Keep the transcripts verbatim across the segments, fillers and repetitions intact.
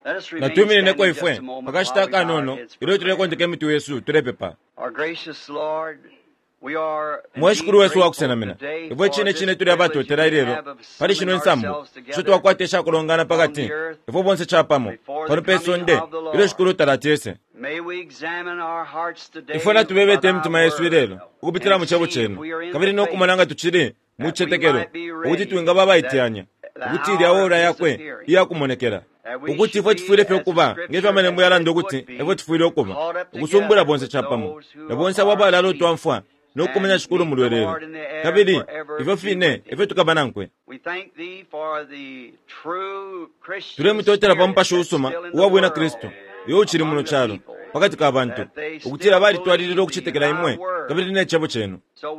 na tuminene kwa ifwe pakashitaka nono ilo tulekondeke mitu yesu tulepepa mweshukuru wesu wakusenamena ifwe chine chine tuli abatu tera ilero pali shino nsambo shutu wakwatesha kulongana pakati ifwe bonse chapamo pano peso nde ilo shukuru taratese ifwe na tubebete mtima yesu ilero ukupitila muchabo chenu kabili no kumananga tuchiri muchetekero ukuti tuinga baba itianya ukuti ili awora yakwe iya kumonekera ukuti ifwe tifuile fe okuba ngefe amanembo yala ndokuti ifwe tifuile okuba ukusumbula bonse chapamo na bonse waba lalo tuamfwa nokumenya shukuru mulwerero kabili ifwe fine ifwe tukabanankwe tule mitotera pampasho usoma uwabwena kristo yo uchiri muno chalo pakati ka bantu ukutira bali twaliliro kuchitekera imwe kabili ne chabo chenu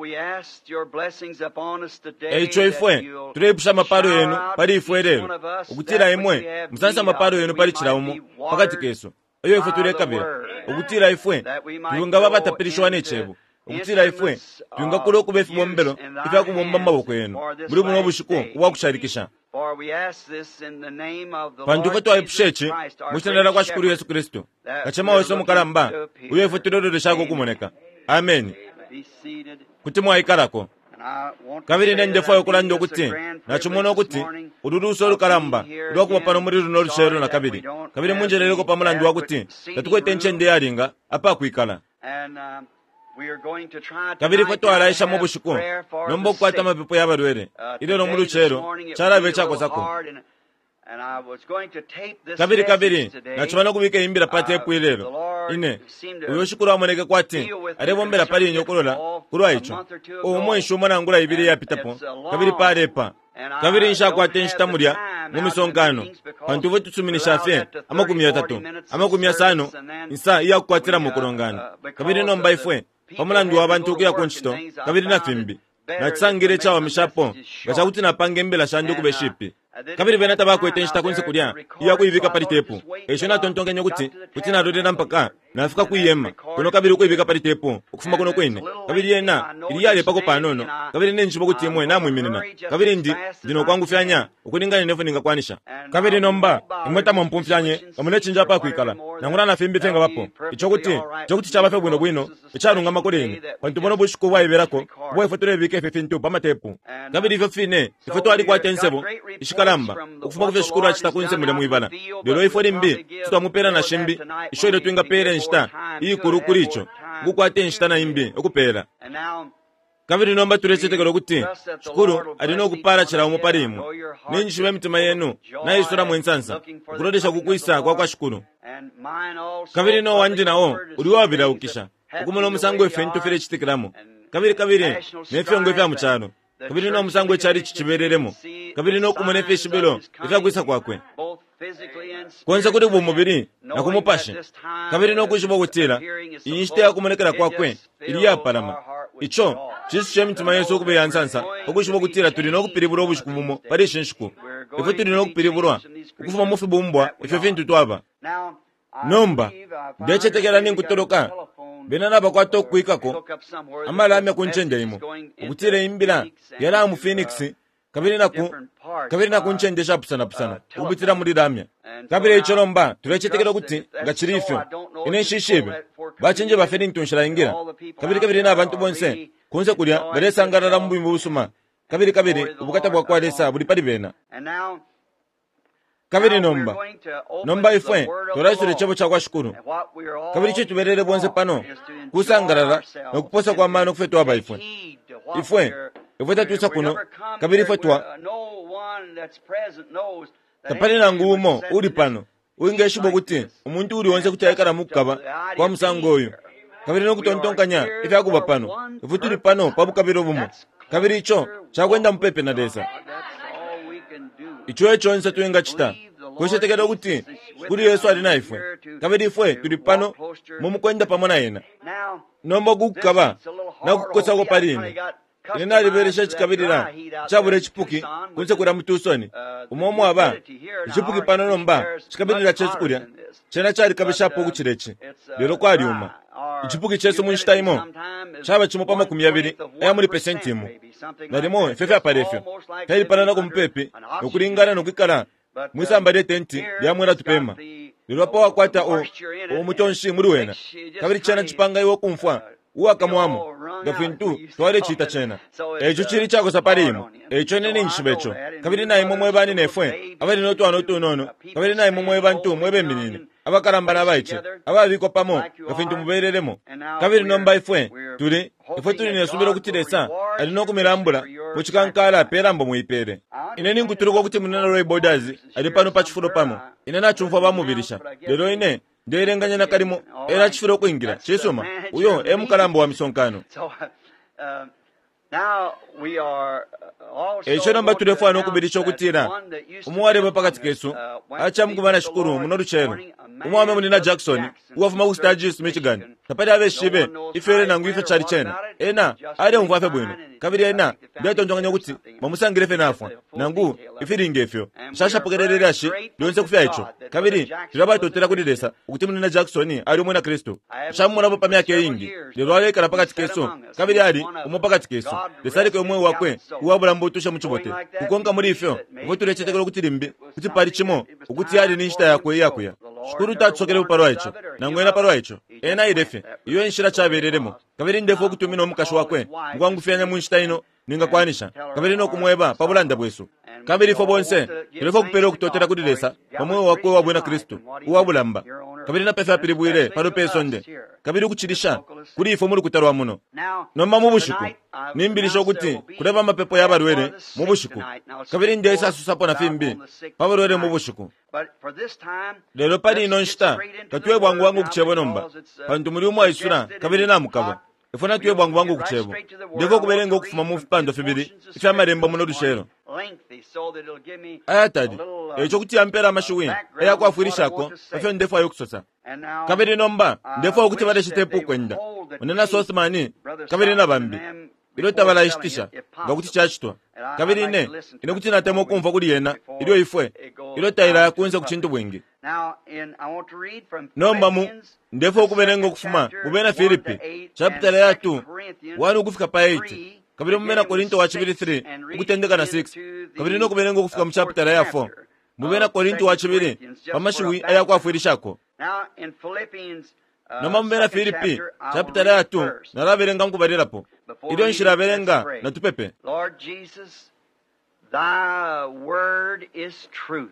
eicho ifwe tulepusha maparo yenu pali ifwe lero ukutira imwe musansa maparo yenu pali chilaumo pakati keso iyo ifwe tule kabila ukutira ifwe tulunga baba tapirishwa ne chebo ukutira ifwe tunga kulo kubefu mombelo ifya kumomba maboko yenu buli muno bushiku wakusharikisha panduko to ayipsheche mushanara kwa shukuru Yesu Kristo kachema weso mukaramba uyo ifwe tudodode shako kumoneka amen kuti mwayikarako kabiri nende fo kulando kuti nachumono kuti ududuso lukaramba lwa kumapano muri runo rushero na kabiri kabiri munjerereko pamulandu wakuti tatukwete nchende yalinga apa kuikala kabiri fo twalaisha mu bushuku nombo kwata mapepo y'abalwere ile no muluchero charabe chako sako kabiri kabiri nachubana kubika imbira pate kwilero ine uyo shukuru amoneke kwati arebombera pali nyokolola kulwa icho omwe shumana ngula ibiri yapitapo kabiri parepa kabiri insha kwate nshtamurya mu misonkano pantu votu tusumini shafe amakumi atatu amakumi asano insa iya kwatira mu kulongana kabiri nomba ifwe pamulandu wabantu kuya kunchito kabiri na fimbi na tsangire chawa mishapo gachakuti napange mbela shandu kubeshipi kabiri bena tabakwete nshita kunse kulya iya kuivika pali tepu esho na tontonge nyokuti kuti na dodera mpaka nafika kuyema kuno kabiri kuivika pali tepu ukufuma kuno kwene kabiri yena ili yale pako panono kabiri nenchibo kuti imwe na mwiminina kabiri ndi ndino kwangu fyanya ukulingana nefu ningakwanisha kabiri nomba imweta mompumfyanye amune chinja pa kuikala nangura na fimbi fenga bapo icho kuti icho kuti chaba fe bwino bwino icharunga makoleni pantu bono bushiko waiberako bwe fotere bike fe fintu pa matepu kabiri fe fine ifoto ali kwa tensebo ishikalamba ukufuma kuve shukuru achita kunse mule muibana lelo ifori mbi tutamupera na shimbi isho ile twinga pere nshita iyi kurukuri icho gukwate nshita na imbi okupera kabiri nomba turechetekero kuti shukuru alino kupara chira umuparimu ninji shibe mitima yenu na isura mwensansa kurodesha kukuisa kwa kwa shukuru kabiri no wanji nao uliwabira ukisha ukumuno musango efentu fere chitikiramo kabiri kabiri nefe ngo efya muchano kabiri no musango echari chichibereremo kabiri no kumonefe shibelo efya kuisa kwakwe kwanza kuti bumubiri na kumupashe kabiri no kushibo kutira inshite ya kumonekera kwakwe ili ya parama icho chisu chemitima yesu kube yansansa okushibo kutira tuli no kupiribura obushikumo pari shinshiku ife tuli no kupiribura ukufuma mufi bumbwa ife fintu twaba nomba ndechetekera ninkutoroka benana bakwato kuikako amala amya kunchende imo ukutira imbira yala mu Phoenix kabiri naku kabiri nakunchendesha pusana pusana ukubitira muri ramya kabiri icho nomba turechetekera kuti ngachirifyo ine shishibe bachenje ba Fennington shiraingira kabiri kabiri na abantu bonse kunze kulya beresangarara mu bimbu busuma kabiri kabiri ubukata bwa kwalesa buli pali bena kabiri nomba nomba ifwe torasire chebo cha kwa shukuru kabiri chitu berere bonse pano kusangarara nokuposa kwa mano kufeto aba ifwe ifwe ifwe tatuisa kuno kabiri ifwe twa tapani na ngumo uri pano uinge shibo kuti umuntu uri wonse kuti ayikara mukaba kwa musango oyo kabiri no kutontonkanya ife akuba pano ifuturi pano pabu kabiri obumo kabiri icho chakwenda mpepe na desa icho echo nse tuinga chita kushetekera kuti kuri Yesu ali na ifwe kabiri ifwe turi pano mumukwenda pamona yena nomba kukaba na kukosa ko parini nina liberesha chikabirira chabure chipuki kunse kura mutusoni umomo aba chipuki pano nomba chikabirira chesukurya chena chari kabishapo kuchirechi lero kwali uma chipuki cheso munshitaimo chaba chimopa makumi abiri aya muri percent imo narimo fefe aparefyo kali panana kumpepe nokulingana nokikala mwisamba lye tenti lyamwera tupema lero pa wakwata o omutonshi muri wena kabiri chana chipanga iwo kumfwa uwakamwamo gafintu twale chita chena echo chiri chako saparimo echo nene nchibecho kabiri nayi momwe bani nefwe abali notu anotu nono kabiri nayi momwe bantu mwebe minini abakarambana baiche ababiko pamo gafintu mubereremo kabiri nomba ifwe tuli ifwe tuli nesubira kutiresa ali nokumirambula muchikankala perambo muipere ineni nguturuko kuti munana roy borders ali pano pachifulo pamo inena chumfa bamubirisha lero ine nderenganya na kalimo era chifiro kuingira chesoma uyo emukalambo wa misonkano echo namba tulefano okubirisha okutira umuwareba pakati kesu acha mukubana shukuru munoruchero umwame munina Jackson uwafuma ku Sturgis Michigan tapali ave shibe ifere nangu ife chali chena ena ale umvafe bwino kabiri ena ndatonjonganya kuti mamusangire fe nafwa nangu ifiringefyo shasha pokererera ashi lyonse kufya icho kabiri tiraba totera kudidesa ukuthi munina Jackson ali umwe na Kristo shamuna bo pamya ke ingi lero ale kala pakati kesu kabiri ali umo pakati kesu desali ke umwe wakwe uwabula mbotusha muchibote kukonga muri ifyo voturechetekero kuti limbe kuti pali chimo ukuthi ali ni nshita yakwe yakuya shukuru tatsokere uparwa icho nangwena parwa icho ena irefe iyo nshira chabereremo kabiri ndefo kutumina omukasho wakwe ngwangu fyanya munshita ino ninga kwanisha kabiri no kumweba pabulanda bweso kabiri fo bonse irefo kupero kutotera kudilesa pamwe wakwe wabwena Kristo uwabulamba kabiri na pefa piribwire paro pesonde kabiri kuchirisha kuri ifo muri kutarwa muno nomba mubushiku nimbirisho kuti kureba mapepo yabarwere mubushiku kabiri ndesa susapo na fimbi pabarwere mubushiku lero pali inonshita katwe bwangu wangu kuchebo nomba pantu muri umwa isura kabiri na mukaba ifuna tuwe bwangu wangu kuchebo ndeko kuberenga okufuma mu fipando fibiri ifyamaremba muno rushero ayatadi echo kuti ampera amashuwi eya kwafurishako afyo ndefo ayokusosa kabiri nomba ndefo kuti bade chitepu kwenda unena Sosmani kabiri na bambi ilo tabala ishtisha ngakuti chachitwa kabiri ne ine kuti natemo kumva kuli yena ilo ifwe ilo taira kunze kuchintu bwingi nomba mu ndefo kuberenga okufuma mubena Filipi chapter ya two wanu kufika pa eight kabiri mumena Korinto wa chibiri three ukutendeka na six kabiri no kuberenga kufika mu chapter ya four mubena Korinto wa chibiri pamashiwi aya kwafurishako noma mubena Filipi chapter ya two naraberenga nkubarirapo ilo nshiraberenga na tupepe Lord Jesus, thy word is truth.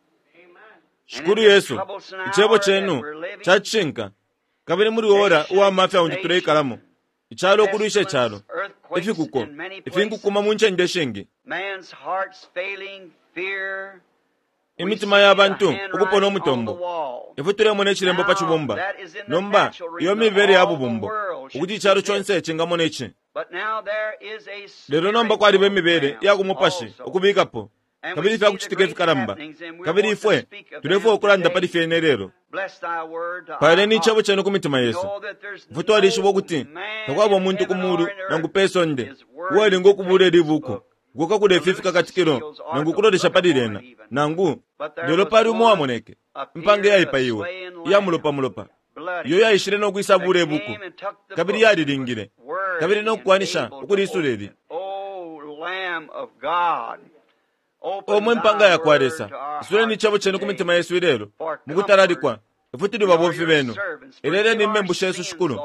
shukuru Yesu ichebo chenu chachinka kabiri muri wora uwa mafya unditurei kalamo ichalo kurishe chalo ifikuko ifingukuma munche ndeshingi Man's heart's failing fear. imitima y'abantu ukupona omutombo ifuture mone chirembo pachibomba nomba iyo mibere yabo bombo ukuti ichalo chonse chingamo nechi But now there is a lero nomba kwali bemibere yakumupashi okubikapo kabiri fya kuchitike fikaramba kabiri ifwe tulefo okulanda pali fyene lero bless thy word. pale ni chabo chenu kumitima Yesu vuto alishibo kuti takwabo omuntu kumuru nangu pesonde wali ngokubure livuko goka kude fifika katikiro nangu kulodesha padirena nangu lero pali umwa moneke mpange yayipa iwe yamulopa mulopa yo yayishire no kwisabure buku kabiri yali lingire kabiri no kwanisha ukulisuleli Oh Lamb of God, omwe mpanga yakwaresa isule ni chabo chenu kumitima Yesu ilero mukutaralikwa ifutiri babomfi benu ilere ni mmembusha Yesu shukuru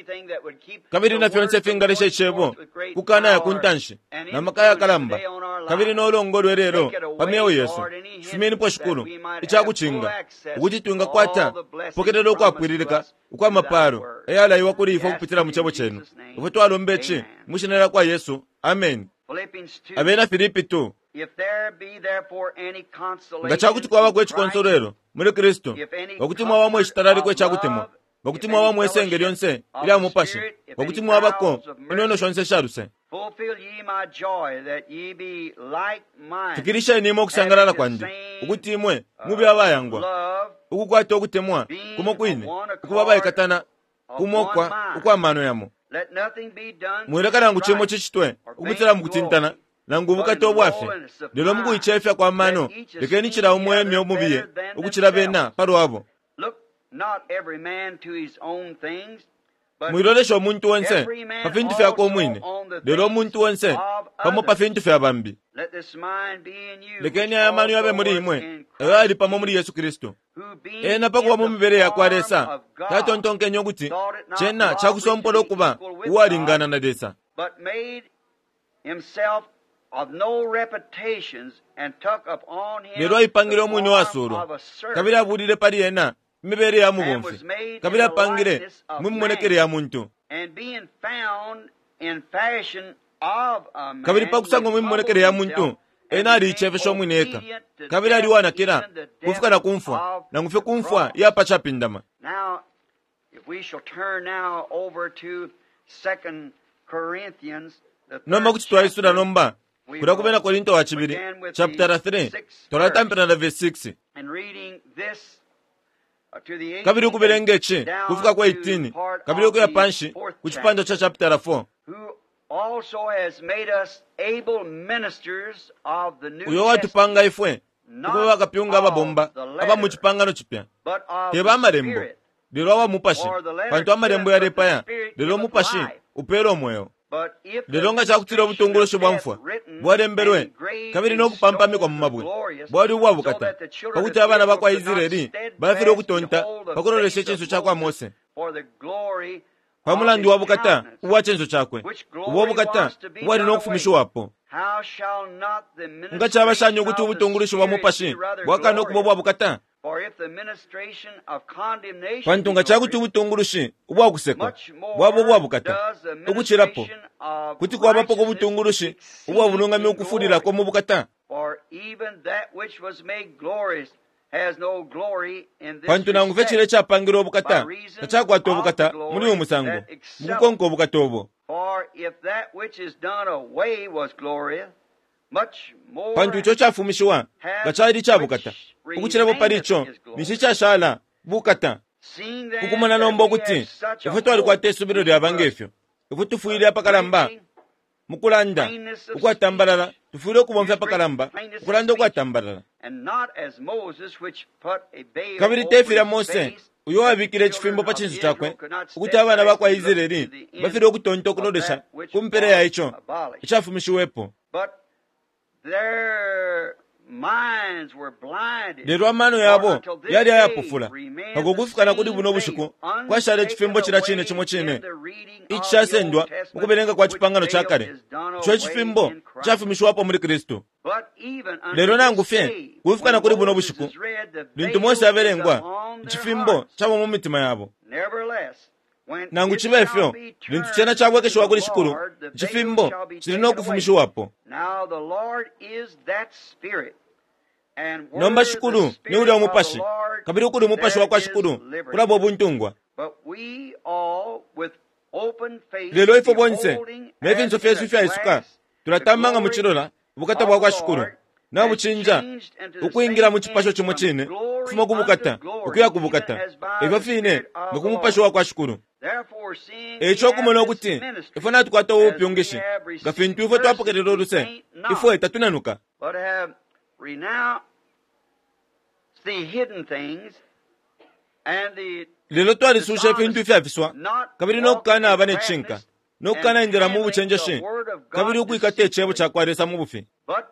kabiri na fyonse fingarisha ichebo kukana ya kuntanshi na makaya kalamba kabiri no longo lwerero pameo Yesu simeni po shukuru ichakuchinga ukuti tuinga kwata pokedero kwa pwiririka ukwa maparo eyala iwa kuri ifo kupitira mu chabo chenu ifutu alombechi mushinera kwa Yesu amen abena Filipi two If there be therefore any consolation, ngachakuti kwaba kwe chikonsolero muri Kristo bakuti mwa wamwe chitarari kwe chakutemo bakuti mwa wamwe sengeri yonse ila mupashi bakuti mwa bako inono shonse sharuse fulfill ye my joy that ye be like minded. fikirisha inimo kusangalala kwandi ukuti imwe mubi abayangwa Love ukukwata okutemwa kumo kwine ukubaba ikatana kumokwa ukwa mano yamo let nothing be done mwirekana nguchimo chichitwe ukutira mukutintana nangu bukate obwafe lero mugu ichefya kwa mano lekeni chira umwemi omubiye ukuchira bena paro abo Look not every man to his own things, mwilolesha omuntu wonse pa fintu fyako omwine lero omuntu wonse pamo pa fintu fya bambi. Lekeni aya manu yabe muri imwe eyo ali pamo muri Yesu Kristo ena pakuba mu mibere yakwalesa tatontonkenye okuti kyena kyakusompola okuba uwalingana na desa lero ayipangire omwini wasuro kabiri abulire pali yena mibere ya mubomfe kabiri apangire mwimonekere ya muntu kabiri pakusanga mwimonekere ya muntu ena ali ichefesha omwini eka kabiri ali wanakira kufuka na kumfwa na ngufe kumfwa yapa chapindama. Nomba kuti twaisura nomba kuda kubena Korinto wa chibiri chapter three tolatambira na verse six kabiri kuberengeche kufuka kwa eighteen kabiri kuya panshi kuchipando cha chapter four uyo watupanga ifwe kuba bakapyunga ababomba aba mu chipangano chipya teba amarembo lero awamupashi pantu amarembo yarepaya lero mupashi upero omweyo lero nga chakutira obutongolosho bwa mfwa bwaremberwe kabiri n'okupampamikwa mu mabwe bwali bwabukata pakuti abaana bakwa Isirayiri bafire okutonta bakololesha ekinso kyakwa Mose pamulandi wabukata uwa chenzo chakwe ubwabukata bwali n'okufumisha wapo nga kyabashanye okuti obutongolosho bwa mupashi bwakana okuba bwabukata pantu nga kyakuti obutongoloshi obwakuseka bwabo bwabukata okuchirapo kuti kwabapo k'obutongoloshi obwabulungami okufulirako mu bukata pantu nangufe chile chapangira obukata kachyakwata obukata muli omusango mukukonka obukata obwo pantu icho chafumishiwa gachaili chabukata ukuchirapo palicho nishi chashala bukata kukumana nombo kuti ife twalikwata esubiro lya bangefyo ife tufuile apakalamba mukulanda ukwatambalala tufuile okubomfya apakalamba mukulanda okwatambalala kabiri tefira Mose uyo wabikire ekifimbo pa chinsu chakwe ukuti abaana bakwa Isirayiri bafire okutonta okulolesha kumpere ya icho echafumishiwepo lero amano yabo yali ayapufula akugufukana kudi buno bushiku kwashale ekifimbo kira chine chimo chine ichi chasendwa mukuberenga kwa chipangano chakale cho ekifimbo chafumishwapo muri Kristo lero nangufe kufukana kudi buno bushiku lintu Mose aberengwa ekifimbo chabo mu mitima yabo nangu chibefyo lintu chena chabwekeshwa kuli shikuru ekifimbo chilina okufumishwapo. Nomba shikuru ni ule omupashi kabiri ukuli omupashi wakwa shikuru kulabo obuntungwa lelo ifo bonse mevi nsofya sufya isuka tulatamanga muchirola bukata bwakwa shikuru na buchinja ukuyingira muchipasho chimo chine kufuma kubukata ukuya kubukata ifo fine ngokumupashi wakwa shikuru echo kumona okuti ifo natukwata upyongeshi gafintu ifo twapokerera oluse ifo etatunanuka lelo twalisusha ifintu ifyafiswa kabiri nokukana abane chinka nokukana indira mu buchenjeshi kabiri ukuikata echebo chakwaresa mu bufi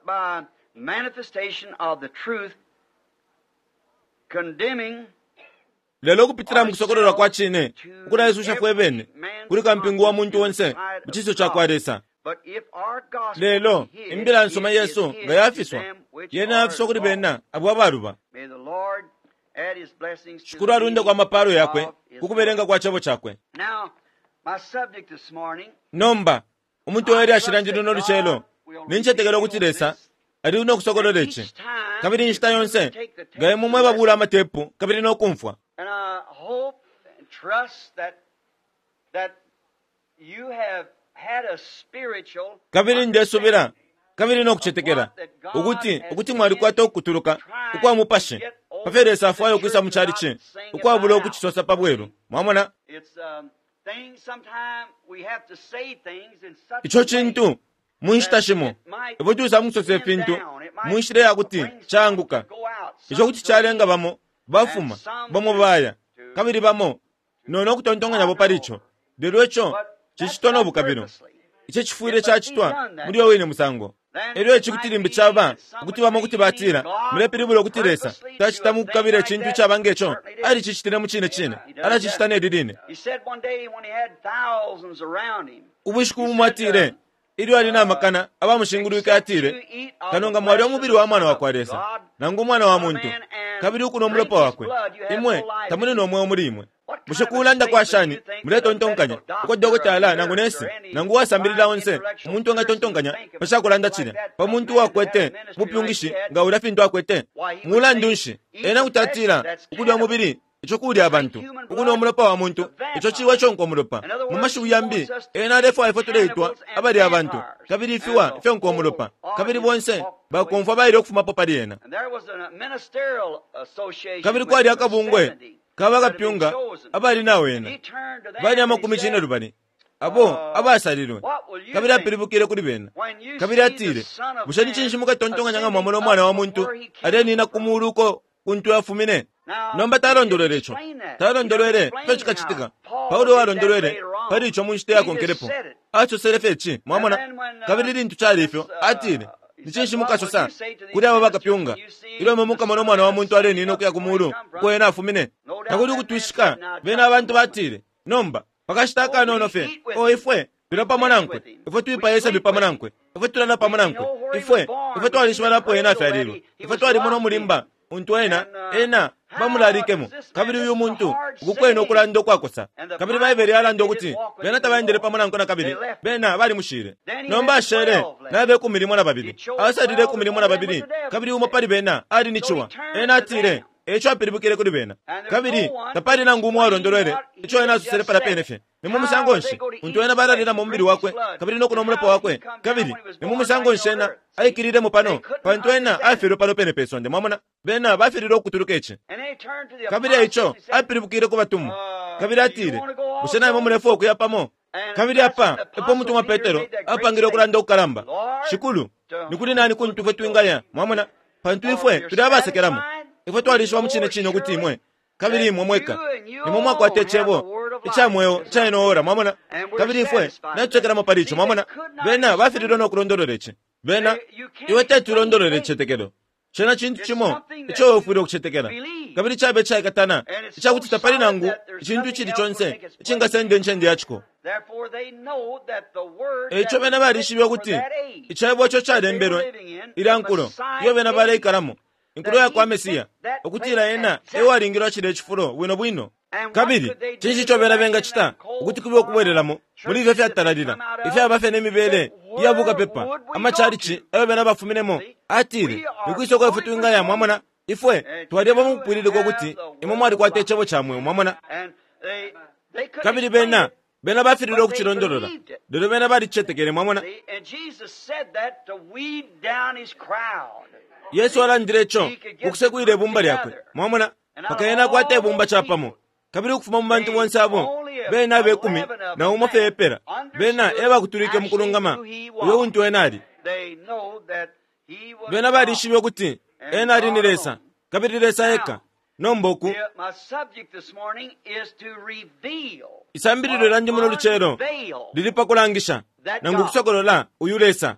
lelo kupitira mukusokorera kwa chine ukulayisusha fwebene kuli kampingu wa muntu wonse buchiso chakwaresa lelo imbira nsoma Yesu nga yafiswa yena afiswa kuli bena abo abaluba shukuru arunde kwa maparo yakwe kukuberenga kwa chabo chakwe. Nomba omuntu wari ashiranjiro no luchelo ninchetegera okutiresa ari uno kusokololeche kabiri nshita yonse gaye mumwe babula amatepu kabiri no kumfwa kabiri ndesubira kabiri no kuchetekera ukuti ukuti mwali kwata okutuluka ukwa mupashe paferesa afayo kwisa muchariche ukwa bulo okuchisosa pabwero mwamona icho chintu munshitashimo evotuza musose fintu munshire yakuti changuka icho kuti chalenga bamo bafuma bamo baya kabiri bamo nono kutontonga nabo paricho lero ekyo kikitono obukabiro ekyo kifuire kyakitwa muri owene musango ero ekikutirimbi kyaba okutibamo okutibatiira mulepiribula okutiresa takitamu kukabira ekintu kyabanga ekyo ali kikitire mu kine kine ala kikitane edirine ubushiku bumwatire iri alina amakana abamushingurika atire kanonga mwali omubiri wa mwana wakwaresa nangu mwana wa muntu kabiri ukuno omulopa wakwe imwe tamune n'omwe omuli imwe mushikulanda kwa shani mule tontonkanya uko dogotala nangu nesi nangu wasambirira onse umuntu nga tontonkanya bashakulanda chine pa muntu wakwete mupyungishi nga urafintu wakwete mulandunshi ena utatira ukuli omubiri icho kuli abantu ukuno omulopa wa muntu icho chiwa chonko omulopa mumashu yambi ena refo ifotoleitwa abali abantu kabiri ifiwa ifenko omulopa kabiri bonse bakonfa bayire okufuma popali ena kabiri kwali akabungwe kabaga pyunga abali nawena bali amakumi chine rubani abo abasalirwe kabiri apiribukire kuri bena kabiri atire bushani chinshimuka tontonga nyanga mwamulo mwana wa muntu areni na kumuruko kuntu afumine nomba tarondolere echo tarondolere fechika chitika paulo warondolere pari icho munshite yako nkerepo acho serefechi mwamona kabiri rintu charifyo atire nichinshmuka chosa kuri aba bakapyunga ilo momuka mwana mwana wa muntu areni no kuya kumuru kwena afumine nakuri kutwishika bena abantu batire nomba pakashitaka nono fe o ifwe biropa mwanankwe ifwe tuipa yesa bipa mwanankwe ifwe tulana pa mwanankwe ifwe ifwe twalishwana po ena afyalilo ifwe twali mono mulimba untu ena ena bamularikemo kabiri uyu muntu gukwena okulanda okwakosa kabiri bayibere alanda okuti bena tabayendere pa mwananko na kabiri bena bali mushire nomba ashere nabe kumirimo na babiri asadire kumirimo na babiri kabiri umo pali bena ali nichiwa ena atire echo apiribukire kuri bena kabiri tapari na ngumu warondorere echo ena susere para penefe nemu musango nshi untu ena bararira mu mbiri wakwe kabiri no kuno mulepo wakwe kabiri nemu musango nshena aikirire mu pano pantu ena afiro pano penepe sonde mwamona bena bafirira okuturuka eche kabiri echo apiribukire ku batumu kabiri atire bushena mu mulepo okuyapamo kabiri apa epo mutu wa Petero apangire okulanda okalamba shikulu nikuli nani kuntu fe twingaya mwamona pantu ifwe tudabasekeramu ifwe twalishwa mukine kino kuti imwe kabiri imwe mweka nimwe mwakwate chebo ichamweyo chainoora mwamona kabiri ifwe nachekera mu palicho mwamona bena bafiriro no kurondororeche bena iwe teturondororeche tekero chena chintu chimo icho ofuro kuchetekera kabiri chabe chaikatana ichakuti tapali nangu chintu chili chonse chinga sende nchende yachiko echo bena barishibwa kuti ichaibo cho chadembero irankulo iyo bena bare ikaramo inkulo ya kwa Mesia okutira ena ewa ringiro chire chifuro wino bwino kabiri chinji chobera benga chita okuti kubo kubwereramo muri vefe atararira ife abafe nemibele yabuka pepa amacharichi ewe bena bafuminemo atire ikwiso kwa futu inga ya mwamona ifwe twari bamupurire ko kuti imwe ari kwate chebo chamwe mwamona kabiri bena bena bafiriro kuchirondorora dore bena bari chetekere mwamona Yesu arandire cho ukusekwire bumba lyakwe mwamona pakayena kwate bumba chapamo kabiri kufuma mu bantu bonse abo bena bekumi na umofe epera bena eba kuturike mukulungama uyo untu enari bena barishibye kuti enari niresa kabiri resa eka nomboku isambiriro ranje muno luchero lilipa kulangisha nangu kusokolola uyuresa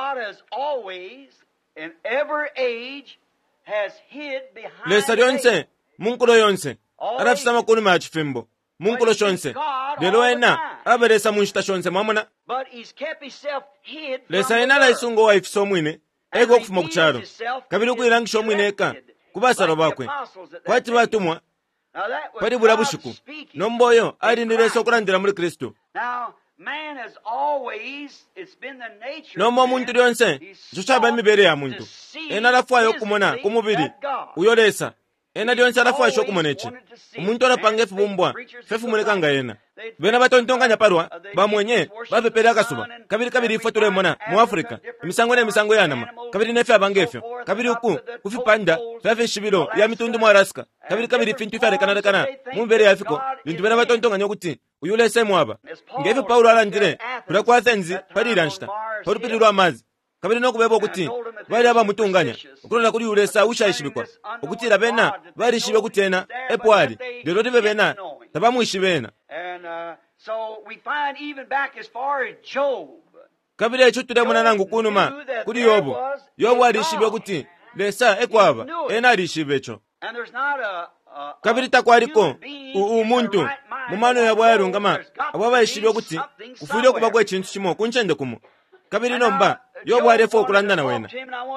in every age has hid behind lesa lyonse munkulo yonse arafisa makuni machifimbo munkulo shonse lelo ena aberesa munshita shonse mwamona lesa ena la isungo wa ifiso mwine ego kufuma kucharo kabiri kuirangisho mwine eka kubasaro bakwe kwati batumwa pari burabushiku nomboyo ari nireso kurandira muri Kristo man has always it's been the nature no muntu lyonse chuchaba mibere ya muntu ena rafayo kumona kumubiri uyolesa ena lyonse rafayo shokumonechi umuntu arapange fubumbwa fefu mulekanga ena bena batontonganya parwa bamwenye bavepera akasuba kabiri kabiri ifoto mona mu Afrika imisango ne misango yanama kabiri nefe abangefyo kabiri uku kufipanda fefe shibiro ya mitundu mu Alaska kabiri kabiri fintu fare kanada kana mu mbere ya Afiko bintu bena batontonganya kuti uyulese mwaba ngefe Paulo arandire kula kwa Athens pari ranshta porupiriro amazi kabiri no kubebo kuti bali aba mutunganya ukulona kuri ulesa ushayishibikwa ukutira bena bari shibe kutena epwali lero dibe bena tabamwishibena So we find even back as far as Job. kabiri ekyo tulemuna nangu kunuma kuli yobu yobu alishibe kuti lesa ekwaba ena alishibe ekyo kabiri takwaliko umuntu mumano yabwa yarungama abo bayishibye kuti kufuire kuba kwa ekintu kimo kunchende kumu kabiri nomba yobu alefo okulanda na wena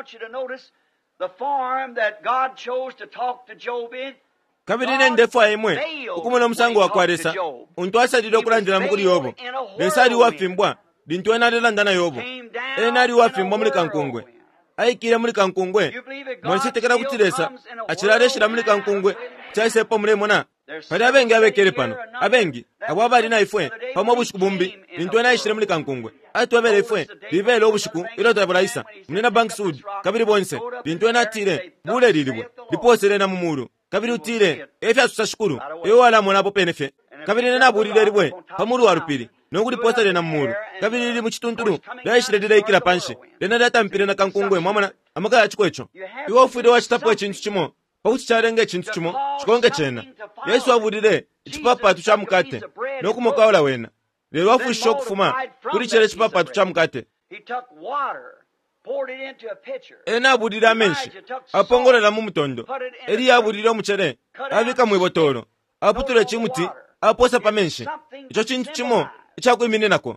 kabiri nendefo ayimwe ukumona omusango wakwaresa untu asalire okulandira mukuli yobu lesa ali wafimbwa bintu enalilanda na yobu ena ali wafimbwa muri kankungwe ayikire muri kankungwe mwesitekera kuti lesa achirareshira muri kankungwe chaisepo mulemona pali abengi abekere pano abengi abo abali na ifwe pamwe obushiku bumbi bintu enayishire muri kankungwe ati wabere ifwe libele obushiku ilota bulaisa munena bank sud kabiri bonse bintu enatire bule lilibwe liposere na mumuru kabiri utire efe asusa shukuru ewe wala mona bo penefe kabiri nena bulile libwe pamuru warupiri nokuli posere na mumuru kabiri lili mu kitunturu dayishire dile ikira panshi lena data mpire na kankungwe mwamana amaka achiko echo iwo ufide wachitapo ekintu kimo pauti charenge ekintu kimo chikonge chena yesu abulire ekipapatu kya mukate n'okumukawula wena lero afusha okufuma kuli kyere ekipapatu kya mukate ena abulire amenshi apongolera mu mutondo eri abulire omukyere abika mu ibotoro aputula ekimuti aposa pamenshi ekyo kintu kimo ekyakwimine nako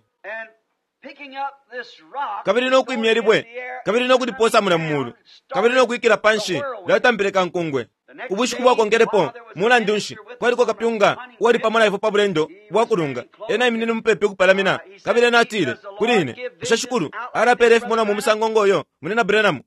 kabiri n'okwimya eribwe kabiri n'okuliposa mulamumulu kabiri n'okwikira panshi latambire kankungwe ubushiku bwakongerepo mulandunshi kwaliko kapyunga wali pamala ifo pabulendo bwakulunga ena iminini mupepe kupalamina kabiri natire kuline ushashukuru araperefu mona mu musango ngoyo munena Branham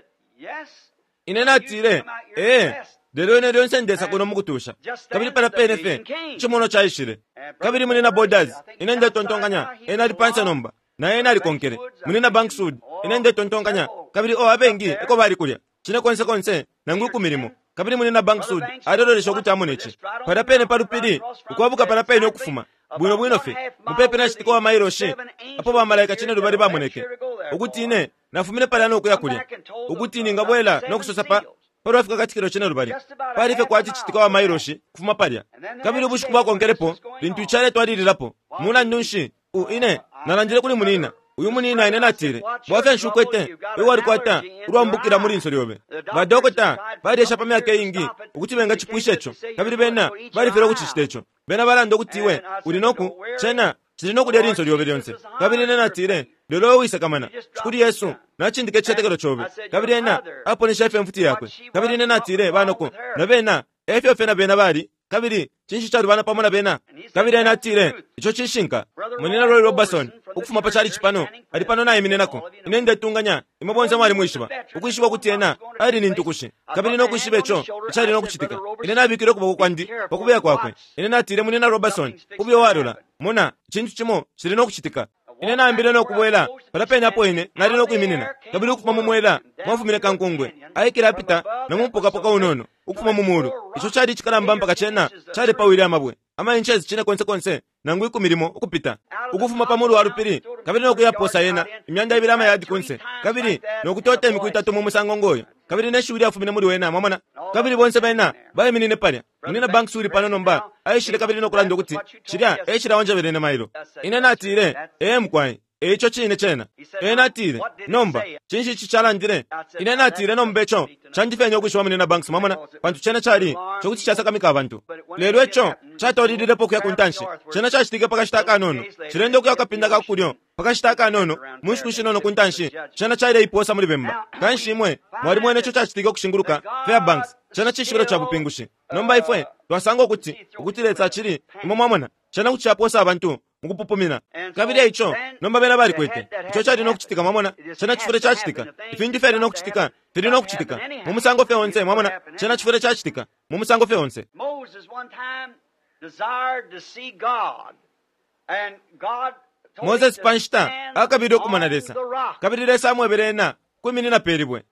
ine natire eh lero ene lyonse ndesa kuno mukutusha kabiri para penefe chimono chaishire kabiri munena Borders ine nde tontonganya ena lipansa nomba na ena likonkere munena Bank Sud ine nde tontonganya kabiri o abengi eko bali kulya chine konse konse nangu kumirimo kabiri munena Bank Sud adololesha kuti amonechi para pene parupiri ukwabuka para pene okufuma bwino bwino fe mupepe na chitiko wa mairoshi apo ba malaika chine rubari bamoneke ukuti ine nafumire pala no kuyakulya ukuti ni ngabwela no kusosa pa paro afika katikiro chine rubari pali fe kwati chitiko wa mairoshi kufuma palya kabiri ubushiku bwakongerepo lintu chale twalirilapo muna ndunshi u ine nalandire kuli munina uyu munina ine natire bwafe nshukwete iwari kwata urwambukira muri nsoryobe badokota badesha pamyaka yingi ukuti benga chipwisha echo kabiri bena bari fero kuchishitecho bena balando kutiwe uri noku chena chiri noku lyari nsoryobe lyonse kabiri ine natire lero wisa kamana chukuri Yesu nachindike chetekero chobe kabiri ena apo ni shefe mfuti yakwe kabiri ine natire banoko na bena efyo fena bena bali kabiri chinshi charu bana pamona bena kabiri ena natire icho chishinka munina Roy Robertson ukufuma pachali chipano ali pano naye minenako inende tunganya imabonza mwali mwishiba ukwishiba kuti ena ali nintukushi kabiri no kushiba echo chali no kuchitika ine nabikire kuba kwandi okubeya kwakwe ine natire munina Robertson ubiyo warola muna chintu chimo chiri no kuchitika ine nambire no kubwela palapena apo ine nali no kuiminina kabiri ukufuma mumwela mwafumire kankungwe ayikira pita namumpoka poka unono ukufuma mumuru icho chali chikalamba mpaka chena chali pawiri amabwe ama inchezi chine konse konse nangu ikumirimo ukupita ukufuma pamuru warupiri kabiri no kuyaposa yena imyanda ibirama yadi konse kabiri no kutote mikuitatu mu musango ngoyo kabiri neshuri afumine muri wena mamona kabiri bonse bena baye minine palya munina Bank Suri pano nomba ayishire kabiri no kulando kuti shirya eshira wanje berene mailo ine natire eh mkwai echo chine chena ine natire nomba chinshi chichalandire ine natire nombecho chandifenye okushwa munina Banks mamona pantu chena chali chokuti chasaka mika abantu lero echo chatorire poku ya kuntanshi chena chashitike pakashitaka nono chirende kuya kapinda kakulyo pakashitaka nono mushikushi nono kuntanshi chena chale iposa muri bemba kanshi imwe mwali mwene cho chashitike kushinguruka Fairbanks chena chishibiro cha bupingushi nomba ifwe twasango kuti ukuthi letsa chiri imomamona chena kuchaposa abantu ngupupumina kabiri echo nomba bena bali kwete icho chali no kuchitika mamona chena chifure chachitika ifindi fere no kuchitika fere no kuchitika mumusango fe onse mamona chena chifure chachitika mumusango fe onse Moses one time desired to see God and God Moses panshita akabiri okumana lesa kabiri lesa amweberena kuminina peribwe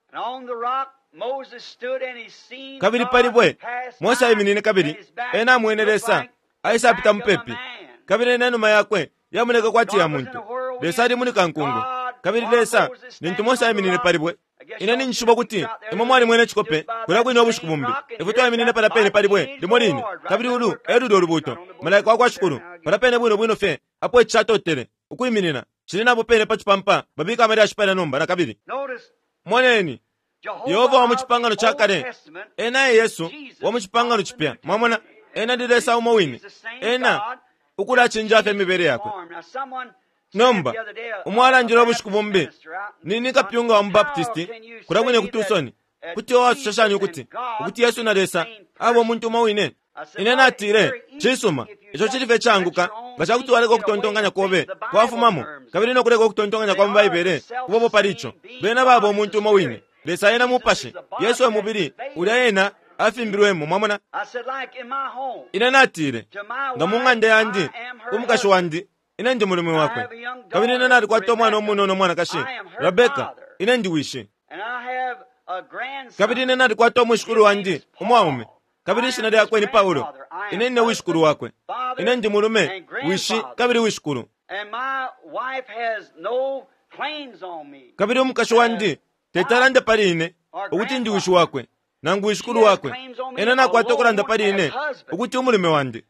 kabiri paribwe Mose ayiminine kabiri ena amweneresa aisa apita mupepi kabiri nenuma yakwe yamuneka kwati ya muntu lesa ali muni kankungu kabiri lesa nintu Mose ayiminine paribwe ine ninshuba kuti imo mwali mwene chikope kula kwino obushikumumbi ifuto ayiminine para pene paribwe limolini kabiri ulu erudo olubuto malaika wakwa shukuru parapene bwino bwino fe apo chatotere ukuyimirira chili napo pene pachipampa babika amari ashipana nomba na kabiri. Moneni Yehova wa muchipangano cha kale ena Yesu wa muchipangano chipya mwamona ena diresa umawini ena ukula chinja fe mibere yakwe nomba umwala njiro bushikubombe nini kapyunga wa mbaptisti kuragwene kutusoni kuti wa shashani kuti kuti Yesu naresa abo muntu umawine ine natire chisuma icho chilive changuka gachakuti waleko kutontonganya kobe kwafumamo kabiri no kuleko kutontonganya kwa mbaibere kubobo palicho bena babo muntu umawine lesa ena mupashe Yesu wa mubiri ulaena afimbirwemo mwamona ine natire ngamunga ndeyandi umkashi wandi ine ndi mulumi wakwe kabiri ine nati kwa tomwana omuno no mwana kashi Rebeka ine ndi wishi kabiri ine nati kwa tomu shukuru wandi umwaume kabiri shinadi yakwe ni Paulo ine nne wishukuru wakwe ine ndi mulume wishi kabiri wishukuru kabiri umkashi wandi tetalanda pali ine ukuti ndi wishi wakwe nangu wishukuru wakwe ene nakwatokola ndapali ine ukuti umulume wandi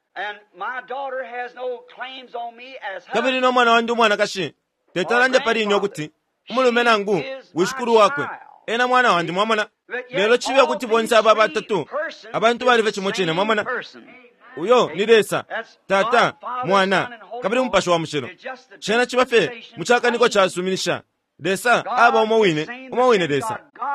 kabiri no mwana wandi umwana kashi tetalanda pali ine ukuti umulume nangu wishukuru wakwe ena mwana wandi mwamona lero chibe kuti bonse aba batatu abantu balive chimo chine mwamona uyo ni Lesa tata mwana kabiri mpasho wa mushiro chena chibafe muchaka niko chasuminisha Lesa aba umawine umawine Lesa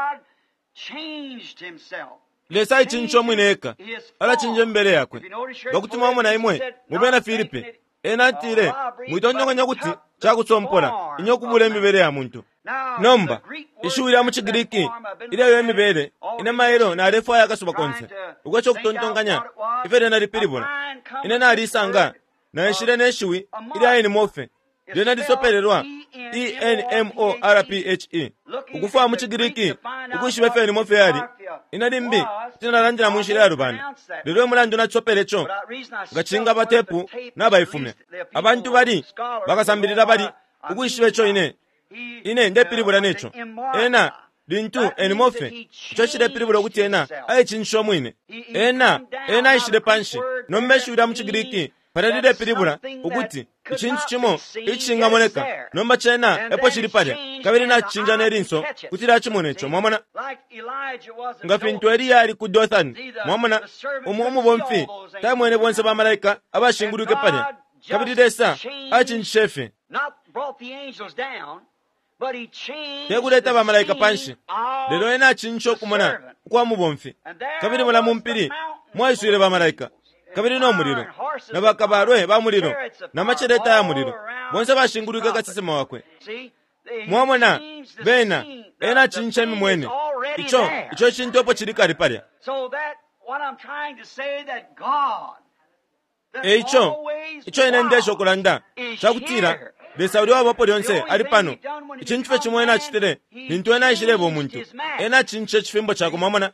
Lesa ichincho mwineka ala chinje mbere yakwe bakuti mwamona imwe mubena Filipe ena tire mwitonyonganya kuti chakutsompola inyokubule mibere ya muntu nomba ishuira mu Kigiriki ile yo mibere ine mairo na refa yakasuba konse ugacho kutontonganya ifere na ripiribona ine na risanga na ishire neshiwi ile ayini mofe dena disopererwa E N M O R P H E ukufa mu Kigiriki ukushibe fe ni mofe yari ina dimbi tina ranjira mu shire ya rubanda lero mulando na choperecho ngachinga batepu nabayifume abantu bari bakasambirira bari ukushibe cho ine ine nde piribura necho ena lintu enimofe cho shire piribura kuti ena ayichinsho mwine ena ena ishire panshi no meshura mu Kigiriki paradide piribura ukuti ichinchu chimo ichinga moneka nomba chena epo shiri pale kabiri na chinja nerinso kuti la chimonecho mwamona ngafintu Eliya ali ku Dothan mwamona umumu bomfi tamwene bonse ba malaika abashinguruke pale kabiri Lesa achinshefe tekuleta ba malaika panshi lero ena chincho kumona kwa mubomfi kabiri mula mumpiri mwaiswire ba malaika kabiri no muliro na bakabarwe ba muliro na machereta ya muliro bonse bashinguruke katsisema wakwe mwamona bena ena chincha mimwene icho icho chintopo chirikari pale e icho icho ene ndesho kulanda chakutira Lesa uli wapo lyonse ali pano ichinchife chimwe ena chitere nintu ena ishirebo muntu ena chinche chifimbo chako mwamona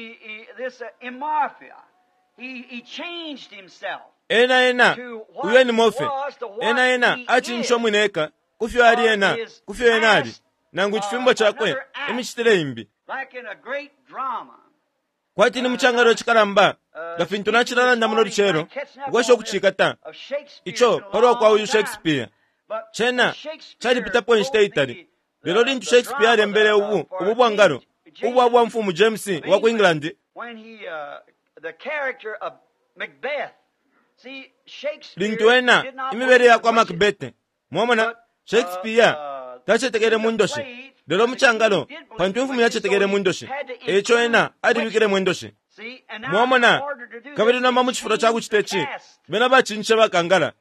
ena ena uyo ni mofe ena ena achinsho mwineka kufyo ali ena kufyo ena ali nangu chifimbo chakwe imichitere imbi kwati ni mchangaro chikaramba gafintu na chiralanda muno luchero ukwesho kuchikata icho parwa kwa uyu Shakespeare chena chali pita point state lero lintu Shakespeare ali mbele ubu ubu bwangaro ubu abwa mfumu James wa ku England lintu ena imibere ya kwa Macbeth mwamona Shakespeare tachetegere mundoshi lero mchangalo pantu mfumu yachetegere mundoshi echo ena adibikire mundoshi mwamona kabiri na mamuchifuro chaku chitechi bena bachinche bakangala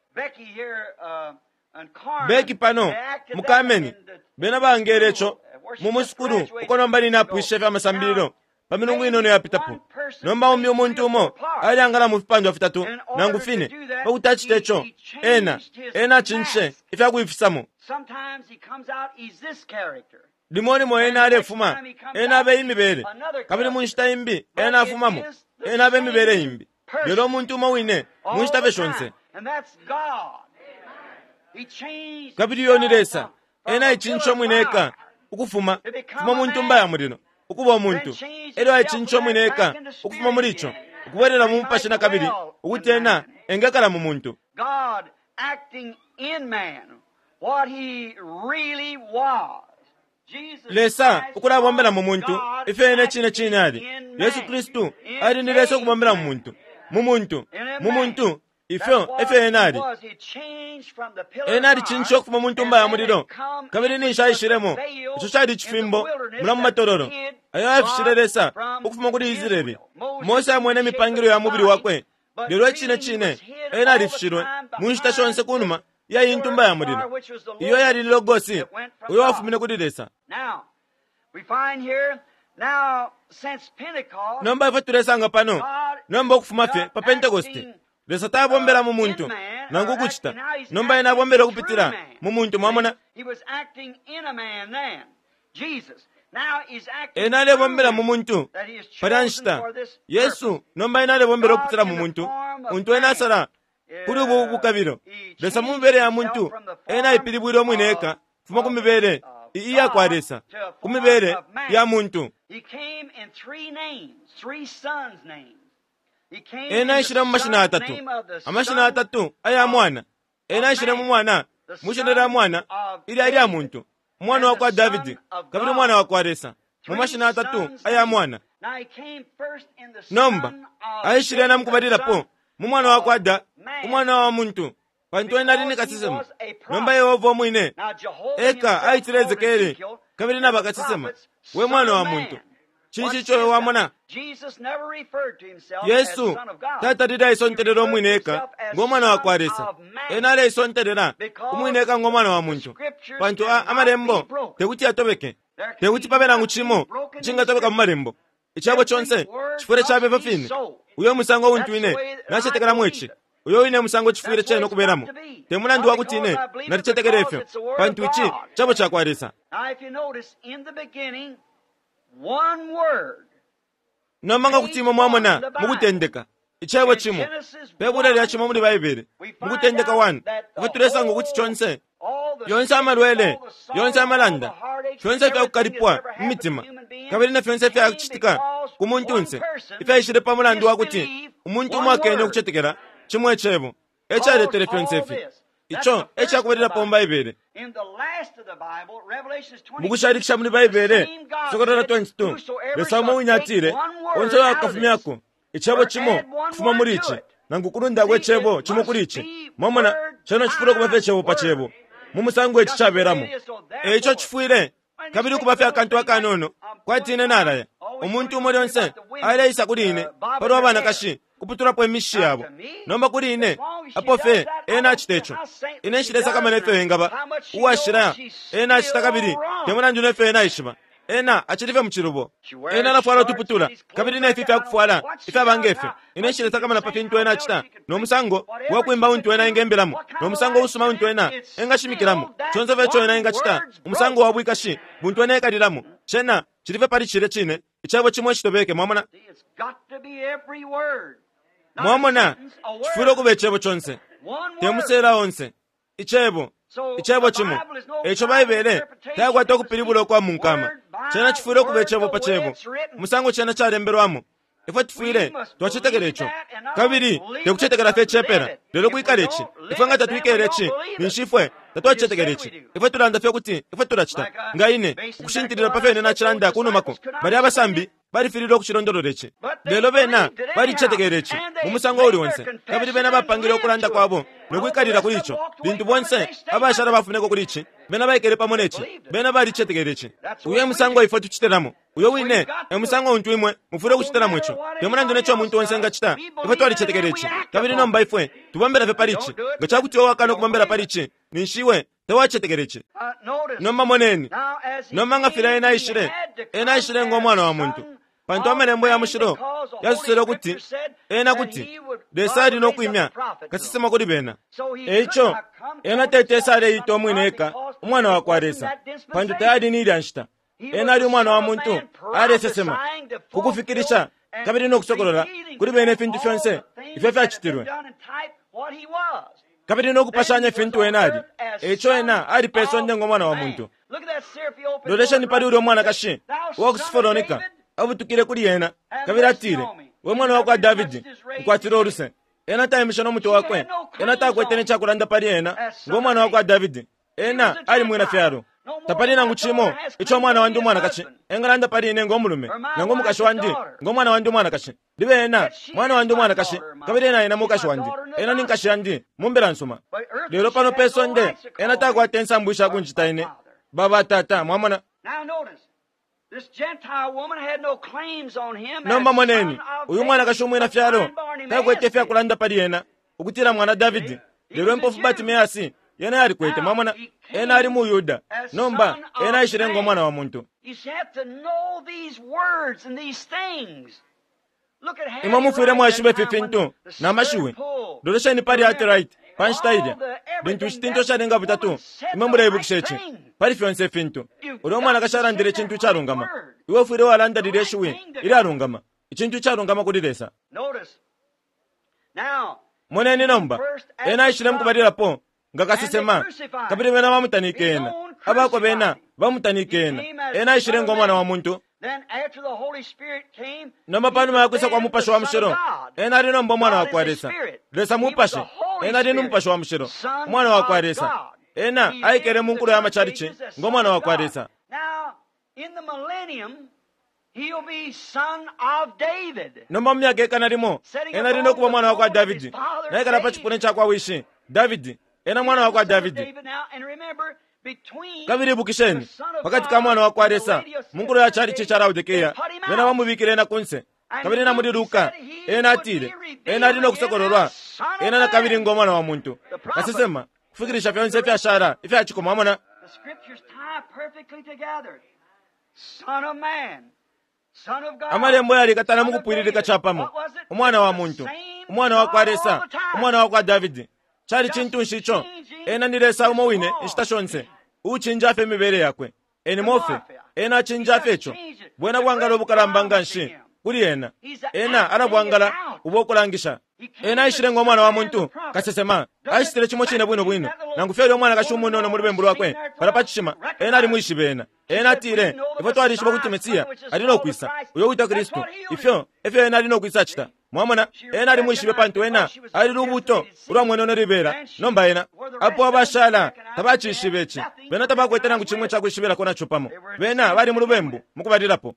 Beki pano mukameni bena bangerecho mumusukuru ukonomba ni napu ishefe amasambiriro pamirungu inono ya pitapu nomba umbi umuntu umo ali angala mufipando afitatu nangufine pakutachitecho ena ena chinche ifya kuifisamo limoni mo ena alefuma ena abe imibere kabili munshita imbi ena afumamo ena abe imibere imbi lero umuntu umo wine munshita beshonse kabili yoni Lesa ena ichincho mwineka ukufuma fuma muntu mbaya mulino ukuba omuntu ero ichincho mwineka ukufuma mulicho ukuwerera mumpashe na kabili ukuti ena engakala mu muntu God acting in man, what he really was. lesa ukulabombera mu muntu ifene chine chine ali Yesu Kristu ali ni lesa kubombera mu muntu mu muntu mu muntu ifyo ifene ali enali chincho kuva mu ntumba ya muliro kabiri ni shayishiremo icho chali chifimbo mulamu matororo ayo afishire lesa ukufuma kuli Israeli Mose amwene mipangiro ya mubiri wakwe lero chine chine enali fishirwe munshita shonse kunuma ya intumba ya muliro iyo yali logosi uyo wafumine kuli lesa. Now we find here now since Pentecost nomba ifatulesanga pano nomba okufuma fe pa Pentecost lesa tabombera mu muntu nangu kuchita nomba ina bombera kupitira mu muntu mwamona he was acting in a man then Jesus now is acting enale bombera mu muntu paranshita Yesu nomba inale bombera kupitira mu muntu muntu ena sara kuri ubu bukabiro lesa mu mibere ya muntu ena ipiribwiro mwineka fuma ku mibere iya kwaresa ku mibere ya muntu he came in three names three sons names ena ishira mu mashina atatu amashina atatu aya mwana ena ishira mu mwana mushinera mwana ili ali ya muntu mwana wa kwa David kabiri mwana wa kwa Resa mu mashina atatu aya mwana nomba ayishira na mkubalira po mu mwana wa kwa Da umwana wa muntu pantu ena lini kasisema nomba Yehova mwine eka aitire Ezekieli kabiri na bakasisema we mwana wa muntu chinchi cho wamona Yesu tata dida isonterero mwineka ngomwana wa kwaresa enale isonterera umwineka ngomwana wa muntu pantu amarembo tekuti atobeke tekuti pabera nguchimo chinga tobeka mumarembo ichabo chonse chifure chabe pafini uyo musango wuntuine nachetekera mwechi uyo ine musango chifure cheno kuberamo temuna ndi wakuti ine natichetekera efyo pantu ichi chabo cha kwaresa. One word. Nomanga kutima mwamona mukutendeka ichabo chimo pebura lya chimo muri Bible mukutendeka one afatulesa ngo kuti chonse yonse amalwele yonse amalanda chonse fya kukalipwa mmitima kabiri na fyonse fya kuchitika kumuntu nse ifya ishire pamulandu wakuti umuntu mwakene kuchetekera chimwe chebo echale telefyonse fya icho echa kuberera pa Bible mukusharikisha muri Bible sokorera twenty-two lesamo unyatire onse wakafumyako ichabo chimo kufuma muri ichi nangukurunda gwe chebo chimo kuri ichi momona chano chifuro kubafe chebo pa chebo mumusango echi chaberamo echo chifuire kabiri kubafe akantu akanono kwatine naraya omuntu umuri onse ale isa kuri ine paro abana kashi kuputura po emishi yabo nomba kuri ine apofe ena chitecho ine shiresa kama nefe ngaba uwashira ena chitakabiri temuna njune fe ena ishiba ena achirife mchirubo ena na fwala tuputura kabiri na ifife akufwala ife abangefe ine shiresa kama na pafintu ena chita no musango wakuimba untu ena ingembelamo no musango usuma untu ena engashimikiramo chonze vecho ena ingachita umusango wabwikashi buntu ena ekadiramo chena chirife pari chire chine ichabo chimwe chitobeke mwamona mwamona chifuro kube chebo chonse temusera onse ichebo ichebo chimo echo Bible takwata kupiribulo kwa munkama chena chifuro kube chebo pa chebo musango chena charemberwamo ifo tifire twachitegerecho kabiri tekuchetegera fe chepera lero kuikarechi ifanga tatwikerechi ninshifwe tatwachetegerechi ifo tulanda fe kuti ifo tulachita ngaine kushintirira pa fene na chiranda kuno mako bari abasambi bari firiro kuchirondororechi lero bena bari chetegerechi mumusango uri wonse kabiri bena bapangire okulanda kwabo nokuikarira kuricho bintu bonse abashara bafuneko kurichi bena baikere pamonechi bena bari chetegerechi uye musango ifo tuchiteramo uyo wine emusango untu imwe mufure kuchiteramo icho temuna ndonecho muntu wonse ngachita ifo twali chetegerechi kabiri nomba ifwe tubombera fe parichi ngachakuti wakano kubombera parichi ninshiwe tewachetegerechi nomba moneni nomba ngafira ena ishire ena ishire ngomwana wa muntu pantu amarembo ya mushiro yasusero kuti ena kuti desari no kuimya kasisema kuri bena echo ena tetesare ito mwineka umwana wa kwaresa pantu tayadi ni iranshita ena ali umwana wa muntu aresesema kukufikirisha kabiri no kusokorora kuri bene fintu fyonse ifefe achitirwe kabiri no kupashanya fintu enadi echo ena ali peso ndengo mwana wa muntu dodesha ni pari uri mwana kashi wakusiforonika abutukire kuri yena kabiri atire we mwana wa kwa David nkwatiro oruse ena tayimisha n'omuti wakwe ena takwetene chakulanda pali ena ng'omwana wakwa Davidi ena ali mwina fyalo tapali nangu chimo icho mwana wandi mwana kachi engalanda pali ine ng'omulume nangu mukashi wandi ng'omwana wandi mwana kachi libe ena mwana wandi mwana kachi kabili ena ena mukashi wandi ena ninkashi yandi mumbela nsuma lero pano peso nde ena takwate nsambwisha kunchita ine baba tata mwamana. This Gentile woman had no claims on him. Nomba mwaneni uyu mwana kashomwe na fyalo takwete fya kulanda pali ena ukutira mwana Davidi lero mpofu Batimeasi yena yali kwete mwamana ena ali mu Yuda nomba ena ishirengo mwana wa muntu. Imamu fire mwashibe fifintu na mashiwe dolesha ni pali ati right panchtaide bintu shitinto sharenga butatu imamu rebu kishechi pali fyonse fintu uro mwana kashara ndire chintu charungama iwe fire walanda dire shiwe iri arungama ichintu charungama kudiresa. Mweneni nomba ena ishiremu kubarira po ngakasisema kabiri bena bamutanikeena abako bena bamutanikeena ena ishirengo mwana wa muntu. Nomba panu mayakwisa kwa mupasho wa mshiro ena rino mbo mwana wa kwaresa resa mupashe ena rino mpasho wa mshiro mwana wa kwaresa ena aikere munkuru ya macharichi ngo mwana wa kwaresa. Nomba myaka ekana rimo ena rino kuba mwana wa kwa Davidi na ekana pachipune cha kwa wishi Davidi ena mwana wa kwa Davidi. Kabiri bukisheni wakati kama mwana wa kwaresa munkuru ya charichi chara udekeya wena bamubikire na kunse kabiri na muri Luka ena atire ena rino kusokororwa ena na kabiri ngo mwana wa muntu kasisema kufikirisha fyonse fya shara ifya chikoma mwana. Amalembo yali katana mukupwirire kachapamo umwana wa muntu umwana wa kwaresa umwana wa kwa Davidi chari chintu nshicho ena niresa umowine ishitashonse uchinja fe mibere yakwe eni mofe ena chinja fecho bwena bwangalo bukarambanga nshi kuri ena ena arabwangala ubokulangisha ena ishirengo mwana wa muntu kasesema aishitire chimo chine bwino bwino nangufere omwana kashumu nono muri bembulu wakwe parapachishima ena ari mwishibena ena tire ifo twari shiba kuti Mesia ari no kwisa uyo wita Kristo ifyo ifyo ena ari no kwisa chita mwamana ena ari mwishibe pantu ena ari rubuto ura mwana no ribera nomba ena apo abashala tabachishibechi bena tabakwetana ngu chimwe cha kwishibera kona chupamo bena bari mu rubembu mukubarirapo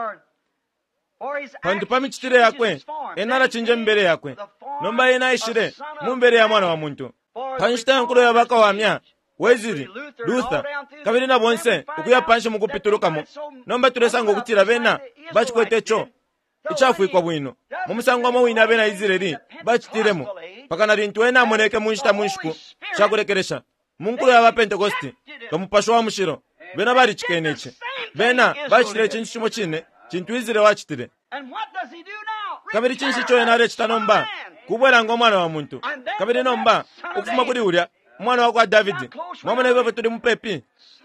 pantu pamichitire yakwe ena arachinje mbere yakwe nomba ena ishire mu mbere ya mwana wa muntu panchita nkuru yabaka wamya Weziri Luther kabiri na bonse ukuya panshi mukupiturukamo nomba turesa ngo kutira bena bachikwetecho ichafuikwa bwino mumusango mo wina bena Israeli bachitiremo pakana rintu ena moneke munshita munshiku chakurekeresha munkuru ya Pentecost kamupasho wa mushiro bena bari chikeneche bena bachitire chintu chimo chine chintu Israeli wachitire kabiri chinshi cho ena rechita nomba kubwera ngo mwana wa muntu kabiri nomba ukufuma kuri urya mwana wa kwa Davidi mwamana wewe tuli mupepi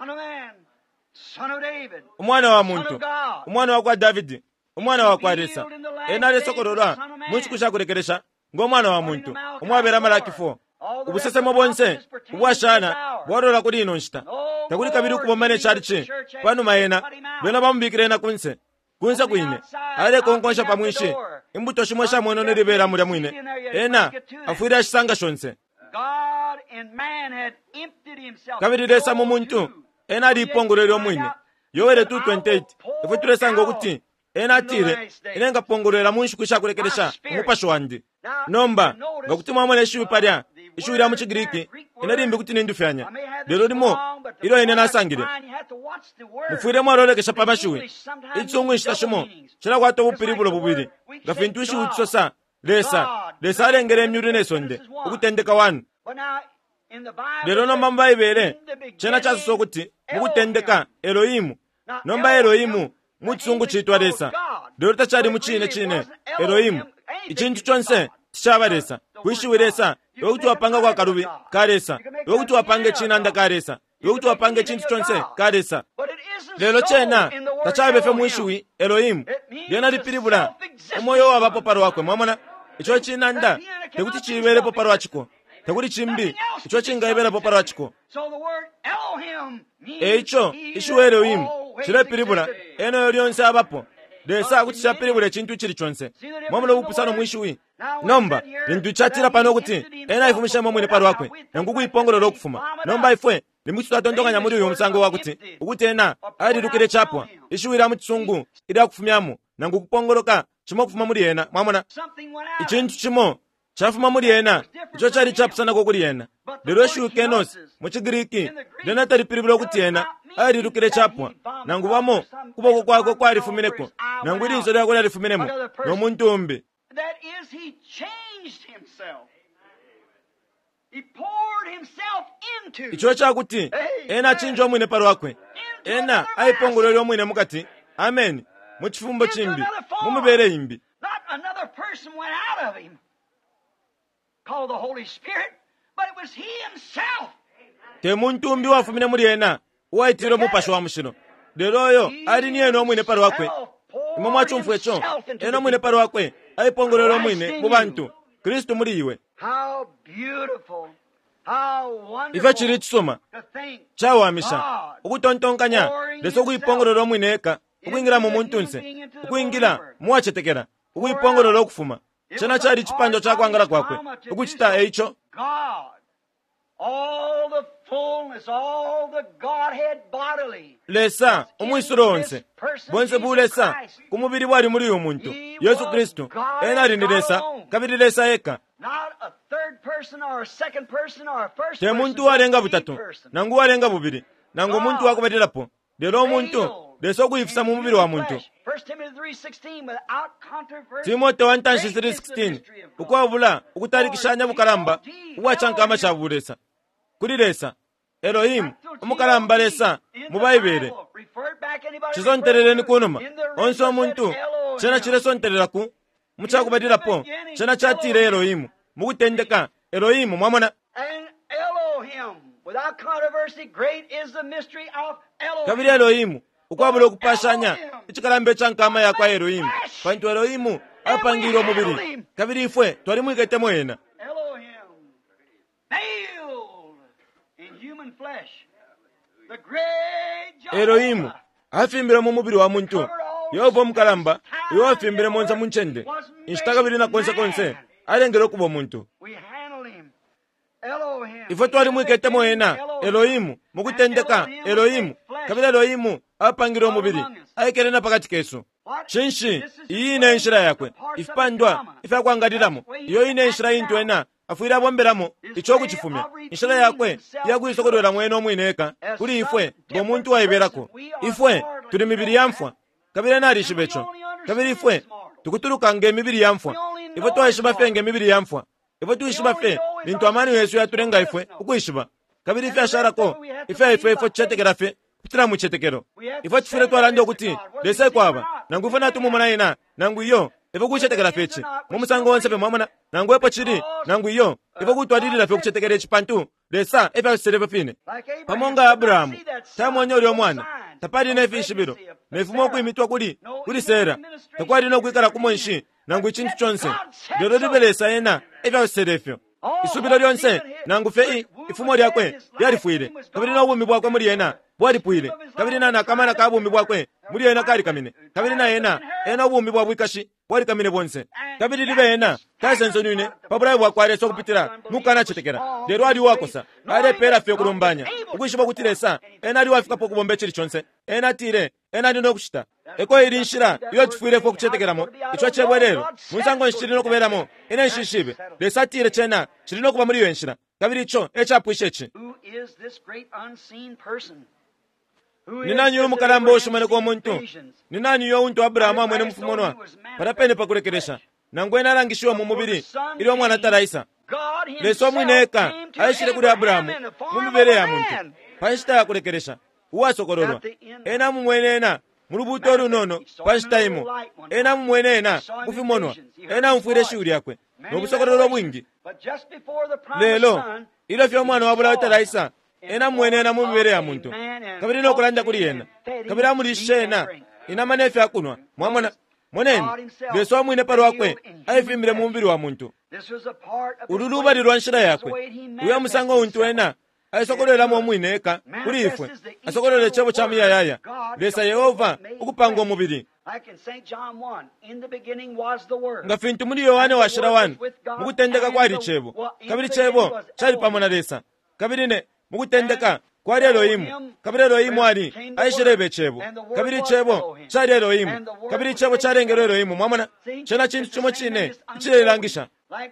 umwana wa muntu umwana wa kwa Davidi umwana wa kwa Resa ena Resa korora muchikusha kurekeresha ngo mwana wa muntu umwabera malakifo ubusese mobonse ubwashana bwarora kuri ino nshita takuri kabiri kubomane charichi panu maena bena bambikire na kunse kunse kwine ale konkonsha pamwishi imbuto shimosha mwono neribera muri mwine ena afuira shanga shonse kabiri Resa mu muntu ena ripongorero mwine yowere two twenty-eight ifu turesa ngo kuti ena tire inenga pongorera munshi kusha kurekeresha umupasho wandi nomba ngakuti mwamole shiwi parya ishuri mu Kigiriki inarimbe kuti nindufyanya lero limo iro ene nasangire mufire mwarolekesha pamashiwi itsungwe shitashimo chira kwato bupiribulo bubiri ngafintu shi utsosa Resa Resa arengere myuri nesonde ukutendeka wanu lero nomba mbayibere chena chaso kuti mukutendeka Elohimu nomba Elohimu mutsungu chitwa Resa lero tachari muchine chine Elohimu ichintu chonse chaba Resa kwishiwe Resa yokuti wapanga kwa karubi ka Resa yokuti wapange china nda ka Resa yokuti wapange chintu chonse ka Resa lero chena tachabe fe mwishiwi Elohimu yena lipiribula umoyo wabapo paro wakwe mwamona icho china nda tekuti chibere poparo wachiko takuri chimbi icho chingayibera poparo wachiko eicho ishuwe Elohimu chile piribula eno yonse abapo lesa kuti chapiribule chinthu chilichonse mwamuna upusano mwishiwi nomba linduchatira pano kuti ena ifumisha momwene paro wakwe nangukuipongolero okufuma nomba ifwe limuchitwatondoka nyamuri uyo musango wakuti ukuti ena alilukire chapwa ishiwira mutsungu ili akufumyamo nangukupongoloka chimo kufuma muri ena mwamona ichinthu chimo chafuma muri ena icho chali chapusana kokuli ena lero shukenos muchigiriki lena talipiribula kuti ena alilukire chapwa nanguvamo kuboko kwako kwalifumireko nangwilinso lyako lyalifumiremo nomuntu umbi. That is, he changed himself. He poured himself into. Icho chakuti ena achinja omwine paro wakwe ena aipongolera omwine mukati amen muchifumbo chimbi mumubere imbi. Not another person went out of him called the Holy Spirit, but it was he himself. Te muntu umbi wafumine muri ena waitiro mupasho wa mushino leroyo ali ni eno omwine paro wakwe imwe mwachumfu echo eno omwine paro wakwe aipongolera omwine mu bantu Kristo muri iwe. How beautiful, how wonderful. Ife chiri chisoma chawamisha ukutontonkanya leso kuipongolera omwine eka ukuingira mu muntu nse ukuingira muwachetekera ukuipongolera okufuma chena chali chipanjo chakwangala kwakwe ukuchita eicho. God, all the fullness, all the Godhead bodily. Lesa omwisuro onse bonse bulesa kumubiri bwali muri uyo muntu Yesu Kristo ena ali nilesa kabiri lesa eka. Not a third person or a second person or a first te person. muntu walenga butatu nangu walenga bubiri nangu muntu wakubadirapo lero muntu leso kuyifisa mu mubiri wa muntu. First Timothy three sixteen, without controversy. Timote one three sixteen ukwabula ukutarikishanya bukalamba uwachankama chabulesa kuri lesa Elohim umukalamba lesa mubayibere chizonterereni kunuma onse omuntu chena chiresontereraku muchakubadirapo chena chatire Elohimu mukutendeka Elohimu mwamona. And Elohim, without controversy, great is the mystery of Elohim. Kabiri Elohimu ukwabula okupashanya ichikalambe chankama yakwa Elohimu pantu Elohimu apangiro omubiri kabiri ifwe twali mwiketemo ena. Elohim veiled in human flesh, the great Jehovah. Elohimu afimbire mu mubiri wa muntu Yehova omukalamba iwo afimbire monza munchende inshitakabiri na konse konse alengera okuba omuntu. We handle him. Elohim. Ifwe twali mwiketemo ena Elohimu mukutendeka Elohimu kabiri Elohimu apangire omubiri aikerena pakati kesu shinshi iyi ine enshira yakwe ifipandwa ife akwangaliramo iyo ine enshira intu ena afuira bomberamo icho kuchifumya enshira yakwe yakuisokolera mwene omwine eka kuli ifwe bomuntu waiberako ifwe tuli mibiri yamfwa kabiri nali shibecho kabiri ifwe tukutulukange emibiri yamfwa ifwe twaishiba fe ngemibiri yamfwa ifwe tuishiba fe nintu amani Yesu yatulenga ifwe ukuishiba kabiri ife asharako ife ifwe ifwe chetekera fe kutira muchetekero ifwe tufire twalande okuti lese kwaba nangu ifwe natumumona ina nangu iyo ifwe kuchetekera fechi mumusango wonse pe mwamona nangu epo chiri nangu iyo ifwe kutwadilira fe kuchetekera echipantu lesa ife asereve fine pamonga Abrahamu tamonyori omwana tapali nefe ishibiro nefumo kuimitwa kuli kuli sera takwali no kwikala kumonshi nangu ichintu chonse lero libelesa ena ife aserefyo isubiro lyonse nangu fei ifumo lyakwe lyalifuire kabiri na ubumi bwakwe muri ena bwalipwire kabiri na nakamana ka ubumi bwakwe muri ena kali kamine kabiri na ena ena ubumi bwa bwikashi bwali kamine bonse kabiri libe ena tasenzo nine pabulayi bwakwale so kupitira mukana chetekera lero ali wakosa ale pera fe kulumbanya ukwishiba kutiresa ena ali wafika po kubombe chiri chonse ena tire ena ndi nokushita eko ili nshira iyo tifuire fo kuchetekeramo icho chebwerero musango nshiri no kuberamo ena nshishibe lesa tire chena chiri no kuba muri yo nshira kabiri icho echa puishechi. Who is this great unseen person? Ninani yo mukalambo oshimane kwa muntu ninani yo untu Abrahamu mwene mfumonwa parapene pakulekeresha nangwena alangishiwa mu mubiri ili omwana taraisa leso mwineka aishire kuli Abrahamu mumibere ya muntu panshita ya kulekeresha uwasokororwa ena mumwenena mulubuto lunono panshita imo ena mumwenena kufimonwa ena mfuire shiuri yakwe nobusokororo bwingi lelo ilo fyo mwana wabula taraisa ena mwenena mumibere ya muntu kabiri no kulanja kuli yena kabiri amulishena ina manefe akunwa mwamona moneni leso mwine paro wakwe aifimbire mu mubiri wa muntu ululuba lirwa nshira yakwe uya musango untu ena aisokolelamo omwine eka kuli ifwe asokolele chebo cha muyayaya lesa Yehova ukupanga omubiri nga fintu muri Yohane washira wanu mukutendeka kwali chebo kabiri chebo chali pamwe na lesa kabiri ne mukutendeka kwali Elohimu kabiri Elohimu ali aishirebe chebo kabiri chebo chali Elohimu kabiri chebo charengero Elohimu mwamana chena chintu chimo chine chilelangisha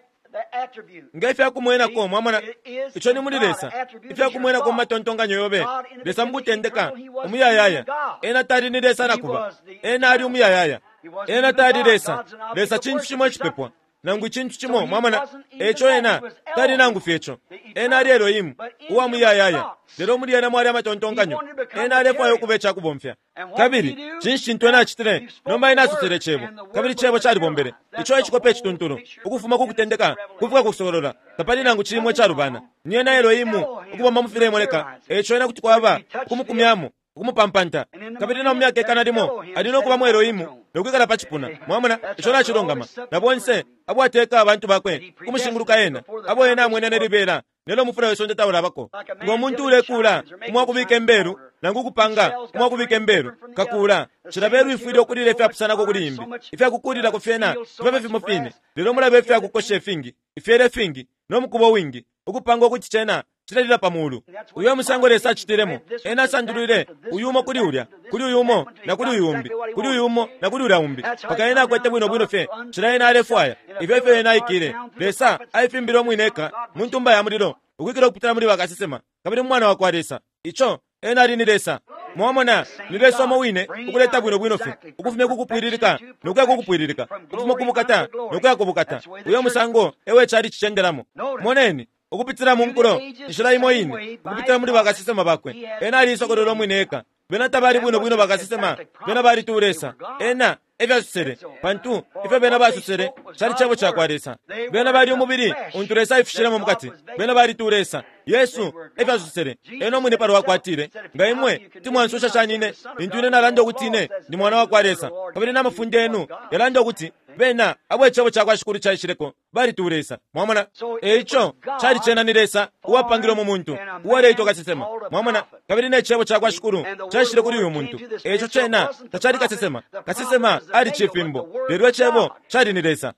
nga ife akumwena ko mwamana icho ni muri lesa ife akumwena ko matontonganyo yobe lesa mukutendeka omuyayaya ena tari ni lesa nakuba ena ali omuyayaya ena tari lesa lesa chintu chimo chipepwa nangu chintu chimo mwamana echo ena tari nangu fecho ena ali Elohimu uwa muyayaya lero muri ena mwali amatontonganyo ena ali fwayo kubecha kubomfya kabiri chintu chintu ena chitire nomba ena susere chebo kabiri chebo chali bombere icho echikope chitunturu ukufuma kukutendeka kuvuka kusorora tapali nangu chilimwe charubana niena Elohimu ukubomba mufire moleka echo ena kuti kwaba kumukumyamo kumupampanta kabiri na myaka kanadimo alino kuba mu Elohimu nokwikala pachipuna mwamana icho na chirongama nabonse abwateka abantu bakwe kumushinguruka yena abo yena amwene neribera nelo mufura wesonde tawula bako ngo muntu ulekula kumwakubika emberu nangu kupanga kumwakubika emberu kakula chiraberu ifwide okulira efe apusana ko kulimbi ife akukulira kufena tupepe vimofine lero mulabe efe akukoshe fingi ifere fingi nomukubo wingi ukupanga okuti chena chitalira pamulu uyo musango lesa chitiremo ena sandulire uyumo kuli ulya kuli uyumo na kuli uyumbi kuli uyumo na kuli ulaumbi paka ena kwete bwino bwino fe chira ena alefwaya ifefe ena ikire lesa aifimbiro mwineka muntu mba ya muliro ukikira kupitana muri bakasisema kabiri mwana wa kwaresa icho ena ali ni lesa mwamona ni lesa mawine ukuleta bwino bwino fe ukufune kukupwiririka nokuya kukupwiririka ukufuma kumukata nokuya kubukata uyo musango ewe chali chichengeramo moneni ukupitira mu mkulo ishira imoyine ukupitira muri bakasisema bakwe ena ali isokolero mwineka bena tabari bwino bwino bakasisema bena bari turesa ena evya susere pantu ife bena basusere chali chabo chakwaresa bena bari umubiri unturesa ifishira mu mukati bena bari turesa Yesu evya susere eno mwine paro wakwatire nga imwe timwansusha chanine intune nalando kutine ni mwana wakwaresa kabiri na mafunde enu yalando kuti bena abwe chabo chakwashikuru chashireko bari turesa mwamana echo chali chena niresa uwapangiro mu muntu uwareito kasisema mwamana kabiri ne chabo chakwashikuru chashire kuri uyu muntu echo chena tachari kasisema kasisema ali chifimbo lero chebo chali niresa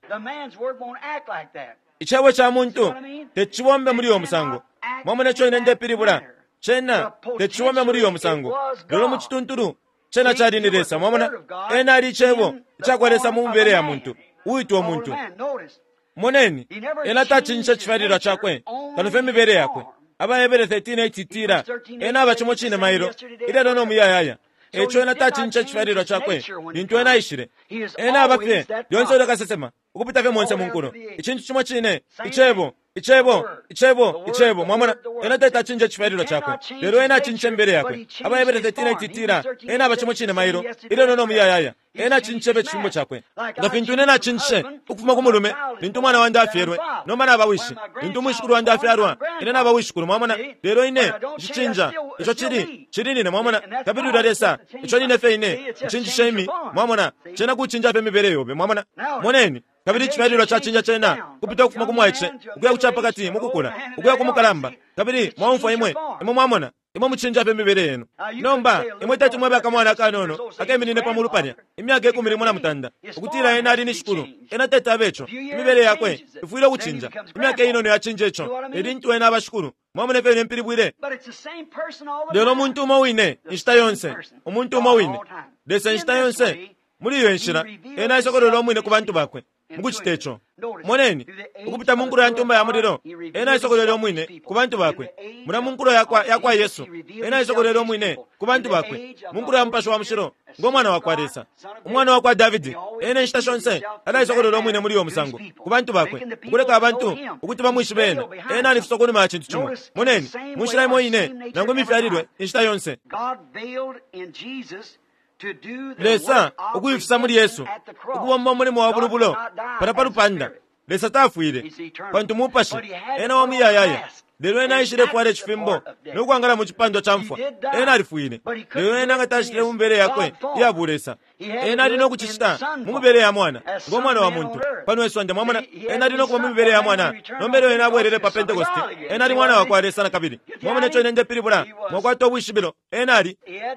ichabo cha muntu techiwombe muri yo musango mwamana cho inende piribura chena techiwombe muri yo musango lero mu chitunturu chena chali niresa mwamana ena ali chebo chakwaresa mu mbere ya muntu uitwa muntu moneni ena tachinsha chifarira chakwe kanufe mibere yakwe abayebere thirteen eighty-tira ena abachimo chine mairo ire dono muyayaya echo ena tachinsha chifarira chakwe nintu ena ishire ena abafe yonso dakasesema ukupita fe monse munkuro ichintu chimo chine ichebo ichebo ichebo ichebo mwamana ena tatachinja chifariro chakwe lero ena chinche mbere yakwe abayebere thirteen eighty-tira ena abachimo chine mairo ire dono muyayaya ena chinchebe chifimbo chakwe ngafintu nena chinche ukufuma kumulume nintu mwana wanda afierwe nomba na bawishi nintu mwishukuru wanda afierwa ina na bawishukuru mwamana lero ine chichinja icho chiri chiri nine mwamana kabiri udadesa icho nine fe ine chinji shemi mwamana chena kuchinja fe mibere yobe mwamana moneni kabiri chifariro cha chinja chena kupita kufuma kumwaiche ukuya kuchapa kati mukukula ukuya kumukalamba kabiri mwamfa imwe imwe mwamona imwe muchinja fe mibere yenu nomba imwe tatu mwabe akamwana kanono akeminine pamulupanya imyaka ekumiri mwana mutanda ukutira ena ali nishukuru ena teta becho mibere yakwe ifuira kuchinja imyaka ino ne yachinja echo eri ntu ena abashukuru mwamune fe ne mpiribwire lero muntu mawine inshita yonse umuntu mawine desa inshita yonse muri yo nshira ena isokolero mwine ku bantu bakwe mukuchitecho moneni ukupita munkuro ya ntumba ya muliro ena isokolero mwine ku bantu bakwe muna munkuro yakwa yakwa Yesu ena isokolero mwine ku bantu bakwe munkuro ya mpasho wa mshiro ngo mwana wa kwaresa umwana wa kwa David ena nshita shonse ana isokolero mwine muri yo musango ku bantu bakwe ukuleka abantu ukuti bamwishi bene ena alifisokoni ma chintu chimwe moneni mushira moyine nango mifyarirwe nshita yonse lesa ukuyifisa muri Yesu ukuwamba muri mwa bulubulo paraparupanda lesa tafuire pantu mupashi ena wa muyayaya lero ena ishire kware chifimbo nokuangala mu chipando cha mfwa ena alifuire lero ena ngatashire mumbere yakwe yabulesa ena alina okukichita mu mibere ya mwana ng'omwana wa muntu pano eswanja mwamana ena alina okuba mu mibere ya mwana nombere oyo n'abwerere pa pentekosti ena ali mwana wakwa alesana kabiri mwamana ekyo nenje piribula mwakwata obwishibiro ena ali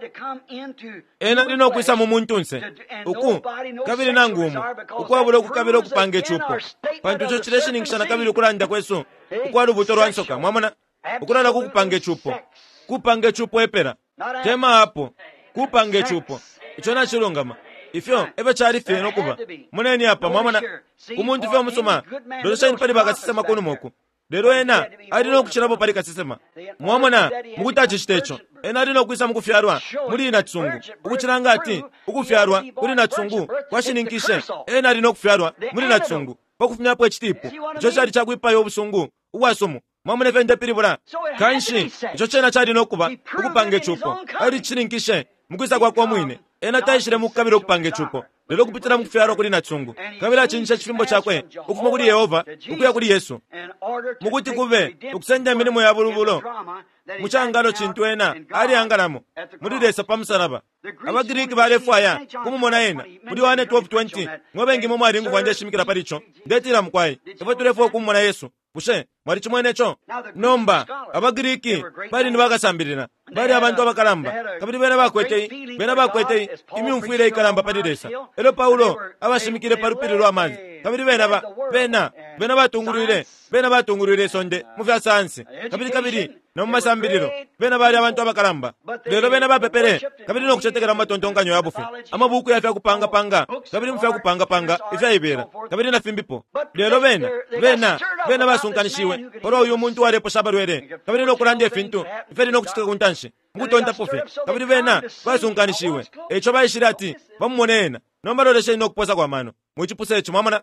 ena alina okwisa mu muntu nse uku kabiri nangumu ukwabula okukabira okupanga ecuupo pantu kyo kireshiningishana kabiri okulanda kwesu ukwali obuto lwa nsoka mwamana ukulala kukupanga ecuupo kupanga ecuupo epera tema hapo kupanga ecuupo ekyo nakilungama ifyo ebe kyali ffe n'okuba muneni apa mwamana kumuntu ffe omusoma loloshaini pali bakasisema kunumoku lero ena alina okukirabo pali kasisema mwamana mukutachi kiteekyo ena alina okwisa mukufyarwa muli na kisungu ukukiranga ati ukufyarwa kuli na kisungu kwashininkishe ena alina okufyarwa muli na kisungu bakufumyapo ekitiipu ekyo kyali kyagwipayo obusungu ubwasomo mwamuna efe ndepiribula kanshi ekyo kyena kyalina okuba okupanga ecuupo ali kishirinkishe mukwisa kwakwo omwine ena tayishire mukukabira okupanga ecuupo lero okupitira mukufyarwa kuli na kisungu kabira kinyisha ekifimbo kyakwe okufuma kuli yehova okuya kuli yesu mukuti kube okusenja emirimu ya bulubulo mukyangalo kintu ena ali angalamo muliresa pamusalaba abagiriki balefwaya kumumona ena muli wane twelve twenty mwebengimu mwali nguvanja eshimikira palicho ndetira mukwayi efe tulefu okumumona yesu pushe mwali chimwene cho nomba abagiriki bali nibakasambirira bali abantu abakalamba kabiri bena bakwetei bena bakwetei imyumfwire ikalamba paliresa elo paulo abashimikire parupiri lwa amazi kabiri bena ba bena bena batungurire bena batungurire sonde muvya sansi kabiri kabiri nomumasambiriro bena bali abantu abakalamba lero bena bapepere kabiri nokuchetekera matontonganyo yabufe amabuku yafya kupanga panga kabiri mufya kupanga panga ifya ibera kabiri na fimbipo lero bena bena bena basunkanishiwe poro uyu muntu warepo shabarwere kabiri nokulanda efintu iferi nokuchiteka kuntanshi mukutonda pufe kabiri bena basunkanishiwe echo bayishira ati bamumonena nomba loleshe nokuposa kwa mano muchipuse echo mwamana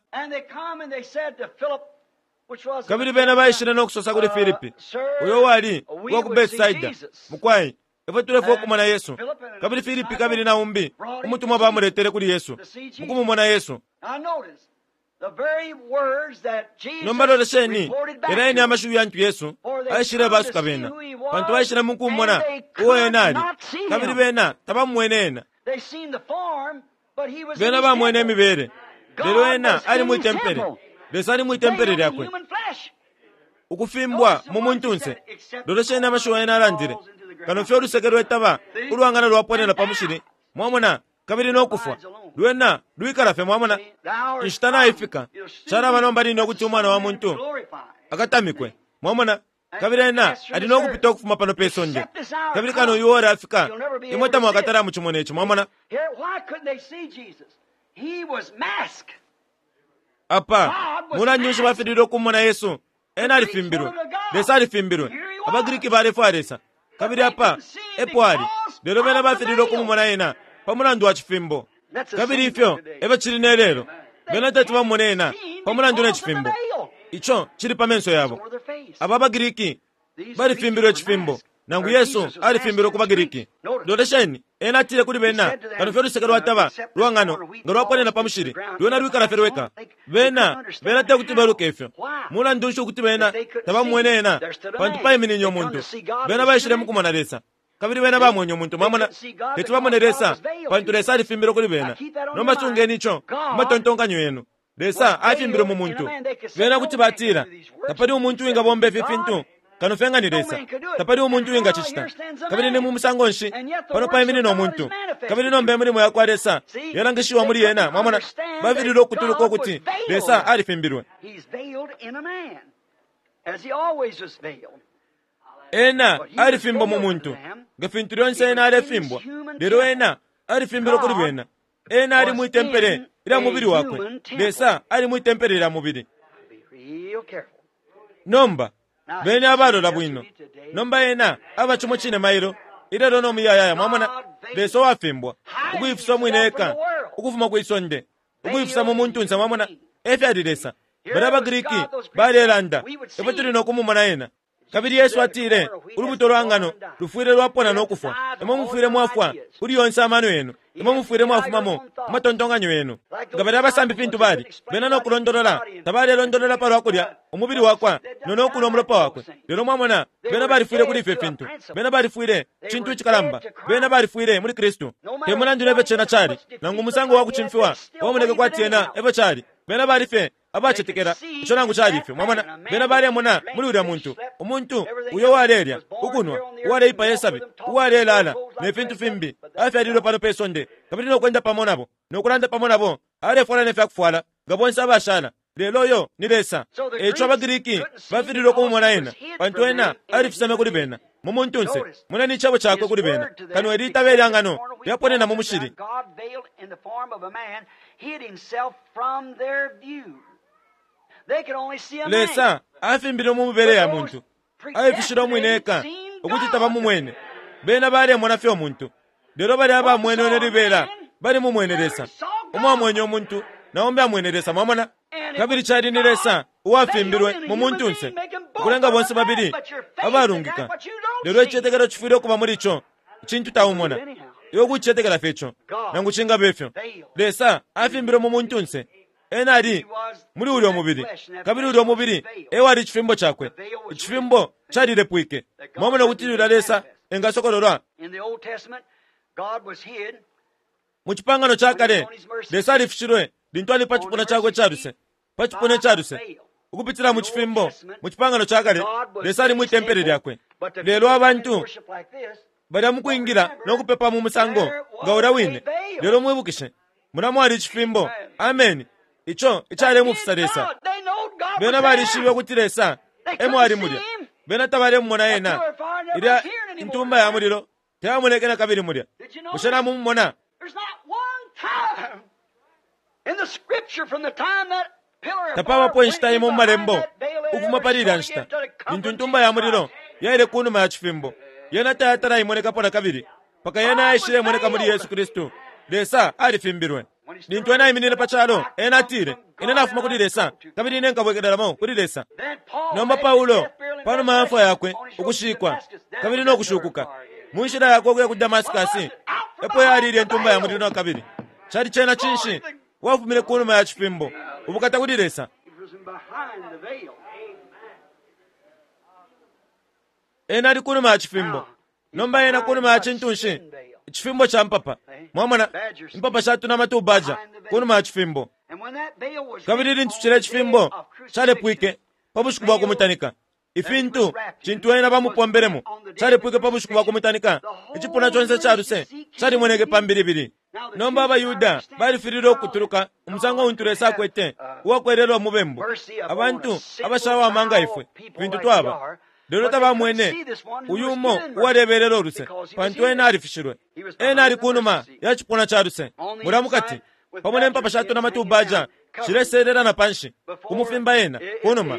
kabiri bena bayishira nokusosa kuli Filipi uyo wali waku Bethsaida mukwayi efe tulefu okumona Yesu kabiri Filipi kabiri na umbi umutumwa bamuletere kuli Yesu mukumumona Yesu nomba lolesheni era eni amashubi yantu Yesu ayishire basu kabena pantu bayishire mukumumona uwo enali kabiri bena tabamwenena bena bamwene emibere lero ena ali mwitempere lesa ali mwitempere lyakwe ukufimbwa mu muntu nse lolesheni amashubi ena alandire kano fye oluseke lwetaba uluwangana lwaponera pamushiri mwamona kabiri n'okufwa lwena lwikalafe mwamona nshitana ayifika kyaraba nomba lina okuti omwana wa muntu akatamikwe mwamona kabiri ena alina okupita okufuma pano pesonje kabiri kano yuwore afika imwetamu akatara mu kimono ekyo mwamona apa mulanyushi bafirire okumona Yesu ena alifimbirwe lesa alifimbirwe abagiriki balefu alesa kabiri apa epwali lero bena bafirire okumumona ena pamulandu wa kifimbo kabiri ifyo ebe kiri nerero bena tatu bamunena pamulandu n'ekifimbo icho kiri pamenso yabo aba bagiriki balifimbirwa ekifimbo nangu Yesu alifimbirwa ku bagiriki lolesheni ena atire kuli bena kano fyo luseke lwataba lwangano nga lwaponera pamushiri lwena lwikalaferweka bena bena te kuti baluke ifyo mulandu nsho kuti bena tabamwenena pantu paimininyo omuntu bena bayishire mukumona lesa kabiri bena bamwenye omuntu mwamona tetubamoneresa pantu lesa alifimbirwa kuli bena nomba sungeni icho matontonganyo yenu lesa afimbirwa mu muntu bena kuti batira tapali omuntu winga bombe fifintu kano fengani lesa tapali omuntu winga chichita kabiri ne mu musango nshi pano paimini no omuntu kabiri nombe muri moya kwa lesa yarangishiwa muri yena mwamona baviri lokutuluko kuti lesa alifimbirwa ena alifimbo mu muntu gafintu lyonse ena alifimbwa lero ena alifimbirwa kuli bena ena ali mwitempere ila mubiri wakwe lesa ali mwitempere ila mubiri nomba bene abalola bwino nomba ena abachomo chine mairo ila lono muyayaya mwamona leso wafimbwa ukuyifusa mwineka ukufuma kwisonde ukuyifusa mu muntu nsa mwamona efe adilesa bala bagiriki balelanda efe tulina okumumona ena kabiri yesu atire urubuto rwangano rufwire rwapona n'okufa emwe mufwire mwafwa kuri yonse amano enu emwe mufwire mwafumamo amatontonganyo enu nga bali abasambi pintu bali bena n'okulondolola tabali elondolola pa lwakulya omubiri wakwa nonookuna omulopa wakwe lero mwamona bena balifwire kuli ife pintu bena balifwire kintu kikalamba bena balifwire muri kristu temulandira ebe kyena kyali nangu omusango wakuchimfiwa wamuleke kwatiena ebe kyali bena balife abachetekera ekyo nangu kyalife mwamona bena bali amona muri uriya muntu omuntu uyo waleerya ukunwa uwaleipa yesabe uwaleelala nefintu fimbi afyalirwe pano pesonde kabiri n'okwenda pamo nabo n'okulanda pamo nabo alefwala nefe akufwala nga bonse abashala lelo oyo nilesa ekyo abagiriki bafirire okumumona yena bantu ena alifisame kuli bena mumuntu nse muna nichabo chakwe kuli bena kano erita beryangano lyaponena mumushiri lesa afimbire omumubere ya muntu ayifishire omwineka okutitaba mumwene bena bali emona fye omuntu lero bali abamwene oneribeera bali mumweneresa omwamwenye omuntu naombe amweneresa mwamona kabiri kyali nilesa uwafimbirwe mu muntu nse okulenga bonse babiri abalungika lero ekyetegero kifwire okuva muri kyo kintu tawumona yokuchetekera fecho nangu chinga befyo lesa afimbire mu muntu nse enali muri uri omubiri kabiri uri omubiri ewali chifimbo chakwe chifimbo chali repwike mwamuna kutilira lesa engasokololwa mu chipangano chakale lesa alifishirwe lintu ali pachipona chakwe charuse pachipone charuse ukupitira mu chifimbo mu chipangano chakale lesa ali mu tempere lyakwe lero abantu bali amukuingira n'okupepa mu musango nga orawine lero mwebukishe munamwali chifimbo amen icho ichale mufisa lesa bena balishibwe kuti lesa emwali mulya bena tabale mmona yena ira intumba ya muliro teyamulekera kabiri mulya mushana mumona tapawa poinshita mu malembo ukuma palira nshita intuntumba ya muliro yaile kunuma ya chifimbo yena tayatara imoneka pona kabiri paka yena aishire imoneka muri Yesu Kristo lesa alifimbirwe nintu ena iminire pachalo ena atire ena nafuma kuri lesa kabiri nenka bwegeramo kuri lesa nomba Paulo pano maafwa yakwe ukushikwa kabiri no kushukuka munshira yakwe kuya ku Damascus epo yalire entumba ya muliro kabiri chali chena chinshi wafumire kunuma ya chifimbo ubukata kuri lesa ena ali kunuma ya chifimbo nomba ena kunuma ya chintunshi chifimbo cha mpapa mwamona mpapa shatuna matubaja kunuma ya chifimbo kabiri lintu chile chifimbo chale pwike pabushikuba kumutanika ifintu chintu ena bamupomberemo chale pwike pabushikuba kumutanika ichipuna chonse charuse chali mwenege pambiribiri nomba abayuda balifirira okuturuka umusango w'unturesa kwete uwakwererwa mubembo abantu abashawa amanga ifwe bintu twaba lero tabamwene uyumo uwareberero ruse pantu ena alifishirwe ena ali kunuma yachipuna charuse muramukati pamone mpapa shatuna matubaja chireserera na panshi kumufimba ena kunuma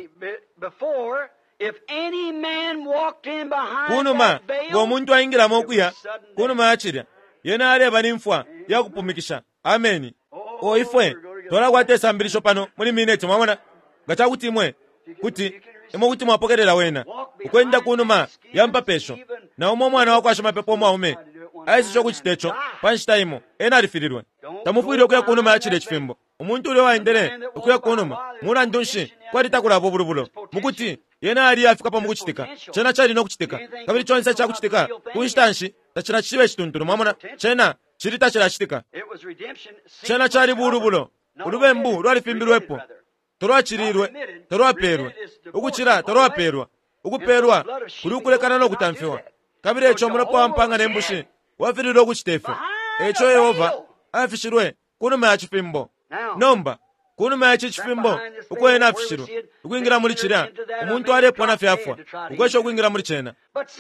kunuma ng'omuntu ayingiramo okuya kunuma yachirya yena areba n'imfwa yakupumikisha ameni o ifwe tolakwatesa mbirisho pano muri minute mwamona gachakuti imwe kuti imo kuti mwapokerera wena ukwenda kunuma yampa pesho na umwe mwana wakwasha mapepo mwaume aisi cho kuchitecho panshitaimo ena alifirirwe tamufwire kuya kunuma yachire chifimbo umuntu ule waendere kuya kunuma muna ndunshi kwati takulabo bulubulo mukuti yena ali afika pa mukuchitika chena chali no kuchitika kabiri chonse cha kuchitika kunshitanshi tachira chiwe chitunturu mwamona chena chiri tachira chitika chena chali bulubulo ulubembu lwalifimbirwepo torwachirirwe torwaperwe ukuchira torwaperwa ukuperwa kuri ukulekana no kutamfiwa kabiri echo munapo ampanga nembushi wafirira okuchitefe echo Yehova afishirwe kunuma ya chifimbo nomba kunuma ya chifimbo ukwena afishirwe ukwingira muri chira umuntu arepo na fyafwa ukwesho ukwingira muri chena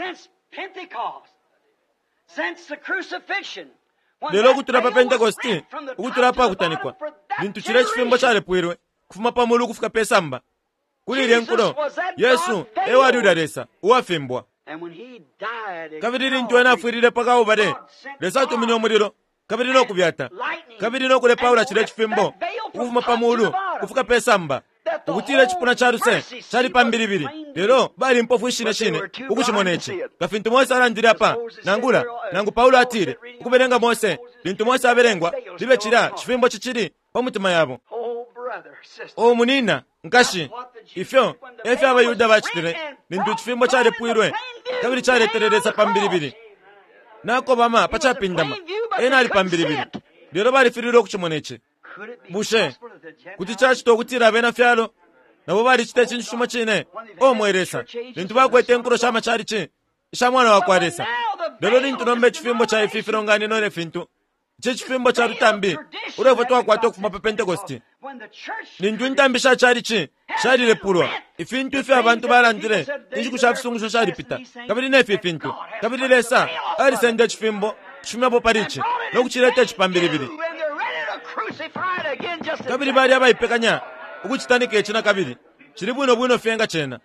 lelo kuturapa Pentecosti ukuturapa kutanikwa bintu chire chifimbo chalepwirwe kufuma pamulu kufika pesamba kulire nkulo Yesu ewali udaresa uwafimbwa kabiri lintu ena afwirire paka ubare lesa tumini omuliro kabiri no kubyata kabiri no kule Paulo chire chifimbo kufuma pamulu kufika pesamba ukutira chipuna charuse chali pambiribiri lero bali mpofu ishine shine ukuchimonechi kafintu Mose alandira pa nangula nangu Paulo atire ukuberenga Mose bintu Mose aberengwa libe chira chifimbo chichiri pamutima yabo o munina nkashi ifyo efyo abayuda bachitire nindu chifimbo chale puirwe kabiri chale tereresa pambiribiri nako bama pachapindama ena ali pambiribiri lero bali firiro kuchimonechi bushe kuti chachi tokutira bena fyalo nabo bali chite chintu chuma chine omweresa nintu bakwete nkuro shama chali chi shamwana wakwaresa lero nintu nombe chifimbo cha ififiro ngani nore fintu che chifimbo cha rutambi urevo twakwata okufuma pa Pentecost nintu ntambi sha chali chi chali lepurwa ifintu ife abantu balandire inji kushafisungu shali pita kabiri nefi fintu kabiri lesa ali sende chifimbo chimya bo parichi nokuchirete chipambiribiri kabiri bali abayipekanya ukuchitanike china kabiri chiri bwino bwino fenga chena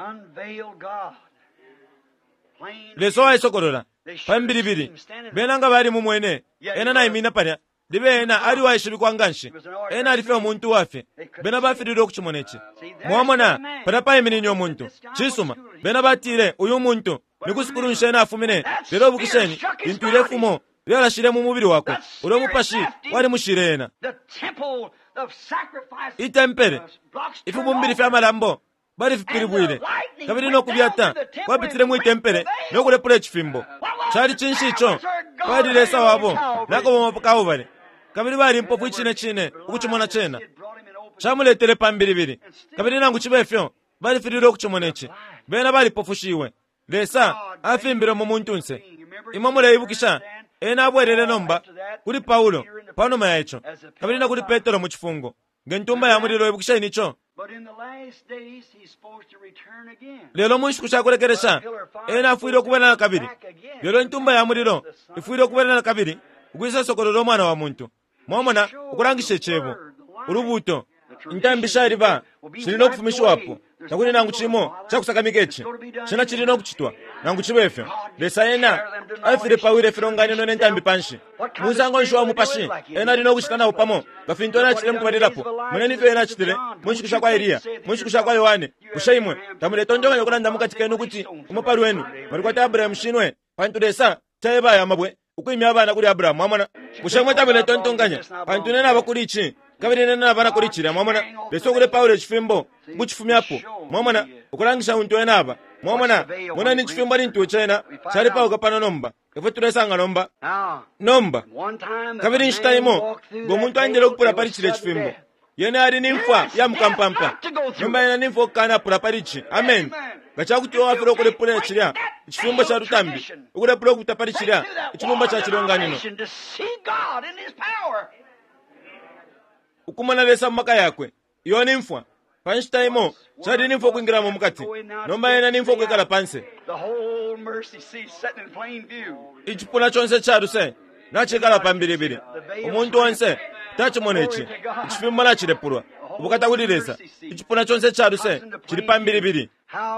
leso ayisokorora pambiribiri benanga bali mumwene ena na imina panya dibe ena ali wayishibi kwanganshi ena alife omuntu wafe bena bafirira okuchimonechi mwamona parapa imini omuntu chisuma bena batire uyu muntu nikusikuru nshena afumine lero bukisheni intwire fumo lero shire mu mubiri wako uro mupashi wali mushirena itempere ifu mumbiri fya malambo bari fipiri bwire kabiri no kubyata kwapitire mu itempere no kurepure chifimbo chari chinshicho bari lesa wabo nako bomapakaho bari kabiri bari mpofu chine chine ukuchimona chena chamuletere pambiribiri kabiri nangu chibefyo bari firiro kuchimonechi bena bari pofushiwe lesa afimbiro mu muntunse imamure ibukisha ena abwerere nomba kuri Paulo pano mayacho kabiri na kuri Petero mu chifungo ngentumba ya muriro ibukisha inicho lelo mushkusha kurekeresha ena afuiro kubena na kabiri lelo ntumba ya muriro ifuiro kubena na kabiri ugwisa sokororo mwana wa muntu mwamona ukurangishe chebo urubuto ntambisha riba chirino kufumishwa hapo nakuni nangu chimo chakusakamikechi china chirino kuchitwa nangu chibefe lesa ena afire pawire firongani no ntambi panshi muzango nshwa mupashi ena rino kushikana upamo gafinto na chiremu kubarirapo muneni fe ena chitire munshikisha kwa Elia munshikisha kwa Yohane ushaimwe tamule tonjonga yokulanda mukati kenu kuti umuparu wenu marikwata Abraham shinwe pantu lesa chaiba ya mabwe ukwimya abana kuri Abraham mwamona ushamwe tamule tontonganya pantu nena bakurichi kabiri nena abana kurichira mwamona leso kule Paulo chifimbo kuchifumyapo mwamona ukulangisha untu ena aba mwamona mwana ni chifimbo ni ntu chena chali pa ukapana nomba efe tulesanga nomba nomba kabiri nshitaimo go muntu anjelo kupura parichire chifimbo yene ari nimfa ya mkampampa nomba yena nimfo kana pura parichi amen gachakuti wafiro kule pura chiria chifimbo cha rutambi ukule pura kutaparichiria chifimbo cha chironganino ukumana lesa maka yakwe iyo nimfwa panshitaimo chadi nimfo kuingira mu mukati nomba yena nimfo kwekala panse ichipuna chonse charuse nachikala pambiribiri umuntu wonse tachimonechi ichifimbo nachirepurwa ubukata kulilesa ichipuna chonse charuse chiri pambiribiri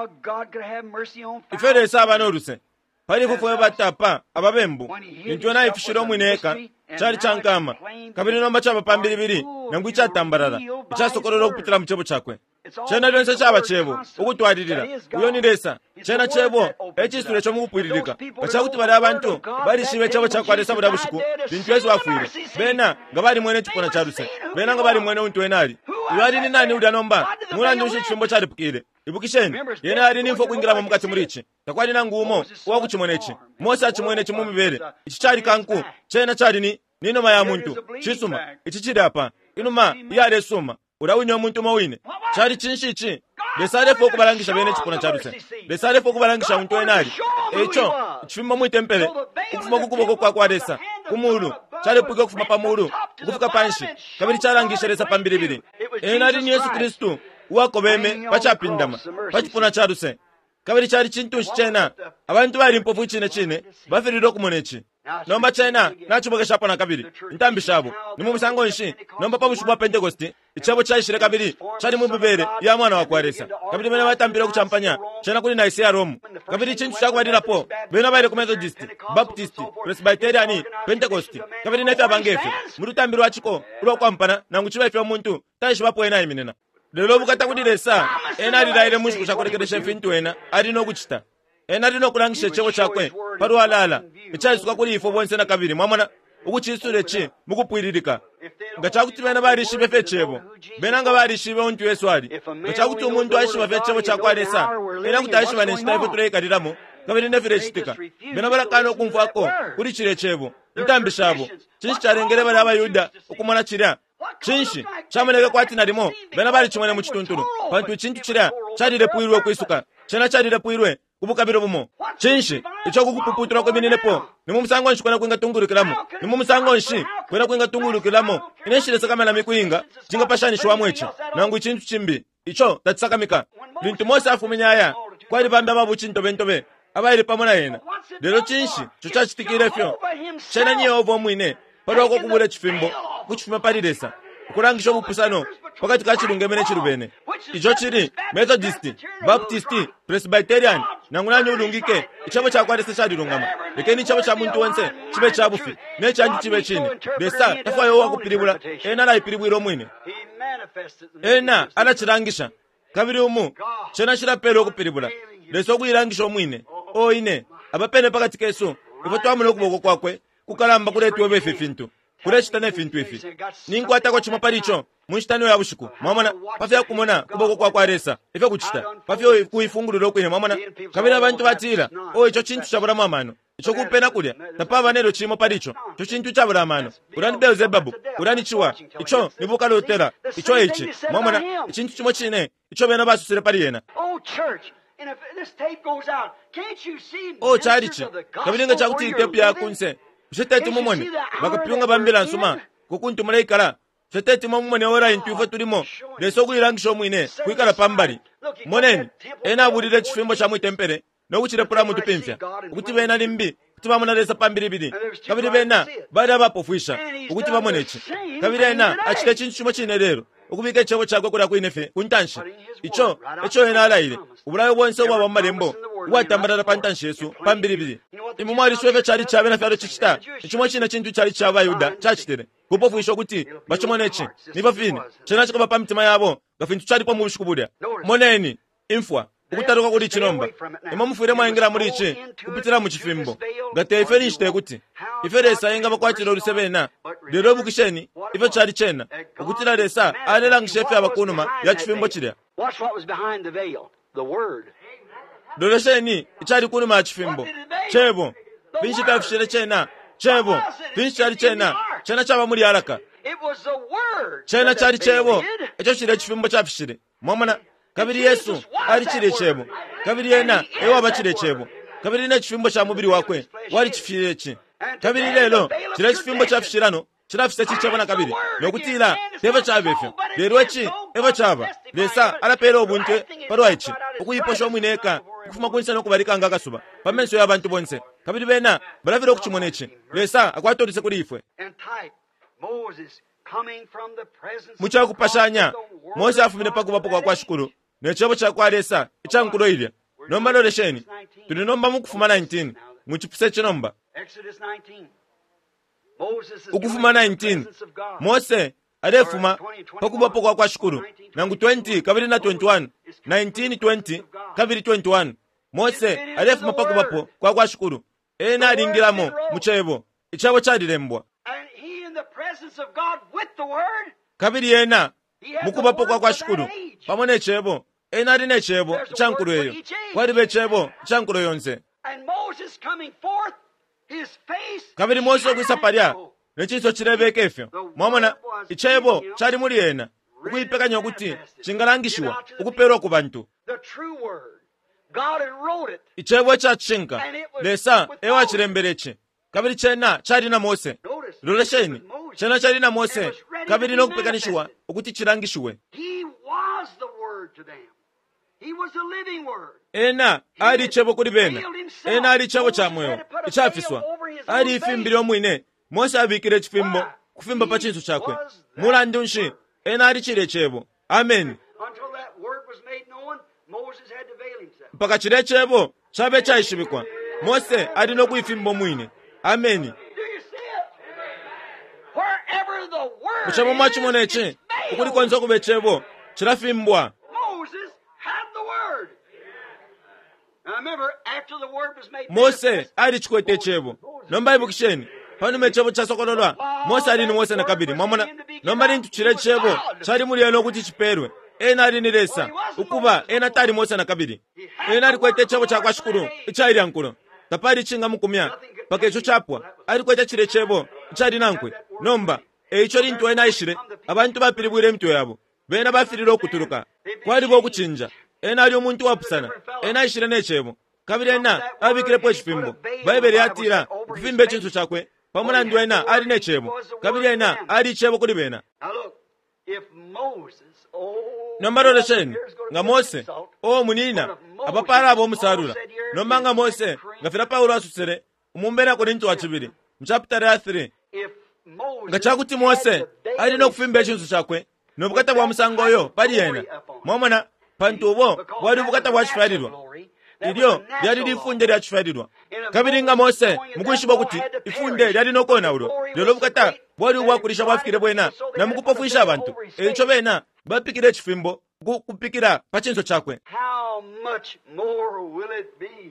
iferesa abana oruse pali fufuwe batapa ababembu nintwena ifishiro mwineka chari chankama kabiri nomba chaba pambiribiri nangu ichatambarara ichasokorera kupitira muchebo chakwe chena lyonse chaba chebo ukutwadirira uyo ni lesa chena chebo echisure cho mukupwiririka gachakuti bali abantu bali shibe chabo chakwaresa budabushiku bintu yesu wafwire bena ngabali mwene chipona charuse bena ngabali mwene untu enali yari ni nani udi nomba mulandi ushi chifimbo chari pukire ibukisheni yena ari nimfo kuingira mu mukati murichi takwali nangumo wakuchimonechi Mose achimwene chimumibere ichi chari kanku chena chari ni ninoma ya muntu chisuma ichi chiri apa inuma yare suma urawinyo muntu mawine chari chinshichi lesare fo kubalangisha bene chipona charuse lesare fo kubalangisha muntu enali echo chifimbo muitempere kufuma kukuboko kwa kwadesa kumulu chari puke kufuma pamulu kufika panshi kabiri charangisha lesa pambiribiri enali ni Yesu Kristu wako beme pachapindama pachipona charuse kabiri chari chintu chena abantu bali mpofu chine chine bafiriro kumonechi nomba chena nachubokesha pona kabiri ntambi shabo nimubisango nshi nomba pabushubwa Pentecost ichabo chashire kabiri chari mubibere ya mwana wa kwaresa kabiri bena batambira kuchampanya chena kuli na isia Rome kabiri chintu chakwadira po bena bali ku Methodist Baptist Presbyterian Pentecost kabiri neta bangefe murutambirwa chiko ulo kwampana nangu chiba ife omuntu tashi bapo ena iminena lero bukata kuti lesa ena aliraire musi kuchakolekeresha fintu ena alino kuchita ena alino kulangisha chebo chakwe paru alala ichaisuka kuli ifo bonse na kabiri mwamana ukuchisule chi mukupwiririka ngachakuti bena barishi befe chebo bena nga barishi be ontu Yesu ali ngachakuti umuntu aishi befe chebo chakwa lesa ena kutaishi bane chitaipo tureka diramo kabiri nefire chitika bena barakano kumfako kuri chire chebo ntambishabo chinshi charengere bana abayuda ukumana chira chinshi chamaneka kwati narimo bena bari chimwana mu chitunturu pantu chintu chira charire puirwe kwisuka chena charire puirwe kubukabiro bumo chinshi icho kukupuputura kweminenepo nimu musango nshi kwena kwinga tungurukiramo nimu musango nshi kwena kwinga tungurukiramo ineshire sakamana mikuinga jinga pashani shwa mwechi nangu chintu chimbi icho tatsakamika lintu Mose afuminyaya kwali bamba babuchi ntobe ntobe abayiri pamona yena lero chinshi chucha chitikire fyo chena nyeovo mwine paro ko kubule chifimbo kuchifima pariresa kurangisha bupusano pakati ka chirungemene chirubene icho chiri Methodist Baptist Presbyterian nangulanye ulungike ichabo chakwarese chadirungama lekeni ichabo cha muntu wonse chibe chabufi ne chanju chibe chini lesa tafayo wakupiribula ena la ipiribwiro mwine ena anachirangisha kabiri umu chena chirapero okupiribula leso kuirangisha mwine oine abapene pakati keso ivatwamule okuboko kwakwe kukalamba kuletwe befe fintu kulechitane fintu ifi ninkwata ko chimaparicho munchitane ya bushiku mwamana pafya kumona kuboko kwa kwaresa ife kuchita pafya kuifunguliro kwine mwamana kabira abantu batira o icho chintu chabura mwamano icho kupena kulya tapava nero chimo paricho icho chintu chabura mano urani Beelzebub urani chiwa icho nibuka lotera icho ichi mwamana chintu chimo chine icho bena basusire pariyena Oh church, and if this tape goes out, can't you see o charichi kabiringa chakuti tape ya kunse Sheteti mumone bakapyunga bambila nsuma kukuntu malaikala sheteti mumone ora intu ifo tulimo leso kuirangisho mwine kuikala pambali moneni ena abulire chifimbo cha mwitempere no kuchire pula muntu pimfya ukuti bena limbi kuti bamona lesa pambili bidi kabiri bena bada bapofwisha ukuti bamonechi kabiri ena achite chintu chimo chine lero ukubika chebo chakwe kula kuinefe kuntanshi icho echo ena alaile ubulayo bonse bwa bamalembo watambara pantanshi Yesu pambili bidi imumwali shweve chali chabe na fyalo chichita ichimo china chintu chali chaba yuda chachitere kupofwisha kuti bachomonechi nibafini chena chikaba pamitima yabo gafintu chali kwa mubishikubudya moneni infwa ukutaruka kuli chinomba imamufire mwaingira muri ichi kupitira mu chifimbo gate iferi nshite kuti ifere sayenga bakwatira urusebena lero bukisheni ife chali chena ukutira lesa alela ngishefe abakunuma ya chifimbo chirya Watch what was behind the veil, the word. Dolesheni ichali kunuma ya chifimbo chebo binshi tafshire chena chebo binshi chali chena chena chaba muri haraka It was the word. chena that chali the veil chebo hid. echo chire chifimbo chafishire mwamana kabiri Yesu ali chire chebo kabiri ena ewa bachire chebo kabiri ne chifimbo cha mubiri wakwe wali chifire chi kabiri lelo chire chifimbo chafishirano chirafise chichaba na kabiri nokutira teve chabefyo lero chi eva chaba lesa alapero obuntu parwa ichi ukuyiposha mwineka kufuma kunisa nokubarika ngaka suba pamenso yabantu bonse kabiri bena balavira okuchimonechi lesa akwatolise kuri ifwe And type Moses coming from the presence of mucha kupashanya God, the word Mose of afumine God pakuba kwa that kwa shukuru nechebo cha kwa lesa ichankulo ilya nomba lolesheni tulinomba mukufuma nineteen muchipuse chinomba Exodus nineteen. Moses is ukufuma coming from the nineteen presence of God. Mose alefuma pakuba kwa kwa shukuru nangu twenty kabiri na twenty-one nineteen twenty kabiri twenty-one Mose alefuma pakuba kwa kwa shukuru ena alingiramo muchebo ichabo chadilembwa And he in the presence of God with the word. kabiri ena mukuba kwa kwa shukuru pamone chebo ena aline chebo chankuru eyo kwalibe chebo chankuru yonse And Moses coming forth, his face. kabiri Mose okwisa palya nechinso chirebeka efyo mwamona ichebo chali muli ena ukuyipekanya kuti chingalangishiwa ukuperwa ku bantu The true word. God had wrote it. ichebo chachinka lesa ewa chiremberechi kabiri chena chali na Mose lolesheni chena chali na Mose kabiri nokupekanishiwa ukuti chilangishiwe He was the word to them. He was the living word. ena ali chebo kuli bena ena ali chebo cha moyo ichafiswa ali ifimbiri omwine Mose abikire chifimbo kufimba pa chinsu chakwe mulandi unshi ena ali chile chebo amen Until that word was made known, Moses had to veil himself. mpaka chile chebo chabe chaishibikwa Mose ali nokuifimbo mwine amen Do you see it? Wherever the word muchamo is, mwachimonechi it's ukuli veiled. konzo kube chebo chirafimbwa. Moses had the word. Now remember, after the word was made Mose ali chikwete chebo. Nomba ibukisheni. Panume chebo chasokololwa. Mose ali ni Mose na kabiri. Mwamona. Nomba rintu chire chebo. Chari muri yano kuti chiperwe. Ena ali niresa. Ukuba ena tari Mose na kabiri. Ena ali kwete chebo cha kwa shukuru. Icha ili ankuro. Tapari chinga mukumya. Pakecho chapwa. Ali kwete chire chebo. Icha ili nankwe. Nomba. Eicho rintu ena ishire. Abantu bapiri bwire mtu yabo. Bena bafiriro okuturuka. Kwali bo kuchinja. Ena ali omuntu wapusana. Ena ishire nechebo. Kabiri ena abikirepo ekifimbo. Bayibeli yatira kufimba ekintu kyakwe. Pamuna ndu ena ali nechebo. Kabiri ena ali chebo kuli bena. Nomba lesheni nga Mose o munina abapara abo musarura. Nomba nga Mose nga fira Paulo asusere umumbera ko nintu wachibiri. Chapter three. Nga chakuti Mose ali no kufimba ekintu kyakwe. Nobukata bwa musango oyo pali yena. Mwamona pantubo wali bukata bwa chifarirwa. Ilyo lyali lifunde lya chifarirwa. Kabiri nga Mose mugwishiba kuti ifunde lyali nokona ulo. Lelo bukata wali bwakulisha bwafikire bwena na mukupofisha abantu. Echo bena bapikire chifimbo kupikira pachinzo chakwe. How much more will it be?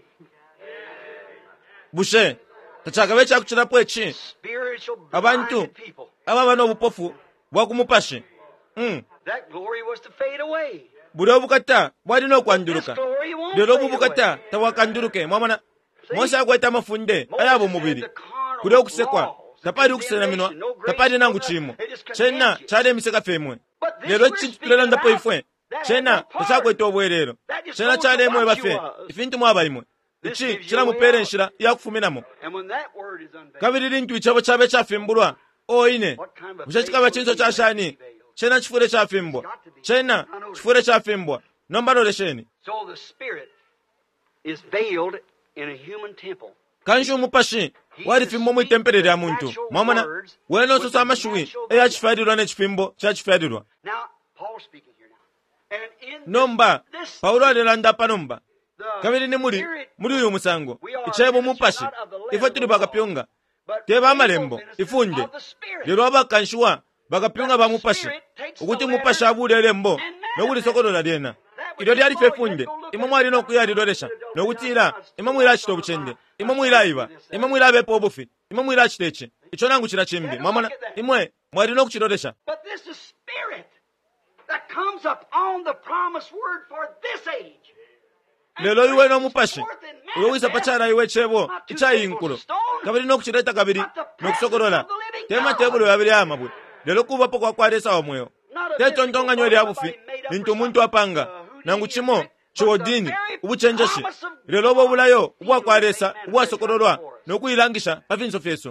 Bushe tachakabe chakuchirapo echi abantu aba bano obupofu bwakumupashi. Mm. That glory was to fade away. Buro bukata bwali no kwanduruka. Lero bukata tawakanduruke. Mwamana Mose akweta mafunde ayabo mubiri. Kuro kusekwa tapari ukusena minwa tapari nangu chimo. Chena chale miseka femwe. Lero chitulera ndapo ifwe. Chena tachakweta obwerero. Chena chale mwe bafe. Ifintu mwaba imwe. Ichi chira mupere nshira yakufuminamo. Kabiri rintu ichabo chabe chafimbulwa. Oine. Mushachikaba chinzo cha shani. Chena chifure chafimbwa. Chena chifure chafimbwa. Nomba lesheni. So the spirit is veiled in a human temple. Kanju mupashi wali fimbo mu tempere lya muntu. Mwamana weno so samashuwi eya chifarirwa ne chifimbo cha chifarirwa. Now Paul speaking here now. And in Nomba Paulo alanda panomba. Kabiri ni muri muri uyu musango. Ichebo mupashi ifo tuli bagapyonga. Teba malembo ifunde. Lero abakanshwa bagapyonga bamupashi. Ukuti mupashi abule lembo nokuli sokolola lyena. Ilo lyali fefunde imamu ali nokuyali lolesha nokutira imamu ila chito buchende imamu ila iba imamu ila bepo obufi imamu ila chiteche icho nangu chira chimbi mwamona imwe mwali nokuchilolesha. But this is spirit that comes up on the promised word for this age. Lelo iwe no mupashi uwisa pachara iwe chebo ichayinkulu kabiri nokuchileta kabiri nokusokolola tema tebulo yabiri amabwe lelo kuba poko kwalesa omweyo teto ntonga nyweli abufi nintu muntu apanga nangu chimo chiwodini ubuchenjeshi lelo bobulayo ubwakwalesa ubwasokololwa nokuyilangisha pavinso feso.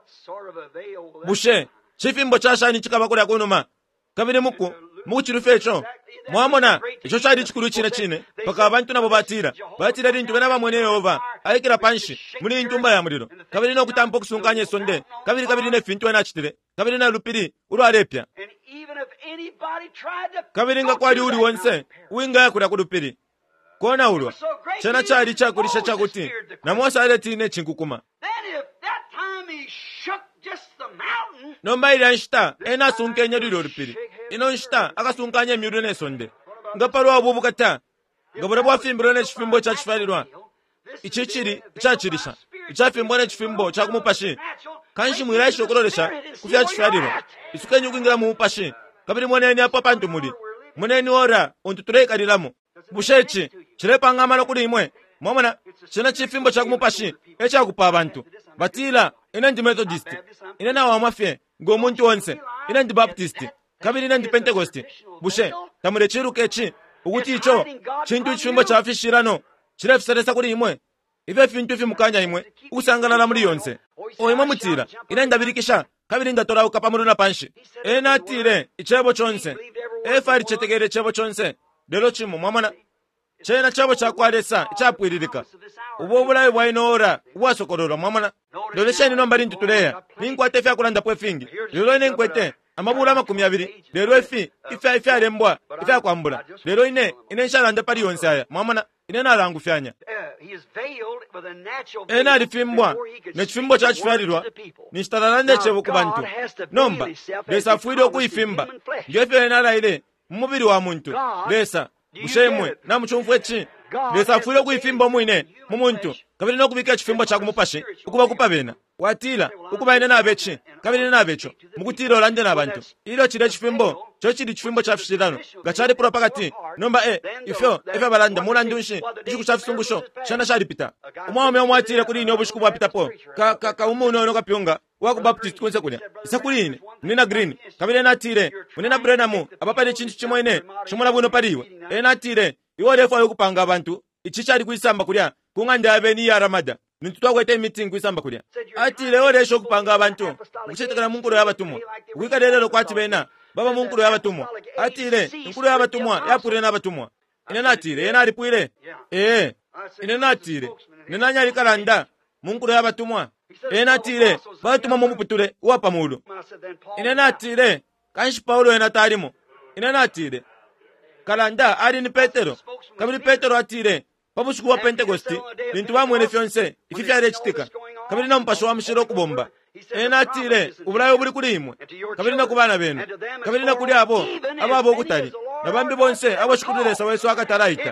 Bushe chifimbo chashani chikabakola kunuma kabiri muku muchirufecho mwamona icho chali chikulu chine chine paka abantu nabo batira batira lintu bena bamwene Yehova ayikira panshi muri ntumba ya muliro kabiri no kutampo kusunkanye sonde kabiri kabiri ne fintu ena chitire kabiri na lupiri urwalepya kabiri nga kwali uri wonse winga yakura kulupiri kona ulwa chana chali chakulisha chakuti na Mose aletine chinkukuma. Nomba ili anshita ena sunkenya lilo lupiri ino nshita akasunkanya myudu ne sonde ngaparo abubukata ngabura bwafimbiro ne chifimbo cha chifarirwa ichichiri chachirisha ichafimbo ne chifimbo cha kumupashi kanshi mwira ishokololesha kufya chifarirwa isukenyu kwingira mu mupashi kabiri moneni apo pantu muri moneni ora ontutureka lilamo bushechi chirepa ngama lokuli imwe mwamana china chifimbo cha kumupashi echa kupa abantu batila ina ndi Methodist ina na wa mafie ngo muntu wonse ina ndi Baptist kabiri ina ndi Pentecost bushe tamure chirukechi ukuti icho chintu chifimbo cha fishirano chirefseresa kuli imwe ive fintu fimukanya imwe usangana na muri yonse oyimwe mutira ina ndabirikisha kabiri ndatora ukapamuruna panshi ena tire ichebo chonse efari chetegere chebo chonse lelo chimo mwamana chena chabo chakwalesa chapwiririka ubo bulayo bwainora bwasokololwa mwamana lelo sheni nomba lintu tuleya ninkwate fya kulanda pwefingi lelo ine nkwete amabula makumi abiri lelo efi ifya ifya lembwa ifya kwambula lelo ine ine nshalanda pali yonse aya mwamana ine nalangu fyanya ena alifimbwa ne chifimbo cha chifarirwa nishtalalande chebo kubantu nomba besafuire okuyifimba ngefe ena laile mumubiri wa muntu lesa bushemwe namuchumfu echi lesa afuile kuifimbo mwine mumuntu kabiri nokubika chifimbo chakumupashe ukuba kupabena watila ukuba ine nabechi kabiri nabecho mukutira olande nabantu ilo chile chifimbo cho chili chifimbo cha fishirano gachari pura pakati nomba e ifyo efe balanda mulandunshi ichiku cha fisungusho shana shari pita umwame omwatire kuli ni obushiku bwa pita po ka ka, ka umuno ono kapyonga waku baptist kunse kulya isa kulini nina green kabiri natire nina brenamu abapane chintu chimoine chimona buno paliwe e natire iwo lefa yokupanga abantu ichichari kuisamba kulya kunganda abeni ya ramada nitutwa kwete meeting kuisamba kulya ati leo lesho kupanga abantu kuchitekana munkulo yabatumwa kuikalelelo kwati bena baba munkulo yabatumwa ati le munkulo yabatumwa yapure nabatumwa ine natire ena alipwire eh ine natire ninanya likalanda munkulo yabatumwa ene natire batumwa mumuputule wapa mulo ine natire kanshi Paulo ena talimo ine natire kalanda ali ni Petero kabiri Petero atire pabusiku wa Pentecosti bintu bamwene fyonse ififyare chitika kabiri na mpasho wa mshiro kubomba ena atire ubulayo buli kulimwe kabiri na kubana benu kabiri na kuli abo ababo okutali nabambi bonse abo shikudiresa weso akataraita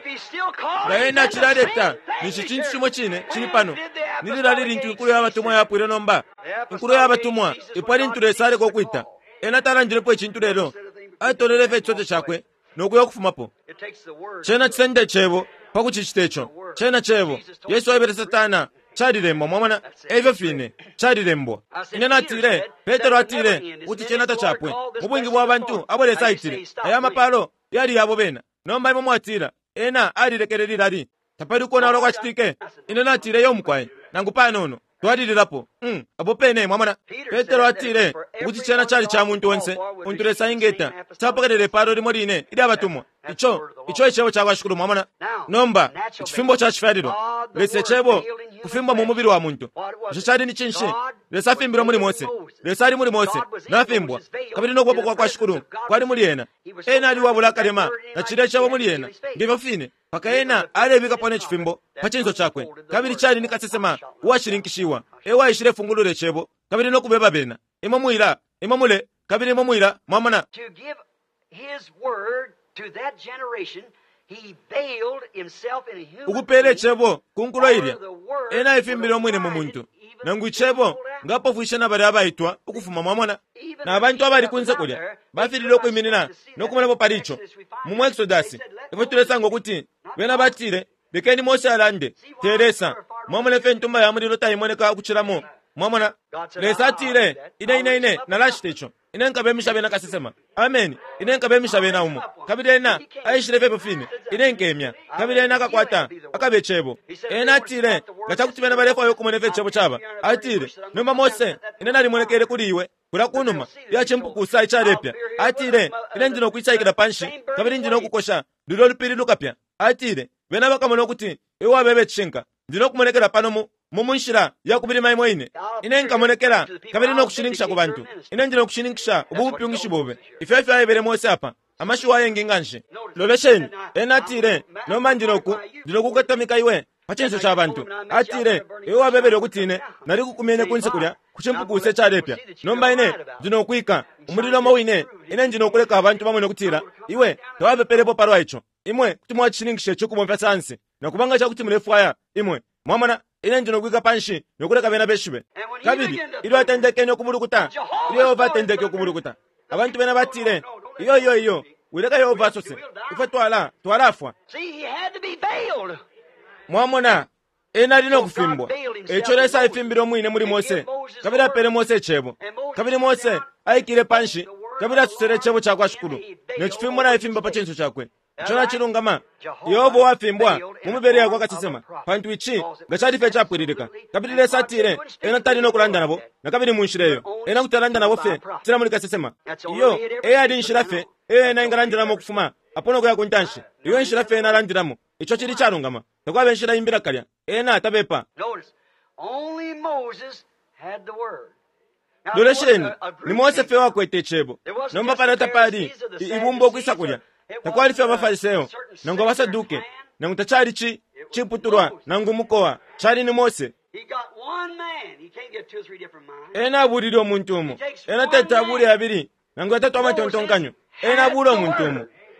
na ena chiraleta nishintu chimo chine chini pano nilirali lintu nkuru y'abatumwa yapwire nomba nkuru y'abatumwa ipwali nturesare ko kwita ena taranjire po chintu lero atolele fe chote chakwe nokuyo kufumapo chena chisende chebo pakuchichitecho chena chebo Yesu ayibere satana chadirembo mwamana evyo fine chadirembo ine natire Petero atire uti chena tachapwe mubwingi bwa bantu abole saitire aya mapalo yali yabo bena nomba imo mwatira ena alirekererira ali tapari kona ro kwachitike ine natire yo mkwai nangupana ono twadilirapo mm abo pene mwamana Petero atire uti chena chali cha muntu wonse unturesa ingeta tapakalele paro limo line ili abatumwa icho icho ichebo chagwashukuru mwamana nomba chifimbo cha chifadiro lese chebo kufimba mu mubiri wa muntu icho chali ni chinshi lesa fimbiro muri mose lesa ali muri mose nafimbwa kabiri no kwa kwashukuru kwali muri ena ena ali wabula kalema na chile chabo muri ena ndivyo fine paka ena alebika pone chifimbo pachinzo chakwe kabiri chali nikasesema washirinkishiwa ewa ishire fungulule chebo kabiri no kubeba bena imo muira imo mule kabiri imo muira mwamana to give his word to that generation. He veiled himself in a human ukupele chebo kunkulo ilya ena ifimbiro mwene mu muntu nangu chebo ngapo fuisha na bari abaitwa ukufuma mwamona na abantu abali kunze kulya bafililo kwiminina nokumalepo palicho mu Exodus ife tulesanga kuti bena batire bekeni Mose alande Teresa mwamona fe ntumba ya muliro tayimoneka kuchiramo mwamona lesa atire ine ine ine nalashitecho ine nkabe mishabena kasesema amen ine nkabe mishabena umo kabirena aishire pepo fine ine nkemya kabirena akakwata akabechebo ena atire gachakutibena balefa yo kumonefe chebo chaba atire nomba Mose ine nali monekere kuri iwe kula kunuma yachempukusa ichalepya atire ine ndino kuichaikira panshi kabiri ndino kukosha ndilo lupiri lukapya atire bena bakamono kuti ewa bebe chinka ndino kumonekera pano mu mumunshira yakubiri maimo ine ine nkamonekera kabiri no kushiningisha ku bantu ine ndino kushiningisha ubupyungishi bobe ifefe ayebere Mose apa amashi waye nginganshe lolesheni ena atire no mandinoku ndino kukatamika iwe pachinso cha bantu atire ewa bebere okutine nali kukumene kunse kulya kuchimpukuse chalepya nomba ine ndino kuika umulilo mawine ine ndino kuleka abantu bamwe nokutira iwe tawabepelepo parwa icho imwe kuti mwachiningishe chukumomva sansi nakubanga chakuti mulefwaya imwe mwamana ine ndino kuika panshi nokuleka bena beshibe kabiri ilo atendeke nokubulukuta Yehova atendeke okubulukuta abantu bena batire iyo iyo iyo uleka Yehova sose ife twala twalafwa See, he had to be veiled. mwamona ena lino kufimbwa echo lesa ifimbiro mwine muri Mose kabira pere Mose chebo kabiri Mose aikire panshi kabira susere chebo chakwashukuru nechifimbo na ifimba pachinso chakwe chona chilungama Yehova wafimbwa mumubere yako akasema pantu ichi gachadi fe chapwiririka kabiri lesa atire ena tali no kulanda nabo na kabiri munshireyo ena kutalanda nabo fe tira muri kasema iyo eya ali nshirafe ena ingalandira mo kufuma apono ko yakuntanshi iyo nshirafe ena landiramo icho chiri charungama nakwa benshira imbira kalya ena tabepa Notice, only Moses had the word. Now, dolesheni there was a- a group ni Mose of- fe wakwete chebo nomba palata pali ibumbo kwisakulya takwali fe abafariseyo nango abasaduke nango tachari chi chiputurwa nango mukowa chari ni Mose He got one man. He can't get two or three different minds. ena abuliri omuntu omu ena tete abuli abiri nango atatu amatontonkanyo ena abuli omuntu omu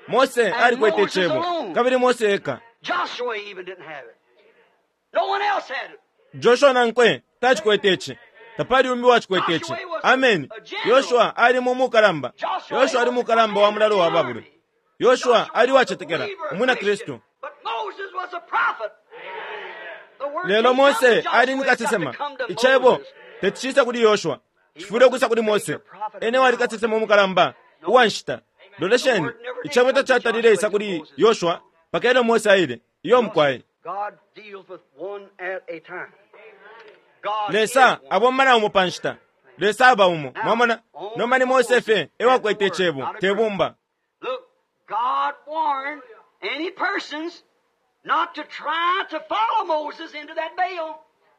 mose ali kwete chebo kabiri mose eka Joshua even didn't have it. No one else had it. joshua nankwe tachikwetechi tapali umbi wachikwetechi amen. yoshua ali mumukalamba yoshua ali mukalamba wa mulalo wa babuli yoshua ali wachetekera omwina kristu. But Moses was a prophet. The word lelo came mose from Joshua, ali it's nikatsisema got to come to ichebo Moses. techichisa kuli yoshua chifure kusa kuli mose ene wali katsisema mukalamba uwanshita lolesheni ichebo tachatalile isa kuli yoshua pakelo mose aile iyo mkwaye God deals with one at a time. God lesa is one. abo mmana umo panshita lesa aba umo mwamona nomani mose fe ewakwete chebo tebumba. Look, God warned any persons not to try to follow Moses into that Baal.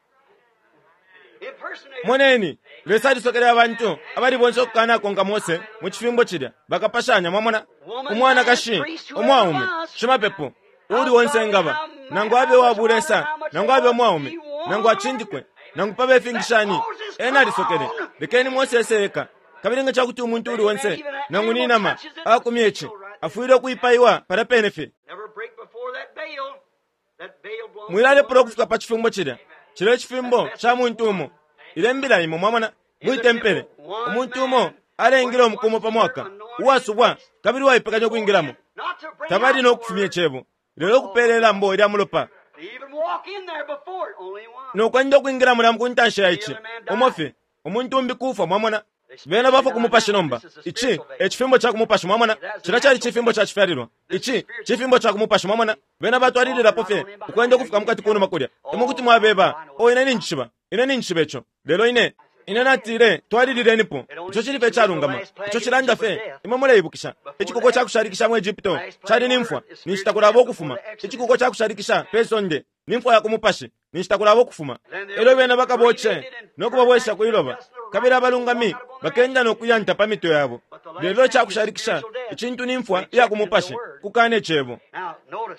Impersonator. moneni lesa lisokera abantu abali bonse okukana konga mose mu kifimbo kirya bakapashanya mwamona umwana kashi omwaume shimapepo uli wonse ngaba nangu abe wabulesa nangu abe omwaume nangu achindikwe nangu pabe fingishani ena lisokere lekeni mose eseka kabiringa chakuti umuntu uli wonse nangu ninama akumyechi afuire okuipaiwa para penefe Never break before that Baal. That Baal blows. mwilale pula okufika pa kifimbo kirya kiro ekifimbo kya muntu umo ile mbila imo mwamona mwitempere omuntu umo alengira omukomo pamwaka uwasubwa kabiri waipekanya okuyingiramo Not to bring tabali out n'okufumya ekyebo lero okupeerera mbo eri amulopa to even walk in there before it. Only one. n'okwanja okuyingira mulamu kuntansha iki omofe omuntu mbi kufa mwamona beena bafa kumupasha nomba iki ekifimbo kya kumupasha mwamona kira kyali kifimbo kya kifyarirwa iki kifimbo kya kumupasha mwamona beena batwalirirapo fe okwanja okufika mukati kuno makulya emukuti mwabeba o ine ninkikiba ine ninkikiba ekyo lero ine ine natire twalirirenipo ekyo kiri fe kyalungama ekyo kiranja fe imwe muleyibukisha ekikuko kyakusharikisha mu egipto kyali nimfwa ninkitakula okufuma ekikuko kyakusharikisha pesonde nimfwa yakumupashi ninkitakula okufuma ero beena bakaboche n'okuba bwesha kuiloba kabira abalungami bakenda n'okuyanta pamito yabo lero kyakusharikisha ekintu nimfwa yakumupashi kukana ekyebo. Now, notice.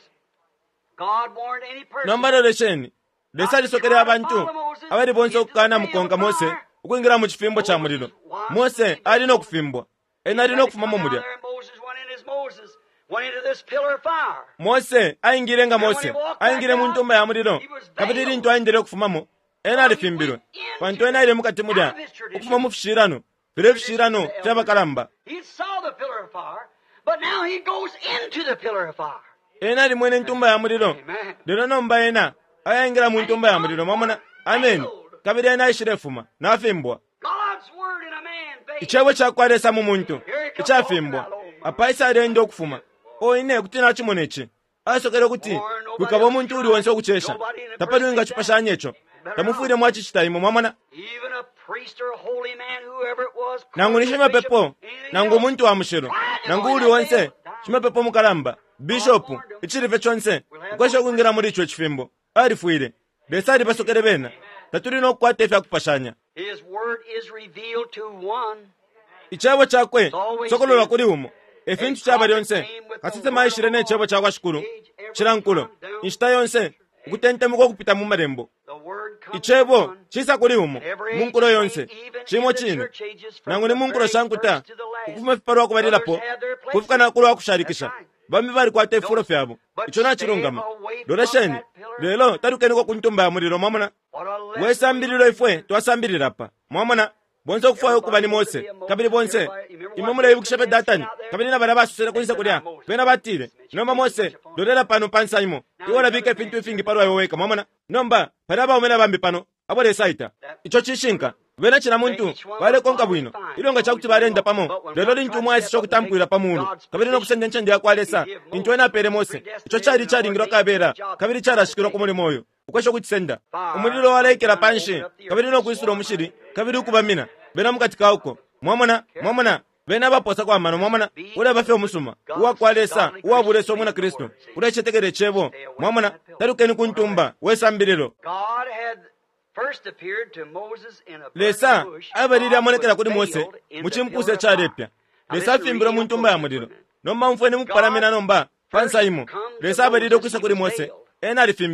God warned any person. nombalo lesheni lesa lisokera abantu abali bonse okukana mukonga mose okuyingira mu kifimbo kya muliro mose alina okufimbwa ena alina okufuma mu mulya Moses went in as Moses went into this pillar of fire. mose ayingire nga mose ayingire mu ntumba ya muliro kabiri ntu ayindire okufumamo ena alifimbirwe pantu ena ile mukati mulya okufuma mu fishirano bire fishirano kyabakalamba He saw the pillar of fire, but now he goes into the pillar of fire. ena ali mwene ntumba ya muliro lero nomba ena ayingira mu ntumba ya muliro mwamona amen kabiri ena ayishire fuma nafimbwa God's word in a man, baby. ikyebo kyakwalesa mu muntu ekyafimbwa apaisa alenda okufuma oine kuti nakimona eki asokera okuti kwikaba omuntu uli wonse okukyesha tapalinga kipashanya ekyo tamufuire mwaki kitayimo mwamona Even a priest or a holy man, whoever it was, nangu ni shimapepo nangu omuntu wa mushiro nangu uli wonse shimapepo mukalamba bishopu ekirive kyonse ukwesha okuyingira muri ikyo ekifimbo alifuire lesa ali basokere bena tatulina okukwata efe akupashanya His word is revealed to one. ikyebo kyakwe sokolola kuli umo efintu kyaba lyonse kasise mayishire n'ekyebo kyakwashukuru kirankulo inshita yonse okutentemuka okupita mu marembo The word comes ikyebo to one. kisa kuli umo Every munkulo age, yonse even kirimo in the kino church ages, from nangu ni the munkulo very shankuta first to the last. okufuma efipalu akubalirapo Others had their places. kufika nakulu akusharikisha That's right. bambi bali kwata efulo fyabo But ikyo nakirungama stay away from lolesheni that pillar. lelo talukeniko kuntumba ya muliro mwamona What a lesson. wesambiriro ifwe twasambirira pa mwamona bonse okufayo okuba ni mose kabiri bonse imwe muleyibukisha pe datani kabiri nabana basusere kunisa kulya pena batire nomba mose lolera pano pansaimo iwona bika efintu ifingi palo ayoweka mwamona nomba pana baumena bambi pano abole saita icho chishinka vena china muntu vale konka bwino ilonga chakuti valenda pamo lelo lintu mwasi chokutampwira pamunu kabiri nokusende nchende yakwalesa intu ena pere mose icho chali chalingirwa kabera kabiri charashikirwa kumuli moyo ukwesha kutisenda umulilo walaikira panshi kabiri nokwisura omushiri kabiri ukubamina vena mukati kauko mwamona mwamona vena vaposa kwa mano mwamona ula vafe omusuma uwakwalesa uwabulesa omuna kristu ula chetekere chebo mwamona talukeni kuntumba wesambiriro God had first appeared to Moses in a lesa burning bush abaliri amonekera kuli veiled mose in mu the chimpuse pillar of chalepya fire. lesa afimbira mu ntumba ya muliro nomba mfwene mupalamina nomba pansaimo lesa abaliri okwisa kuli mose ena alifimbirwe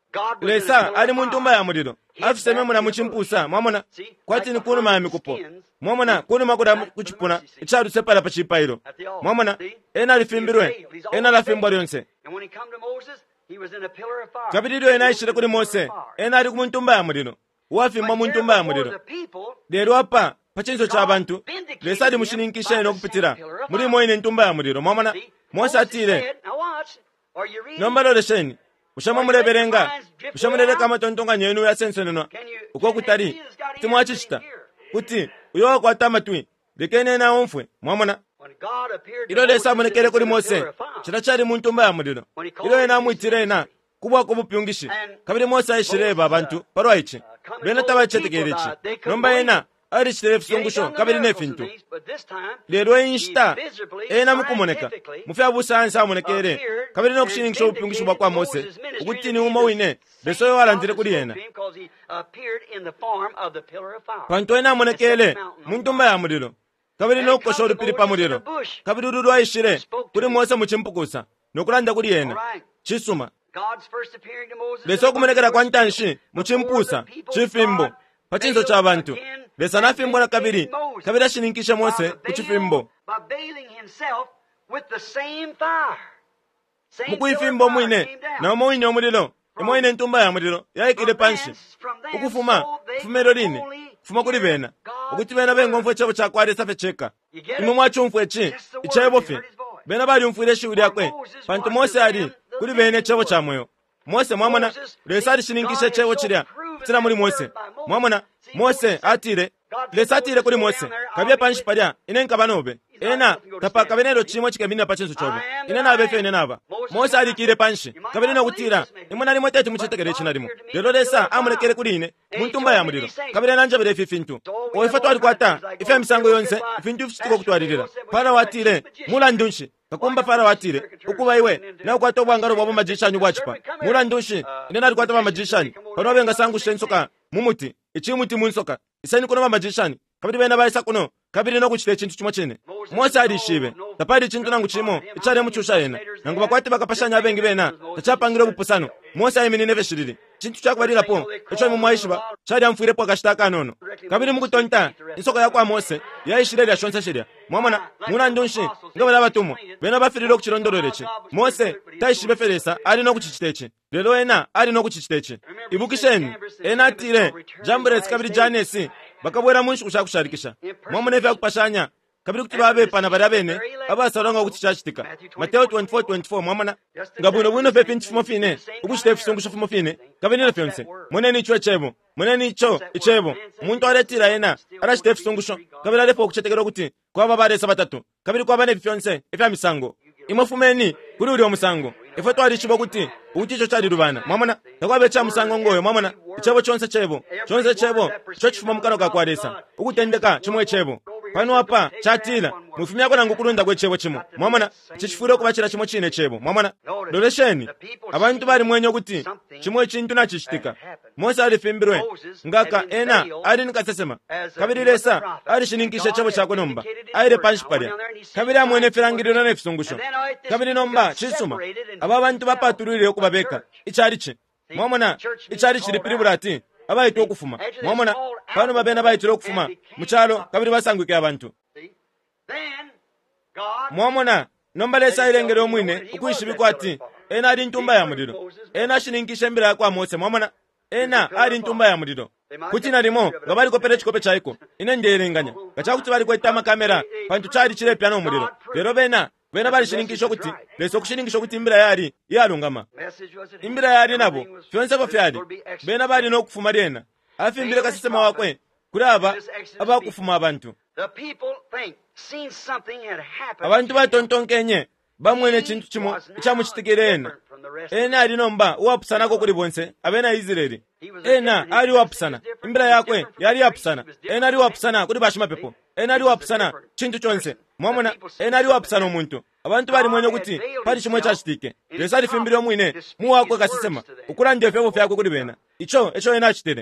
lesa ali mu ntumba ya muliro afisememuna mu chimpusa mwamona kwatini kunuma ya mikupo mwamona kunuma kuda kuchipuna ichadutse pala pa chipayiro mwamona ena alifimbirwe ena lafimbwa lyonse kapitidwe ena ishire kuli Mose ena ali ku ntumba ya muliro wafimbwa mu ntumba ya muliro lero apa pachinzo cha abantu lesa ali mushininkisha eno kupitira mulimo ine ntumba ya muliro mwamona Mose atire nomba lolesheni ushama muleberenga ushamuleleka matontonga nyenu ya sensenenwa uko kutari timwachichita kuti uyo kwata matwi lekene na omfwe mwamona ilo lesa munekele kuli Mose chirachari mu ntumba ya muliro ilo ena muitirena kubwa kubupyungishi kabiri Mose ayishireba abantu parwaichi bena tabachetekerechi nomba ena ari shiref sungusho kabiri nefintu lero inshta ena mukumoneka mufya busansa munekere kabiri no kushiningisho upyungisho bakwa Mose ukuthi ni uma wine besoyo walandire kuli yena panto ena munekele muntumba ya muliro kabiri no koshoro pili pa muliro kabiri rudu ayishire kuli Mose muchimpukusa nokulanda kuli yena chisuma beso kumonekera kwa ntanshi muchimpusa chifimbo pachinzo cha abantu lesa nafimbwa na kabiri kabiri ashininkisha Mose kuchifimbo mukuifimbo mwine na omowine omuliro emoine ntumba ya muliro yaikile panshi ukufuma fumero line kufuma kuli bena ukuti bena bengomfwe chabo chakwari safe cheka imwe mwachumfwe chi ichayebofe bena bali umfwire shiuri yakwe pantu Mose ali kuli bene chabo cha moyo Mose mwamona lesa ashininkisha chebo chirya tsira muri Mose mwamona Mose atire lesa atire kuli Mose kabye panshi parya inenka banobe ena tapaka benero chimwe chikemina pachinzo chobe inena abefe inena aba Mose alikire panshi kabene kutira imwana limwe tete muchitekere chinalimo lero lesa amulekere kuli ine muntumba ya muliro kabene nanja bere fifintu oifa twali kwata ife misango yonse ifintu fitiko kutwalirira para watire mulandunshi kakumba para watire ukuba iwe na ukwato bwangaro bwabo majishani bwachipa mulandunshi inena alikwata ba majishani panobe ngasangu shensoka mumuti ichimuti munsoka isani kuno ba majishani kabiri bena baisa kuno kabiri no kuchite chintu chimwe chene Mose alishibe tapari chintu nangu chimo ichare muchusha yena nangu bakwati bakapashanya abengi bena tachapangiro bupusano Mose ayiminine veshiriri chintu chakwarira po echo mumwaishiba chari amfwire po kashtaka nono kabiri mukutonta insoko yakwa Mose yaishirira shonse shiria mwamana muna ndunshi ngabala batumo bena bafiriro kuchirondororeche Mose taishibe feresa ali no kuchichiteche lelo ena ali no kuchichiteche ibukisheni ena atire jambres kabiri janesi bakabwera munshi kushakusharikisha mwamunefe akupashanya kabiri kuti babe pana barabene abasaronga kuti chachitika Mateo twenty-four twenty-four mwamana ngabuno buno fe pinchi fumofine ukushite fisungusho fumofine kabiri no fense moneni icho chebo moneni icho ichebo umuntu aretira yena arashite fisungusho kabiri alepo kuchetekero kuti kwa babare sabatatu kabiri kwa bane fionse efya misango imofumeni kuri uri omusango efo twali chibo kuti uti icho chali rubana mwamana takwabe cha musango ngoyo mwamana ichebo chonse chebo chonse chebo cho chifuma mukano kakwaresa ukutendeka chimwe chebo pano apa chatila mufumi yako nangu kulunda kwe chebo chimo mwamana chichifure kubachira chimo chine chebo mwamana dolesheni abantu bari mwenyo kuti chimwe chintu nachichitika Mose alifimbirwe ngaka ena ali nikasesema kabiri lesa ali shininkisha chebo chako nomba aire panshi parya kabiri amwene firangiriro ne fisungusho kabiri nomba chisuma aba bantu bapaturire okubabeka icharichi mwamana ichari chiri piriburati abaito okufuma mwamana pano babena baitiro okufuma muchalo kabiri basangwike abantu mwamana nomba lesa ilengero omwine ukuyishibiko ati ena ali ntumba ya muliro ena shininkisha mbira kwa Mose mwamana ena ali ntumba ya muliro kuti nalimo ngabali kopere chikope chaiko ine nderenganya gachakuti bali kweta kamera pantu chali chile piano muliro lero bena bena bali shininkisho kuti leso kushiningisho kuti imbira yali yalungama imbira yali nabo fyonse bafyali bena bali no kufuma lena afimbire kasisema wakwe kuraba abakufuma abantu abantu batontonkenye bamwene chintu chimo chamuchitikirena ena ali nomba wapusana ko kuri bonse abena Israeli ena ali wapusana imbira yakwe yali yapusana ena ali wapusana kuri bashima pepo ena ali wapusana chintu chonse mwamona ena ali wapusana omuntu abantu bali mwenye kuti pali chimwe chachitike lesa lifimbire omwine muwakwe kasisema ukulande febo fyakwe kuri bena icho echo ena achitere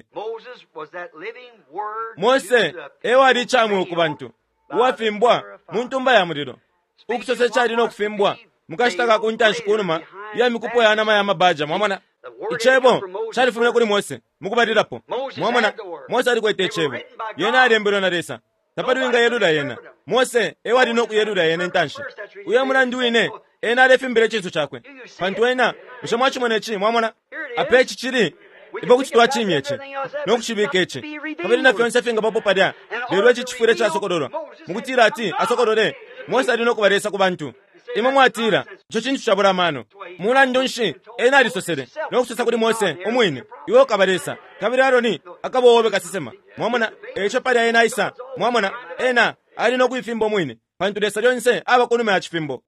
Mose ewa ali chamwe kubantu wafimbwa muntumba ya muliro ukusose chali no kufimbwa mukashitaka kuntanshi kunuma ya mikupo ya anama ya mabaja mwamana ichebo chalifumira kuli Mose mukubatirapo mwamona Mose ali kwete ichebo yena alembero na resa tapatuinga yeluda yena Mose ewali no kuyeluda yena ntanshi uya mulandu ine ena alefimbire chintu chakwe pantu ena mushamwa chimone chi mwamona apechi chiri ibo kuchitwa chimyechi no kuchibikechi kabiri na fyonse finga papo padya lero chichifure cha sokodoro mukutira ati asokodore Mose ali no kubaresa ku bantu imwe mwatira icho chintu chabura mano mulandu nshi ena alisosere no kusosa kuli Mose omwine iwo kabaresa kabiri Aroni akabowobe kasisema mwamona echo padya ena isa mwamona ena ali no kuifimbo mwine pantu desa lyonse abakonume achifimbo.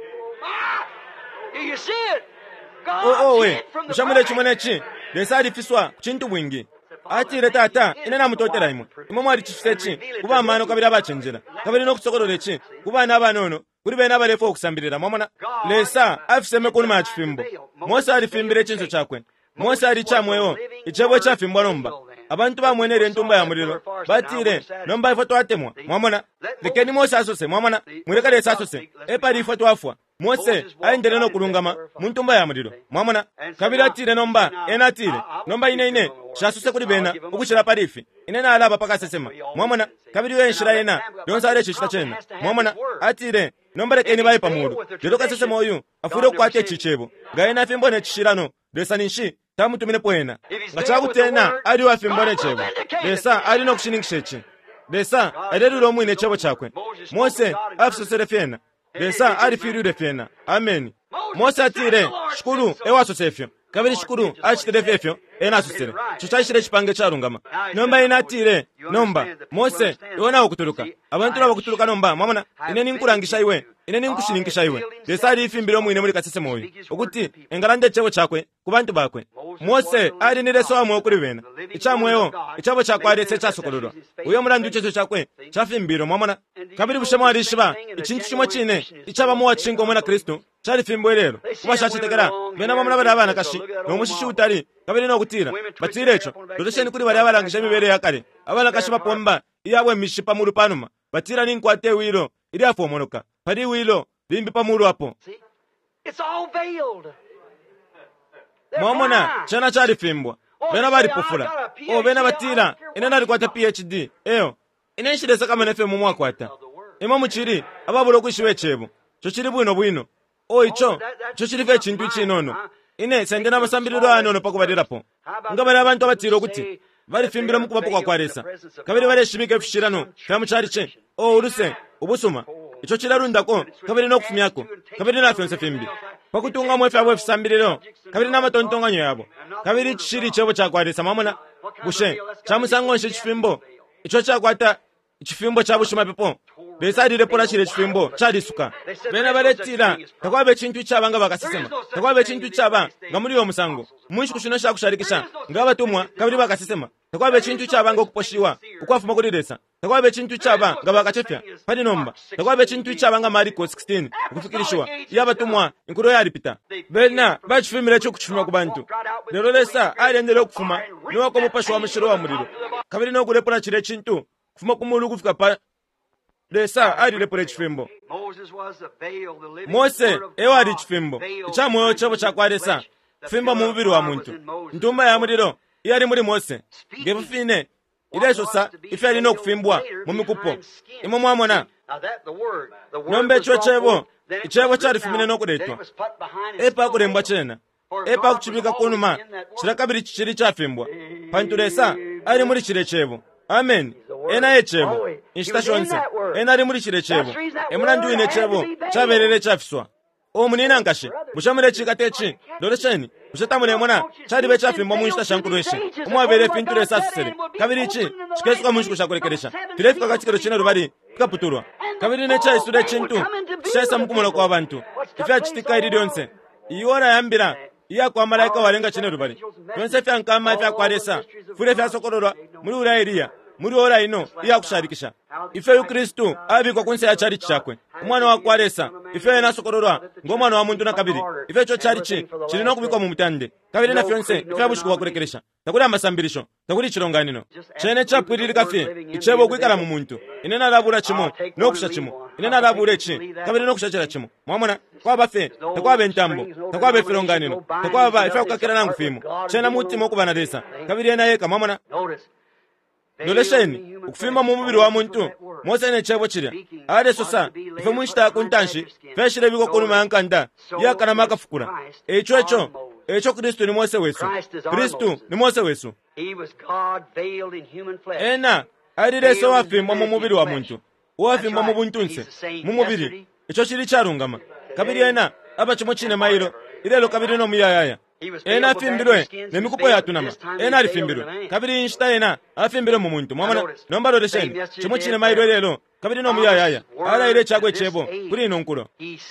You see it? God oh oh we did from the mushamule chimone chi desa alifiswa chintu bwingi atire tata inena mutotera imwe imwe mwali chifisechi kuba mano kabiri abachenjera kabiri no kusokorole chi kuba nabanono kuri bena abalefo okusambirira mwamona lesa afiseme kunuma achifimbo Mose alifimbire chintu chakwe Mose ali chamwewo ichebwe chafimbwa nomba abantu bamwenere entumba ya muliro batire nomba ifo twatemwa mwamona lekeni Mose asose mwamona mwireka lesa asose epali ifo twafwa Mose aendele no kulungama muntumba ya muliro mwamona kabiri atire nomba ena atire nomba ine ine shasuse kuli bena ukushira palifi inena alaba paka sesema mwamona kabiri wenshira yena yonsa ale chishita chena mwamona atire nomba lekeni baye pamulu lero kasesema oyu afure kwate chichebo gaena fimbo ne chishirano desaninshi tamutumine poena ngachakutena ali wafimbone chebo desa ali no kushiningishechi desa aderulo mwine chebo chakwe Mose afisosere fena desa ali firire fena amen Mose atire shukuru ewa sosefyo kabiri shukuru achitire fefyo ena asosere chuchashire chipange charungama nomba ina atire nomba Mose yona okutuluka abantu laba kutuluka nomba mwamona ine ninkurangisha iwe ine ninkushiningisha iwe desa ali ifimbiro mwine muri kasese moyo okuti engalande chebo chakwe kubantu bakwe Mose ali nireso amwe kuri bena ichamweyo ichabo chakware secha sokoloro uyo murandu checho chakwe chafimbiro mwamona kabiri bushema ali shiba ichintu chimwe chine ichaba mu wachingo mwana Kristo chali fimbo lero kuba shachitekera bena mwamuna bana bana kashi no mushishi utali kabiri no kutira batirecho dotesheni kuri bali abalangisha mibere yakale abana kashi bapomba iyabwe mishipa mulu panuma batira ninkwate wilo ili afomonoka pali wilo limbi pamulu apo it's all veiled. mwamona chana chali fimbwa bena bali pofula o bena batira inena alikwata P H D eyo inenshiresa kama nefe mu mwakwata imwe muchiri ababulo kwishiwe chebo cho chiri bwino bwino o icho cho chiri fe chintu chinono ine sende na masambiriro anono pakubadirapo ngabana abantu abatira ukuthi bali fimbira mukubapo kwa kwaresa kabiri bale shimike fishirano kamu chari che o uruse ubusuma icho chirarunda ko kabiri no kufumyako kabiri na fyonse fimbi pakutunga mwefe abo fisambiriro kabiri na matontonganyo yabo kabiri chiri chebo chakwaresa mamona bushe chamusangonshi chifimbo icho chakwata chifimbo chabushima pepo besadire pola chire chifimbo chadisuka bena baletira takwabe chintu chabanga bakasisema takwabe chintu chaba ngamuri yo musango mwishi kushino sha kusharikisha ngabatumwa kabiri bakasisema takwabe chintu chabanga okuposhiwa ukwafuma kuliresa takwabe chintu chaba ngabakachefya pani nomba takwabe chintu chabanga Mariko sixteen ukufikirishwa yabatumwa inkuru yalipita bena bachifimire cyo kuchifuma kubantu lero lesa alendele okufuma niwa ko mupasho wa mushiro wa muliro kabiri no kulepona chire chintu kufuma kumulu kufika pa desa ali lepore chifimbo Mose ewa ali chifimbo chamwoyo chabo chakwaresa fimba mu mubiri wa muntu ntumba ya muliro iyali muri Mose ngefine ileso sa ife ali no kufimbwa mu mikupo imwe mwamona nombe cho chebo ichebo chali fimine no kuletwa epa kulembwa chena epa kuchibika kunuma chirakabiri chiri chafimbwa pantulesa ali muri chire chebo amen ena echebo instashonse ena ali muri chire chebo emulandu ine chebo chaberere chafiswa o munina ngashe mushamure chikatechi doresheni mushatamure mona chali be chafimbo mu instashankureshe umwabere finture sasere kabiri chi chikesuka mu shikurekeresha tirefika kachikero china rubari kaputulwa kabiri ne cha isude chintu shesa mukumola kwa abantu ife achitika iri yonse iwora yambira iya kwa malaika walenga chine rubari yonse fya nkama fya kwaresa fure fya sokorora muri ura Elia muri ora ino iyakusharikisha ife yu Kristu abikwa kunse ya charichi chakwe umwana wa kwaresa ife yenasokororwa ng'omwana wa muntu na kabiri ife cho charichi chilino kubikwa mu mutande kabiri na fyonse ife abushuku wakurekeresha takuri amasambirisho takuri chironganino chene chapwiriri kafe ichebo kwikala mu muntu inena labura chimo nokusha chimo inena labure chi kabiri nokushachira chimo mwamona kwa bafe takwa bentambo takwa befironganino takwa ba ife kukakira nangu fimu chena mutima okubana desa kabiri ena yeka mwamona dolesheni ukufima mu mubiri wa muntu mose ne chebo chira ade sosa ife munshita kuntanshi feshire biko kunuma yankanda yakana makafukura echo echo echo Kristo ni Mose wesu Kristo ni Mose wesu ena arire so wafimba mu mubiri wa muntu wafimba mu buntunse mu mubiri echo chiri charungama kabiri ena aba chimo chine mairo irelo kabiri no muyayaya ena afimbirwe nemikupo yatunama ena alifimbirwe kabiri inshita ena afimbirwe mu muntu mwamana nomba loresheni chimo chine mairo irelo kabiri no muyayaya ala ire chagwe chebo kuri ino nkulo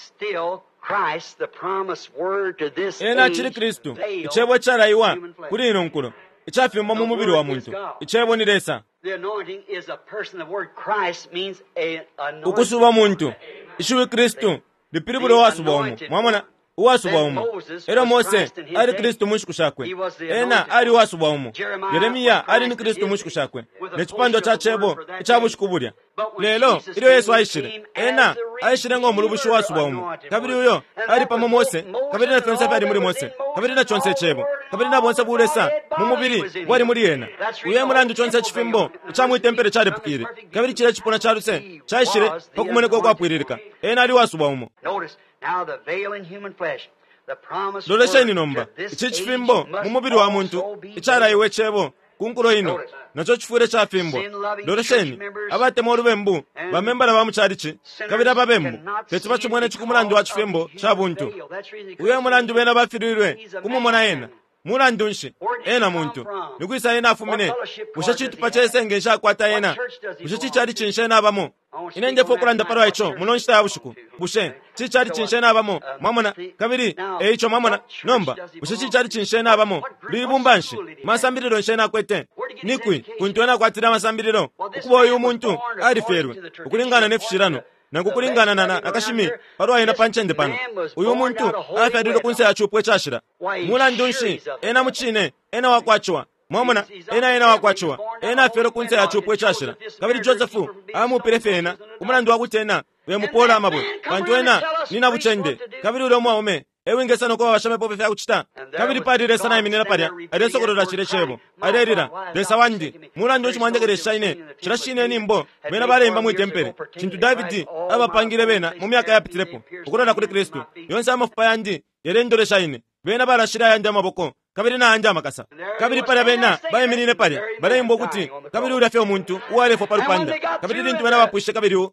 Christ, the promised word to this ena chiri Kristu ichebo charaiwa kuri ino nkulo ichafimba mu mubiri wa muntu ichebo ni resa the anointing is a person. The word Christ means a anointing. ukusuba muntu ishuwe Kristu lipiribule wasuba omu mwamona wasuba omu era Mose ari Kristu mushikushakwe ena ari wasuba omu Yeremiya ari ni Kristu mushikushakwe nechipando cha chebo ichabushikubulya lelo ilo Yesu aishire ena aishire ngo mulubushu wasuba omu kabiri uyo ari pamo Mose kabiri na fensa ari muri Mose kabiri na chonse chebo kabiri na bonse buresa mu mubiri wari muri yena uye murandu chonse chifimbo chamwitempere chari pukire kabiri chire chipona charuse chaishire pokumoneko kwapwiririka ena ari wasuba omu Now the veil in human flesh, the promise lolesheni nomba ichi chifimbo mu mubiri wa muntu icharayiwe chebo kunkulo ino nacho chifure cha fimbo lolesheni abatemo olubembu bamembala bamucharichi kabira babembu pechi bachumwene chikumulandu wa chifimbo cha buntu uye mulandu bena bafirirwe kumumona ena mulandu nshi ena muntu nikuisa ena afumine mushachitu pachesenge nshakwata ena mushachichari chinshe nabamo inende fokulanda parwa icho mulonshita ya bushuku bushe chichari chinshe nabamo mwamona kabiri e icho mwamona nomba bushe chichari chinshe nabamo libumbanshi masambiriro nshe nakwete nikwi kuntuena kwatira masambiriro ukubo uyu muntu ariferwe ukulingana nefishirano nangukulingana na nakashimi parwa ina panchende pano uyu muntu afadilo kunse achupwe chashira mulandu nshi ena muchine ena wakwachwa mwamona ena ena wakwachwa ena afero kunse yachupwe chashira kabiri Josefu amupirefena umulandu wakutena uye mupola amabwe bantu ena nina buchende kabiri ule mwaume ewingesano kwa washame pope fya kuchita kabiri padi resa na iminena padya adeso korora chire chebo aderira resa wandi mulandu chimwandekere shaine chirashine nimbo mena bare imba mwitempere chintu David abapangire bena mu myaka yapitirepo ukorora kuri Kristo yonse amafupa yandi yerendore shaine bena barashira yandi amaboko kabiri na anja makasa kabiri para bena baye minine pale bare imbo kuti kabiri urafye omuntu uwarefo parupanda kabiri lintu bena bapushe kabiri u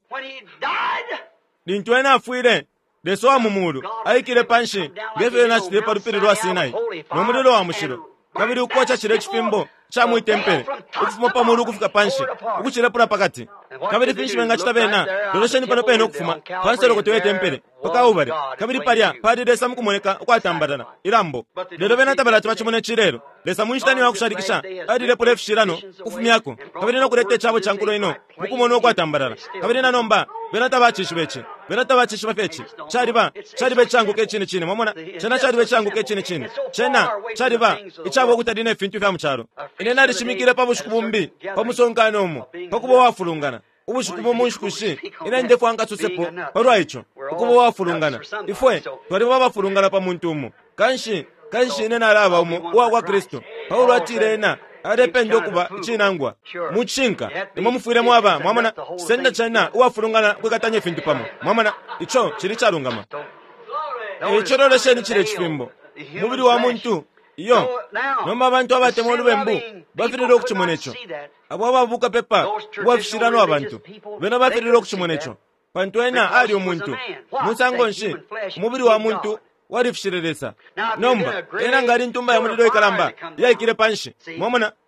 lintu ena afuire deso amumuru aikire panshi gefe na chire parupiri rwa Sinai no mudelo wa mushiro kabiri ukocha chire chifimbo cha muitempere ukufuma pamuru kufika panshi ukuchire pura pakati kabiri finshi menga chitabena dolosheni pano peno kufuma pansero kotewe tempere paka ubare kabiri parya padi desa mukumoneka ukwatambarana irambo lero bena tabala tibachimone chirero lesa munshitani wa kusharikisha adi lepo lefshirano kufumyako kabiri no kurete chabo chankulo ino mukumono okwatambarana kabiri na nomba bena tabachishi bechi bena tabachishi bafechi chariba charibe changu ke chini chini mwamona chena charibe changu ke chini chini chena chariba ichabo kutadine fintu vya mcharo inena rishimikire pabushukubumbi pamusonkano mu pakubo wafulungana ubushukubo munshikushi inende kwanga tusepo parwa icho ukubo wafulungana ifwe twari babafulungana pa muntu mu kanshi kanshi inena alaba umu wa kwa Kristo Paulo atirena adepende kuba chinangwa muchinka nimo mufire mwaba mwamana senda chana wafulungana kwekatanye fintu pamo mwamana icho chiri charungama icho lolesheni chire chifimbo mubiri wa muntu iyo nomba abantu abatemo olubembu bafirira okuchimonecho abo babuka pepa wafishirano abantu bena bafirira okuchimonecho bantu ena ali omuntu musango nshi mubiri wa muntu warifishireresa nomba ena ngari ntumba ya muliro ikalamba yaikire panshi mwamona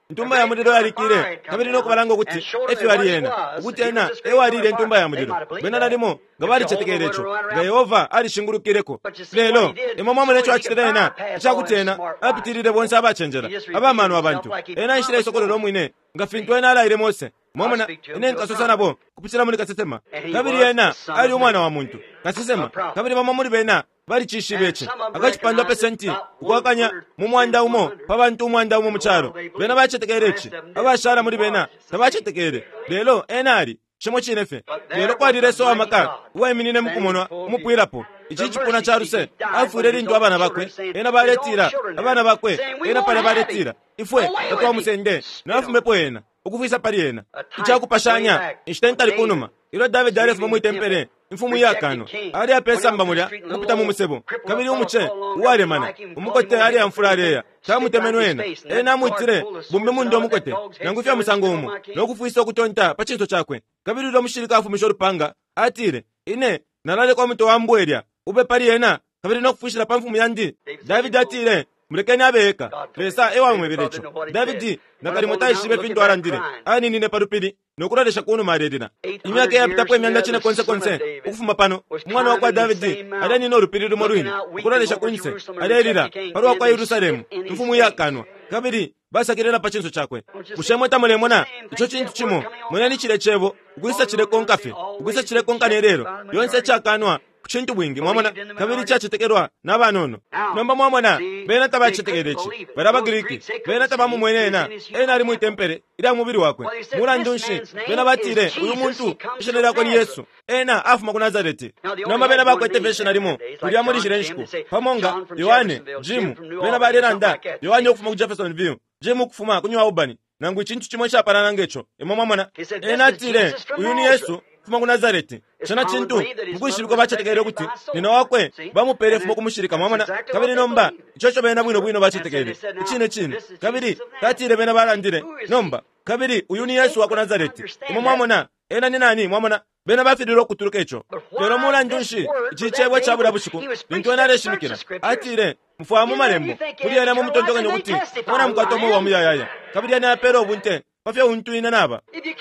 ntumba ya muliro yalikire kabiri n'okubalanga okuti efe wali yena okuti ena ewalire entumba ya muliro bena nalimo nga balichetekera ekyo nga yehova alishingulukireko leero emamwamu nekyo akitira ena ekyakuti ena apitirire bonse abachenjera abamanu abantu ena nshira isokolero omwine nga fintu ena alaire mose mwamona ene nkasosa nabo kupitira muri kasesema kabiri ena ali omwana wa muntu kasesema kabiri mama muri bena bali chishibeche akachipandwa pesenti kukwakanya mu mwanda umo pabantu mwanda umo mucharo bena bachetekere echi abashara muri bena tabachetekere lelo enali chimo chinefe lelo kwadire so amaka weminine mukumonwa mupwirapo ichi chipuna charuse afure lindu abana bakwe ena baletira abana bakwe ena pale baletira ifwe ekwa musende nafumepo ena ukufisa pali ena ichakupashanya ishtentali kunuma ilo David ari fumu itempere mfumu yakano ari apesa mbamulya kupita mu musebo kabiri umuche wale mana umukote ari amfurareya tamutemenwena ena mutire bumbe mundo mukote nangufya musango umu nokufuisa okutonta pachinto chakwe kabiri lo mushirika afumisho rupanga atire ine nalale kwa mto wambwerya ube pali ena kabiri nokufushira pamfumu yandi David atire mulekeni abeka lesa ewa mweberecho David nakali mutayishibe fintu arandire ani nine parupidi nokuradesha kuno marerina imyaka yapita pwe myanda chine konse konse ukufuma pano mwana wa kwa David adani no rupidi rumoruini ukuradesha kunse aderira paruwa kwa Yerusalemu mfumu yakanwa kabiri basakirena pachinso chakwe mushemweta mulemona icho chintu chimo munani chile chebo ugwisa chile konkafe ugwisa chile konkanerero yonse chakanwa kuchintu bwingi mwamona kabiri chachetekerwa n'abanono nomba mwamona bena tabachetekerechi barabagiriki bena tabamu mwenena ena ari muitempere ira mubiri wakwe murandunshi bena batire uyu muntu ishenera ko ni Yesu ena afuma ku Nazareti nomba bena bakwete version arimo kuri amuri shirenshku pamonga Yohane Jimu bena bariranda Yohane okufuma ku Jeffersonville Jimu kufuma kunywa ubani nangu chintu chimwe chapanana ngecho emwamona ena tire uyu ni Yesu fuma ku Nazareti chana chintu mkushiriko bachetekere kuti nina wakwe bamupere fuma kumushirika mwamana kabiri nomba ichocho bena bwino bwino bachetekere ichine chine kabiri tatire bena barandire nomba kabiri uyu ni Yesu wa ku Nazareti mwamona ena ni nani mwamona bena bafidiro kuturuka echo lero mula njunshi ichichebwe chabura bushiku bintu ena reshimikira atire mfuamu marembo kuri ena mumutondokanyo kuti mwana mkwatomo wa muyayaya kabiri ena apero bunte pafya untu ina naba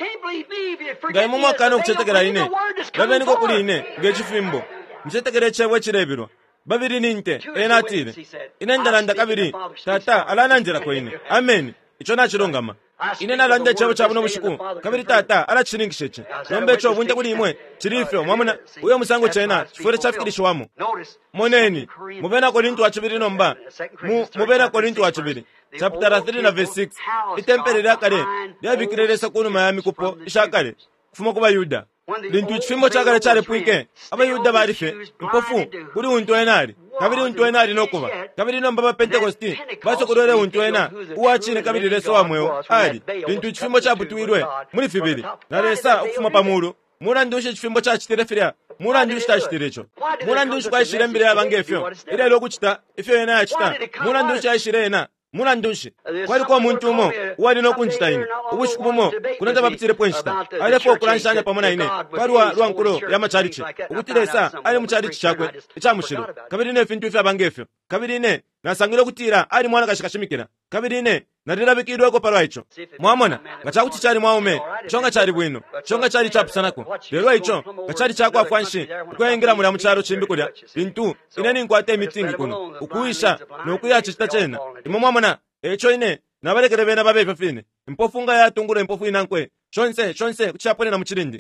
ngai mu mwakano kuchetekera ine babeni ko kuri ine ngechifimbo mchetekere chebwe chirebirwa babiri ninte ena atire ine ndalanda kabiri tata alana njira ko ine amen icho na chirongama ine nalanda chebwe chabuno mushiku kabiri tata ala chiningisheche nombe cho bunte kuri imwe chirifyo mwamuna uyo musango chena chifure chafikirishwamo moneni mubena korinto achibiri nomba mu mubena korinto achibiri chapter three na verse six itempere yakale yabikireresa kuno mayami kupo ishakale kufuma kuba Yuda lintu chifimbo chakale chale puike abayuda barife mpofu kuri untu enari kabiri untu enari nokuba kabiri nomba ba Pentecosti baso kurere untu ena uwachine kabiri reso wamweo ali lintu chifimbo chabutuirwe muri fibiri na resa kufuma pamuru murandushe chifimbo chachitirefiria murandushe tachitirecho murandushe kwa ishirembere abangefyo ile lokuchita ifyo ena yachita murandushe ashirena munandushe kwali kwa muntu umo wali no kunchita ine ubushikumo kunata bapitire pwenchita alepo kuranshanya pamona ine parwa rwankuro ya macharichi ukutiresa ali mucharichi chakwe echamushiro kabiri ne fintu ifya bangefyo kabiri ne nasangire kutira ali mwana kashikashimikira kabiri ne nadirabikirwe ko parwa icho mwamona ngachakuti chari mwaume chonga chari bwino chonga chari chapusanako lero icho ngachari chako afwanshi kwengira muri mucharo chimbi kulya bintu ineni nkwate meeting kuno ukuisha nokuyacha chitachena imomwamona echo ine nabalekere bena babe pefine mpofunga ya tungure mpofu inankwe chonse chonse kuchapone na muchirindi.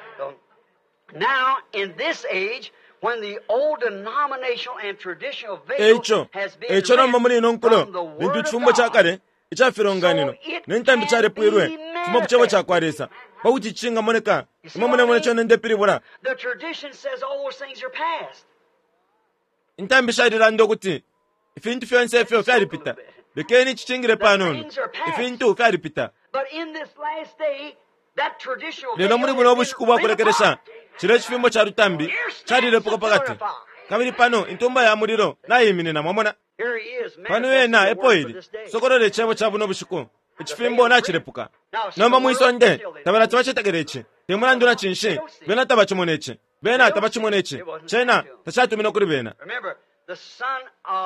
Now in this age when the old denominational and traditional veil has been echo no mamuri nonkulo bintu chumbo chakare ichafironganino nentambi chare puirwe fuma kuchebo chakwaresa bauti chinga moneka imamune mone chone ndepiribura the tradition says all those things are past intambi shadira ndokuti ifintu fyonse fyo fyaripita bekeni chichingire panono ifintu fyaripita but in this last day that traditional lero muri muno bushikuba kurekeresha chire chifimbo cha rutambi charire puka pakati kabiri pano intumba ya muriro nayimine na mwamona pano yena epoiri sokorore chebo chabuno bushiku chifimbo na chirepuka nomba muisonde tabara twachetegereche temurandura chinshe bena tabachimoneche bena tabachimoneche chena tachatumino kuri bena remember the son of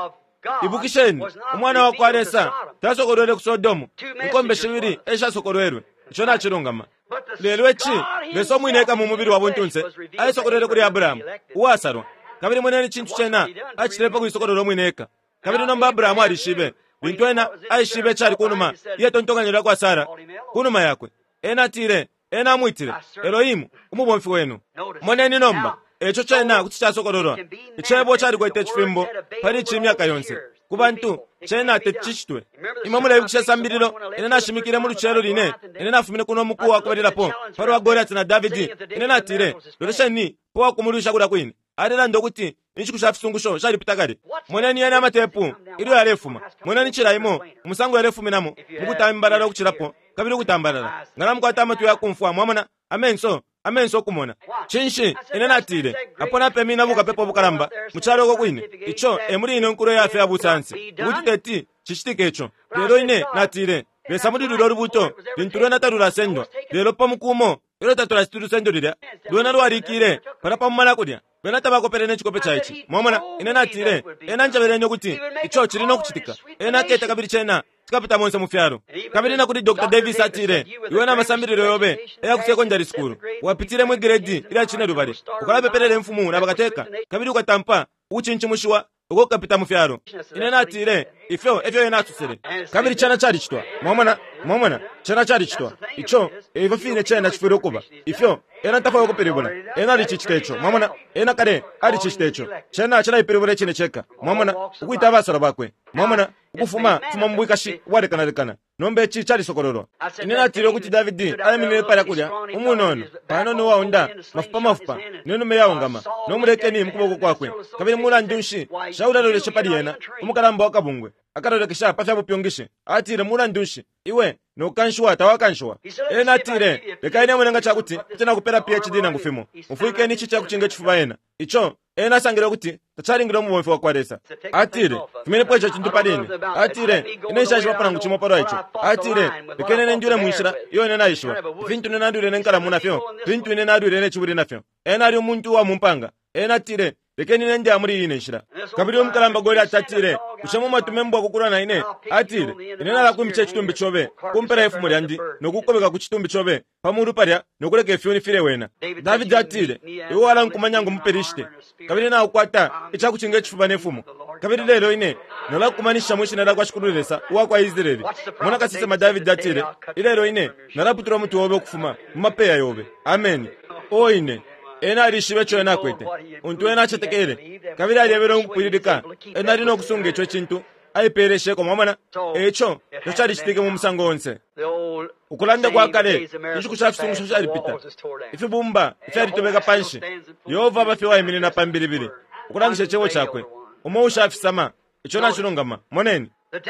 ibukisheni umwana wa kwaresa tasokolwele ku Sodomu inkombe shibiri eshasokolwerwe icho nachilungama lero echi leso mwineka mu mubiri wa buntunse ayisokolwele kuri Abrahamu uwasarwa kabiri mweneni chintu chena achilepa kuisokolwele mwineka kabiri nomba Abrahamu alishibe bintu ena aishibe chali kunuma iye tontonganyira kwa Sara kunuma yakwe ena tire ena mwitire Elohimu umubomfi wenu mweneni nomba echo chena kuti chasokololwa ichebo chali kwete chifimbo pali chimyaka yonse kubantu chena techishtwe imamula yikushesa mbirilo ene nashimikire mu luchero line ene nafumine kuno mukuwa kubalirapo pali wa Goliath na David ene natire lolesheni po kumulusha kula kwini alira ndokuti inchikusha fisungusho shali pitakali mweneni ene amatepu ilo yarefuma mweneni chiraimo umusango yarefuminamo mukutambalala kuchirapo kabiri kutambalala ngala mkwata amatu yakumfwa mwamana amenso amenso kumona chinshi ene natire apona pemina buka pepo bukalamba muchalo ko kwini icho emuli ino nkuro yafe abusansi kuti teti chishitike icho lero ine natire besa mudidu lo rubuto bintulo natarura sendwa lero pamukumo lero tatura situdu sendo lira lona lwarikire para pamala kudya bena tabako perene chikope chaichi mwamana ine natire ena njaberenyo kuti icho chirino kuchitika ena keta kabiri chena tikapita monse mufyaro kabiri na kuti Doctor Davis atire iwena masambiriro yobe eya ku secondary school wapitire mu grade ila chine rubale ukalabe perere mfumu na bakateka kabiri ukatampa uchinchi mushiwa uko kapita mufyaro ine natire ifyo efyo ena tusere kabiri chana chali chitwa mwamana mwamana chana chali chitwa icho evo fine chana chifiro kuba ifyo ena tafa uko peribula ena lichichitecho mwamana ena kare ali chichitecho chana chana iperibula chine cheka mwamana ukuita basara bakwe mwamana ukufuma fuma mbwika shi wale kanalekana nombe chi chali sokololo ine natire kuti David alemine para kulya umunono pano no waunda mafupa mafupa neno meyawo ngama nomulekeni mkuboko kwakwe kabiri mula ndunshi shaula lole shepali yena umukalamba wakabungwe akarolekesha pafya bupyongishe atire mula ndunshi iwe no kanshwa tawakanshwa ena atire lekaine mwenanga chakuti tena kupera PhD na ngufimo ufuike ni chicha kuchinga chifuba yena icho ena sangire kuti tacharingiro mu mwefu wakwaresa atire kimene pwecho chintu padini atire ine shashi wapana nguchimo paro icho atire lekene nenjure muishira iyo ene naishwa vintu nena ndure nenkala munafyo vintu nena ndure ne chiburi nafyo ena ari umuntu wa mumpanga ena atire lekene nende amuri ine shira kabiri umkalamba goli atatire ushamo matumembo akukura na ine atire ine nala kumche chitumbi chobe kumpera efu muryandi nokukobeka ku chitumbi chobe pamuru parya nokuleka efyoni fire wena David atire iwo ala nkumanyango muperishite kabiri na ukwata icha kuchinga chifuba nefumu kabiri lero ine nola kumanisha mwishi nala kwa shikurulesa uwa kwa Israeli mwana kasise ma David atire lero ine nala putura mutu wobe kufuma mmapeya yobe amen o ine ena rishibe cho ena kwete untu ena chetekere kabiri aliyebero nkupirika ena rino kusunga echo chintu aipereshe ko mwamana echo nochali chitike mu musango onse ukulanda kwa kale ichikusha fisungu shosha ripita ifi bumba ifi aritobeka panshi yova bafi wa imini na pambilibili ukulangishe chewo chakwe umo ushafisama icho nachilungama moneni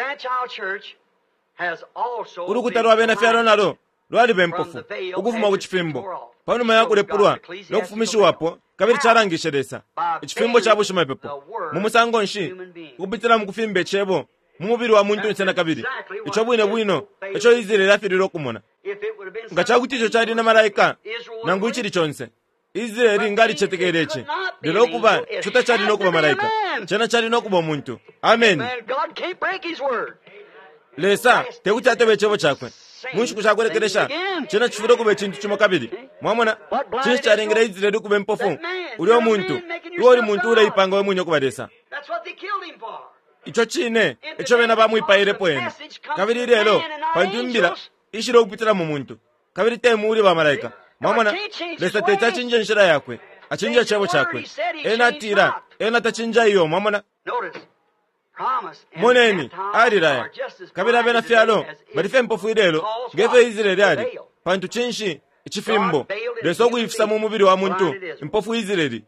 urukutarwa bena fyaro nalo lwali bempofu ukufuma kuchifimbo pano mayakule pulwa nokufumishi wapo kabiri charangisheresa ichifimbo chabo shimapepo mumusango nshi kubitira mukufimbe chebo mumubiri wa muntu nsena kabiri icho bwino bwino icho Israeli lafiriro kumona ngachakuti icho chali na malaika nangu ichiri chonse Israeli ngali chetekereche lero kuba chuta chali nokuba malaika chana chali nokuba muntu amen lesa tekuti atebe chebo chakwe munshi kushakwerekeresha chena chifiro kube chintu chimo kabiri mwamona chinshi charengera Israeli kube mpofu ulio muntu iwo muntu ule ipanga we munyo kubadesa icho chine icho bena bamwipaire poena kabiri lero pantumbira ishiro kupitira mu muntu kabiri temu uli ba malaika mwamona lesa teta chinje nshira yakwe achinja chabo chakwe ena tira ena tachinja iyo mwamona moneni aliraya kabira bena fyalo barife mpofu ilelo ngeve Israeli ali pantu chinshi ichifimbo leso kuifisa mu mubiri wa muntu mpofu Israeli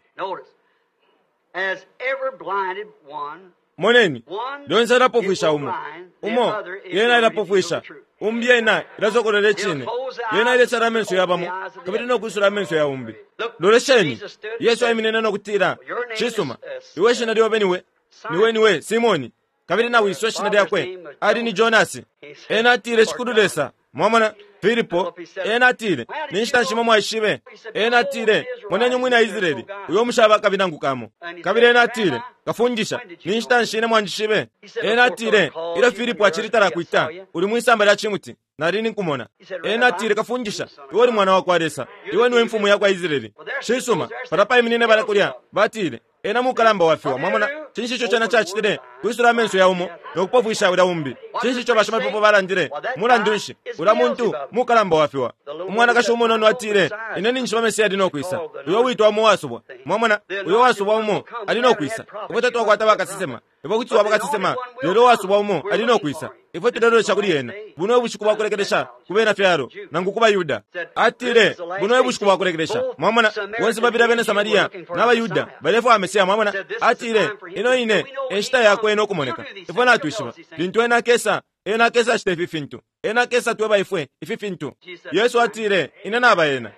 moneni donza rapofisha umo umo yena rapofisha umbyena razokorere chine yena ile saramenso yabamo kabiri no kusura menso ya umbi lolesheni Yesu ayimine no kutira chisuma iwe shina dio beniwe niwe niwe Simoni kabiri na wiswe shina yakwe ari ni Jonas ena tire chikudulesa mwamana filipo ena atile ninchita nchimo mwa ishive ena atile mwenenyu mwina Israeli uyo mushava kavinangukamo kavile ena atile kafunjisha ninchita nchine mwa njishive ena atile ilo filipo achilitala kuita uli mwisamba lya chimuti nalini nkumona ena atile kafunjisha iwe uli mwana wako alesa iwe niwe mfumu yakwa Israeli shisuma patapai minine balakulya batile ena mukalamba wafiwa mwamona chinchicho chana chachitire kwisula menso yaumo nokupovuisha ula umbi chinchicho bashamapopo balandire mulandunshi ula muntu mukalamba wafiwa umwana kashumonono atire ineni nchi bamesiya dinokwisa uyo witwa muwasubwa mwamona uyo wasubwa umo alinokwisa ufotatu wakwata bakasisema ivo kutsuwa bakasisema lero wasubwa umo alinokwisa ifo tilero chakuliyena buno bushiku bakulekedesha kubena fyaro nangu kuba Yuda atire buno bushiku bakulekedesha mwamona wonse babira bene Samaria naba Yuda balefo amesiya mwamona atire ino ine enshita yako eno kumoneka ifo natwishiba bintu ena kesa ena kesa shite fifintu ena kesa tweba ifwe ififintu Yesu atire ina naba ena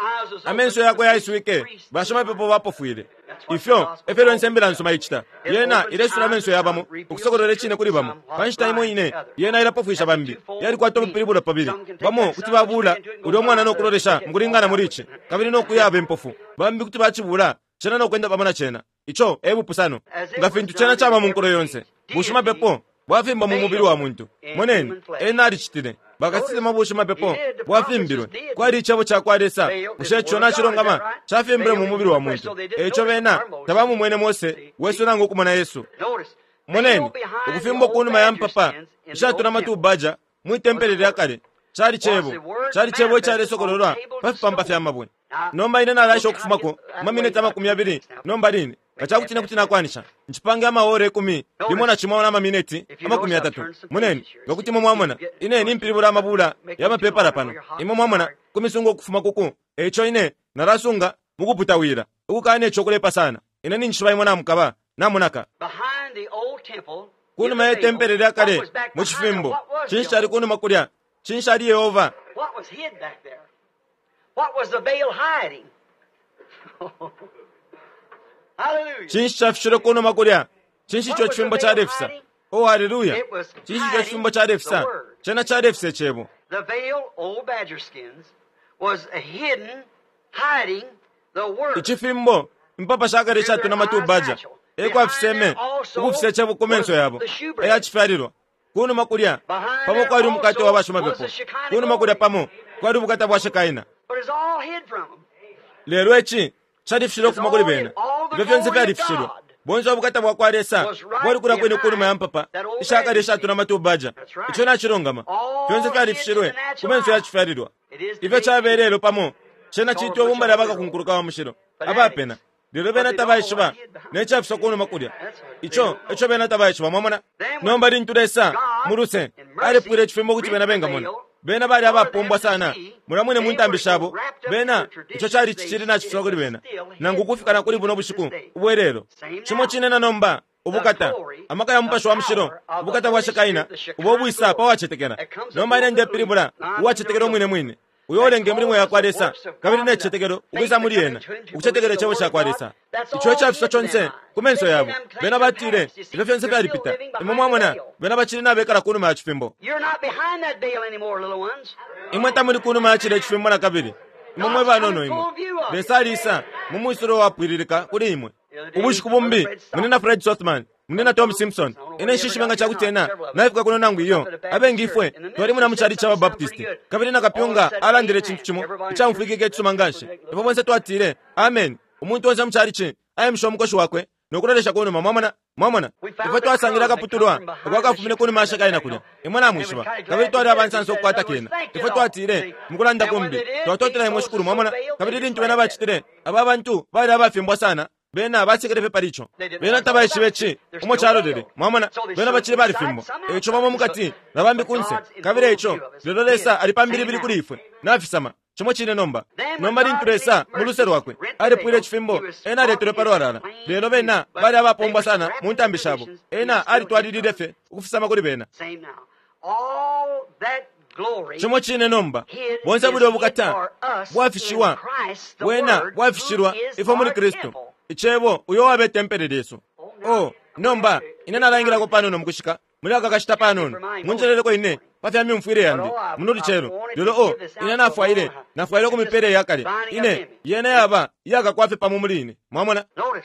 amenso yako yaiswike bashama pepo bapofuire ifyo efero nsembera nsoma ichita yena iresura menso yabamo ukusokorere chine kuri bamo panshita imo ine yena irapofuisha bambi yari kwato piribula pabiri bamo kuti babula uri omwana no kuroresha nguringana murichi kabiri no kuyaba empofu bambi kuti bachibula chena no kwenda bamana chena icho ebu pusano ngafintu chena chaba munkoro yonse bushima pepo bwafimba mu mubiri wa muntu moneni ena arichitire bakasise mabushima pepo bwafimbirwe kwari chabo chakwaresa ushechona chirongama chafimbire mu mubiri wa muntu echo bena tabamu mwene Mose weso nango kumana Yesu moneni ukufimbo kunu mayampapa ishatuna matu baja mwitempelere yakale chari chebo chari chebo chari sokororwa pafipamba fyamabwe nomba ine nalasho kufumako mamineta makumi abiri nomba lini kachakutina kutina kwanisha nchipange amaore kumi limona chimwa na mamineti amakumi atatu muneni ngokuti momwamona ine ni mpiribura amabula yamapepa lapano imo mwamona kumisungo kufuma kuku echo ine narasunga mukuputawira ukukane chokolepa sana ine ni nchiba imona mukaba namunaka kuno maye tempelere yakale muchifimbo chinshari kuno makulya chinshari Yehova. What was hid back there? What was the veil hiding? Hallelujah. Chinshari fishiro kuno makulya chinshicho chifimbo cha refsa. Oh hallelujah. Chinshicho chifimbo cha refsa chena cha refsa chebo. The veil, old badger skins, was hidden, hiding the word. Ichifimbo mpapa shakare chatu na matu baja eko afiseme ukufise chebo komenso yabo eya chifariro kuno makulya pamo kwari mukate wa bashuma bepo kuno makulya pamo kwari mukate wa Shekaina But it's all hid from them. lero echi chadi fishiro kuma kuli bena befense fari fishiro bonzo mukate wa kwaresa bori kura kwene kuno mayampapa ishakare chatu na matu baja icho na chirongama befense fari fishirwe kumenso ya chifarirwa ife chaberero pamo chena chitwa umbara baka kunkuruka wa mushiro abapena lero bena tabaishiba necha fishokono makulya icho icho bena tabaishiba mwamona nomba rinturesa muruse ari pure chifimbo kuti bena benga mona bena bari abapombwa sana muramune muntambishabo bena icho chari chichiri na chifoko bena nangu kufikana kuri buno bushiku ubwerero chimo chinena nomba ubukata amaka ya mpasho wa mshiro ubukata wa Shekaina ubobwisa pa wachetekera nomba ine nje piribura wachetekero mwine mwine uyolenge murimo yakwaresa kabiri ne chetekero ubiza muri yena uchetekero chabo chakwaresa icho chafisa chonse kumenso yabo bena batire ibefense byaripita imomwamona bena bachiri nabekara kuno ma chifimbo You're not behind that veil anymore, little ones. imweta muri kuno ma chire chifimbo na kabiri imomwe banono imwe besalisa mumuisoro wapwiririka kuri imwe ubushiku bumbi munena Fred Sothman munena Tom Simpson ine shishimanga chakutena naifika kuno nangu iyo abengi ifwe twari muna muchari chaba Baptist kabiri na kapyonga alandire chintu chimo chamfukike chumangashi ipo bonse twatire amen umuntu wonse muchari chi ayemsho mukoshi wakwe nokuroresha kuno mamwana mamwana ife twasangira kaputulwa kwakafumine kuno mashakaina kunya imwana mwishiba kabiri twari abansanso kwata kena ife twatire mukulanda kumbi twatotera imwe shukuru mamwana kabiri rintu bena bachitire aba bantu bari abafimbwa sana bena batsikere pe paricho bena tabaishibechi umo charorere mamwana bena bachire bari fimbo echo bamo mukati nabambi kunse kabire echo lelolesa ali pambiri biri kuri ifwe nafisama chimo chine nomba nomba rinturesa mulusero wakwe ari pwire chifimbo ena retore parwarara lelo bena bari abapombwa sana muntambishabo ena ari twalirirefe ukufisama kuri bena Same now. All that glory chimo chine nomba bonza buri obukata bwafishiwa wena bwafishirwa ifo muri Kristo ichebo uyo wabe tempere Yesu oh nomba ina nalangira ko pano nomukushika muri aka kashita pano munjerere ko ine pafya mfwire yandi munoti chero lero o ine nafwaire nafwaire ku mipere yakale ine yene yaba yakakwafe pamumulini mwamona. Notice,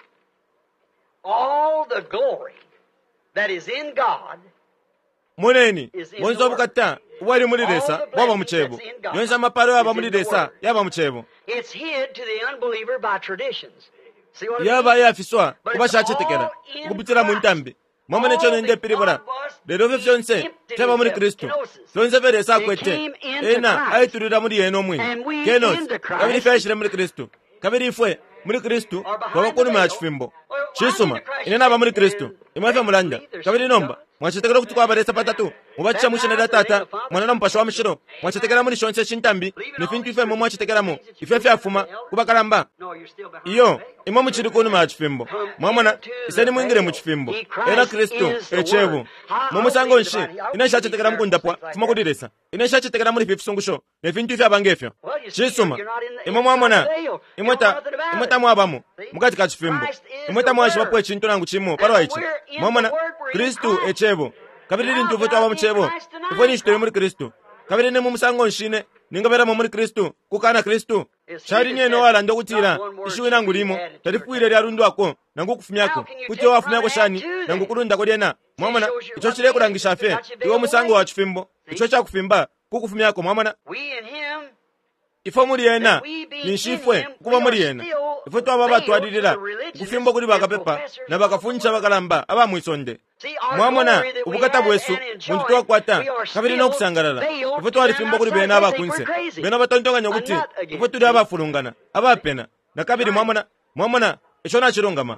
all the glory that is in God muneni bonzo bukata wali muri lesa baba muchebo yonza maparo yaba muri lesa yaba muchebo. It's hid to the unbeliever by traditions. See what yaba yafiswa kubashachetekera kubitira mu ntambi mwamone cyo nende piribora lero vyonse teba muri Kristo vyonse veresa kwete ena aiturira muri yeno mwe kenos kabiri fashire muri Kristo kabiri ifwe muri Kristo babakoni machifimbo chisuma inena aba muri Kristo imave mulanda kabiri nomba mwachitekera kuti kwabaresa patatu mubacha mushinera tata mwana nampasha wa mishiro mwachitekera muri shonse shintambi nefintu ife mu mwachitekera mu ife fya fuma kubakalamba iyo imwe muchiri kuni machifimbo mwamona isani mwingire muchifimbo era Kristo echebu mumusango nshi ina shachitekera mukundapwa fuma kudiresa ina shachitekera muri fifsungusho nefintu ife abangefyo chisuma imwe mwamona imweta imweta mwabamo mukati kachifimbo imweta mwashi bapwe chintu nangu chimo parwa ichi mwamona Kristo echebo kabiri lintu voto aba muchebo ifoni shito muri Kristo kabiri ne mumusango nshine ningabera muri Kristo kukana Kristo shari nyeno wala ndokutira ishiwe nangu limo tarifuire lya rundu wako nangu kufumyako kuti wafumyako shani nangu kurunda kodena mwamana icho chire kurangisha fe iwo musango wa chifimbo icho cha kufimba kukufumyako mwamana ifo muri yena nishifwe kuba muri yena ifo to ababa twadidira kufimbo kuri bakapepa na bakafuncha bakalamba aba mwisonde mwamona ubukata bwesu muntu twakwata kabiri no kusangarara ifo twari fimbo kuri bena abakunse bena batondonganya kuti ifo turi abafurungana abapena na kabiri mwamona mwamona icho na chirongama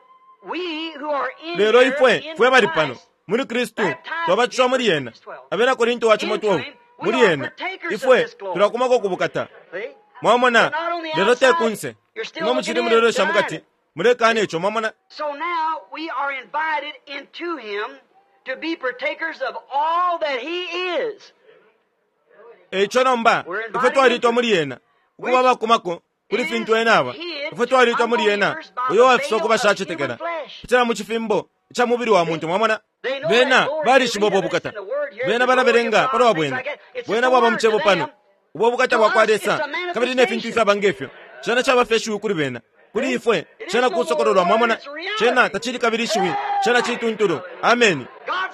lero ifwe fwe bari pano muri Kristo twabachwa muri yena abera korinto wacu moto muri yena ifwe turakumako kubukata mwamona lero te kunse no muchiri muri lero shamukati murekane echo mwamona. So now we are invited into him to be partakers of all that he is. Echo nomba ifwe twalito muri yena kuba bakumako kuri fintu enaba ifwe twalito muri yena uyo afisoko bashachitekera pitira mu chifimbo cha mubiri wa muntu mwamona. Bena bari shibobo bukata bena bana berenga paro wabwena bwena bwaba mchebo pano ubo bukata bwakwadesa kabiri ne fintu ifa bangefyo chana chaba feshu kuri bena kuri ifwe chana kusokororwa mwamona chena tachiri kabiri shiwi chana chitunturo amen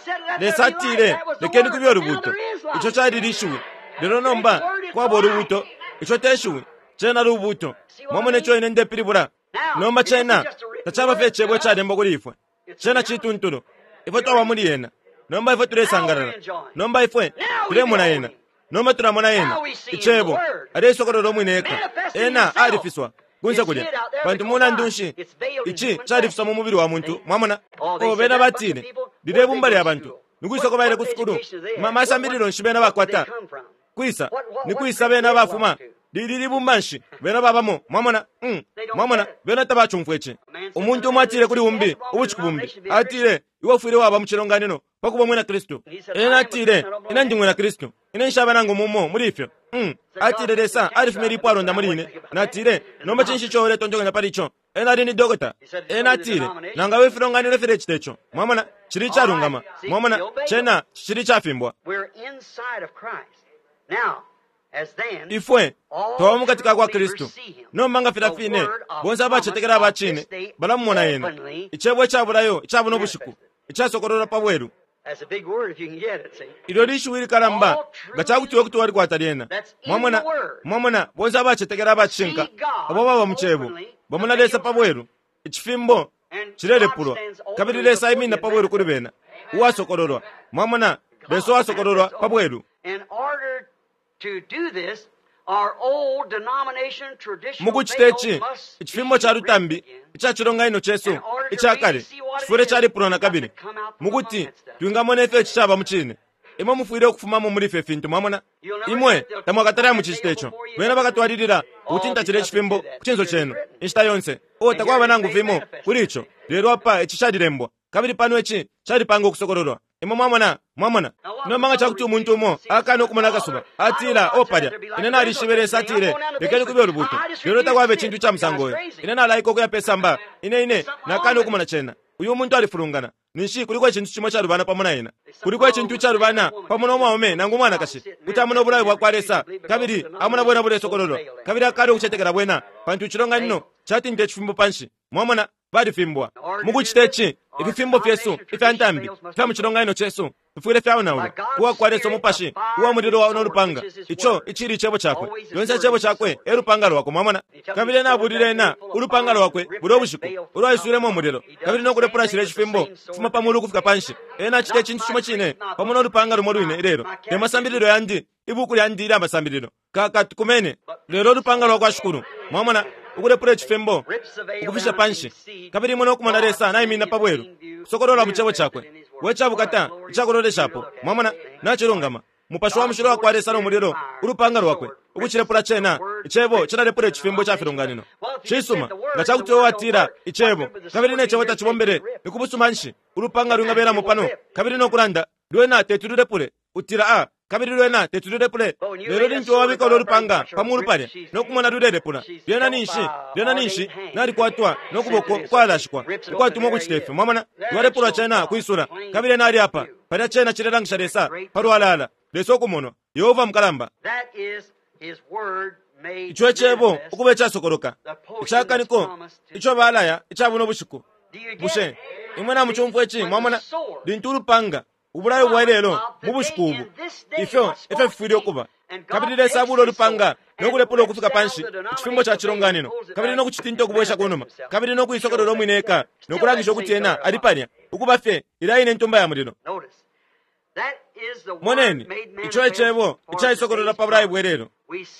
lesatire lekeni kubyo rubuto icho chari rishiwi lero nomba kwabo rubuto icho teshiwi chena rubuto mwamone cho inende piribura nomba chena tachaba fechebo chade mboguri ifwe chena chitunturo ifwe twa muri yena nomba ifwe turesangarara nomba ifwe turemona yena nomba turamona yena ichebo ari sokororo mwineka ena arifiswa kunza kule bantu muna ndunshi ichi charifiswa mu mubiri wa muntu mwamona ko bena batine bide bumbali abantu nikuisa ko bayire kusukuru mama sambiriro nshibena bakwata kuisa ni kuisa bena bafuma diriri bumbanshi bena babamo mwamona mm mwamona bena tabachumfweche umuntu mwatire kuri umbi ubuchikubumbi atire iwo fire waba muchironganino pakuba mwena Kristo ena atire ina ndimwe na Kristo ina nshaba nango mumo muri ifyo mm atire desa arifimeri paro ndamurine na atire nomba chinshi chore tonjongana paricho ena rini dogota ena atire nanga we fironganiro fire chitecho mwamona chiri charungama mwamona chena chiri chafimbwa. We're inside of Christ now. Ifwe twamu katika kwa Kristo nomanga firafine bonza bachetekera abachine balamona yena ichebwe chaburayo chabo nobushiku ichasokorora pabweru. That's a big word if you can get it, see. Ilo lishwiri kalamba gachakutiwe kutwari kwataliena mwamona mwamona bonza bachetekera abachinka abo baba muchebo bamona lesa pabweru ichifimbo chirere pulo kabiri lesa imina pabweru kuri bena uwasokororwa mwamona beso wasokororwa pabweru. In order to do this, our old denomination traditional mukuchitechi ichifimbo cha rutambi ichachironga ino chesu ichakale chifure chari purona kabiri mukuti tuingamone ife chichaba muchine imwe mufuire okufumamo muri ife fintu mwamona imwe tamwakatara muchichitecho wena bakatwaririra kuti ntachire chifimbo kuchinzo chenu inchita yonse o takwaba nangu vimo kuricho lero apa ichichadirembwa kabiri pano echi chari pango kusokororwa imwe mwamona mwamona nomanga chakuti umuntu umo akano kumana kasuba atira opadya inena alishiberesa atire lekeni kubyo rubuto lero takwabe chintu cha msangoyo inena laiko kuya pesa mba ine ine nakano kumana chena uyu muntu alifulungana ninshi kuliko ekintu kimwe kya lubana pamwe naina kuliko ekintu kya lubana pamwe n'omwami nangu omwana kashi kuti amuna obulabe bwakwalesa kabiri amuna bwena bulesokololwa kabiri akali okucetekera bwena pantu kironga nno kyatinte ekifimbo panshi mwamona balifimbwa mukukita eki ebifimbo fyesu ifyantambi fya mukironga ino kyesu ifuire fyawunawula kuwa kwalesa omupashi kuwa muliro wawo n'olupanga icho ichiri ichebo chakwe yonse ichebo chakwe erupanga lwako mwamona kabiri nabulire ena ulupanga lwakwe buli obushiku olwayisuiremu omuliro kabiri n'okulepulashira ekifimbo kufuma pamulu kufika panshi ena kite ekintu kimwe kine pamwe n'olupanga lumwe lwine lero emasambiriro yandi ibuku lyandire amasambiriro kakatukumene lero olupanga lwakwashukuru mwamona ukulepula ekifimbo ukufisha panshi kabiri imwe n'okumonalesa nayimina pabweru sokolola muchebo chakwe wechabukata ichakololeshapo mwamona nachilungama mupashi wa mushiro wakwalesa n'omuliro ulupanga lwakwe ukuchilepula chena ichebo chinalepula ekifimbo kyafilunganino chisuma nga chakutiwowatira ichebo kabiri nechebo tachibombere nikubusuma nshi ulupanga lwingabera pano kabiri n'okulanda lwena tetulilepule utira a kabiri lwena tetulilepule lero linti wawabika olwolupanga pamulupale n'okumona lulelepula lyena ninshi lyena ninshi nalikwatwa n'okuboko kwalashikwa ukwatumwa okuchitefe mwamona lwalepulwa chena kuisula kabiri nali apa palya chena chilelangisha lesa palwalala lesa okumono yehova mukalamba icho echebo ukuba echasokoloka ichakaniko icho balaya ichabona obushiku bushe imwe na muchumfu echi mwamona linti ulupanga ubulayo bwa lero mubushiku ubu ifyo efe fifiri okuba kabiri lesa bulo olupanga n'okulepula okufika panshi ekifimbo kya kironganino kabiri n'okukitinta okubwesha kunuma kabiri n'okuyisokolola omwineka n'okulangisha okuti ena ali palya ukuba fye ilayina entumba ya muliro moneni icho echebo ichayisokolola pabulayi bwerero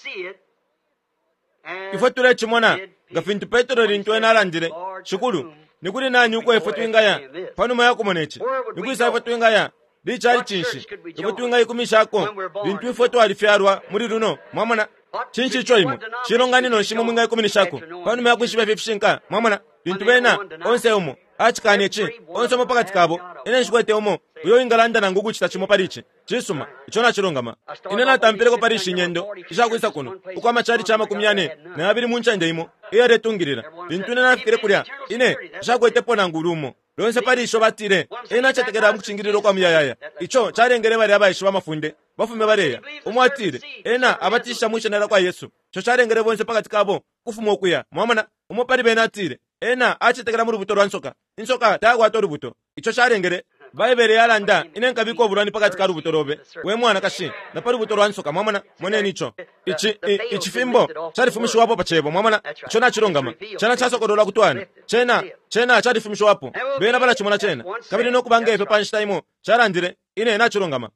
ifo tule chimona nga fintu petero lintu ena alandire shikulu nikuli nanyuko ifo twingaya panuma yako monechi nikuisa ifo twingaya lichali chinshi ifo twingaya ikumishako lintu ifo twalifyarwa muri luno mwamona chinshi icho imo chironganino nshimo mwinga ikuminishako panuma yako ishiba fifishinka mwamona lintu bena onse umo achikani echi onse omo pakati kabo ene nshikuete omo uyo ingalanda na ngugu chita chimo parichi chisuma ichona chirongama ine natampireko parishi nyendo ishakuisa kuno uko amachari chama kumyane na abiri munchanje imo iyo retungirira lintu ine nafikire kulya ine ishakuete pona ngurumo lonse parisho batire ina chatekera mukuchingiriro kwa muyayaya icho charengere bari abayishi bamafunde bafume bareya umwatire ena abatisha mwishenera kwa Yesu cho charengere bonse pakati kabo kufuma okuya mwamana umopari benatire ena achitekera mu rubuto rwansoka insoka tagwato rubuto icho charengere baibere yalanda inenkabiko obulwani pakati ka rubuto robe we mwana kashi na pari rubuto rwansoka mwamana moneni icho ichi ichifimbo charifumishwa wapo pachebo mwamana icho nachirongama chana chasokolola kutwana chena chena charifumishwa wapo bena bala chimona chena kabiri nokubanga ife panshtaimo charandire ine nachirongama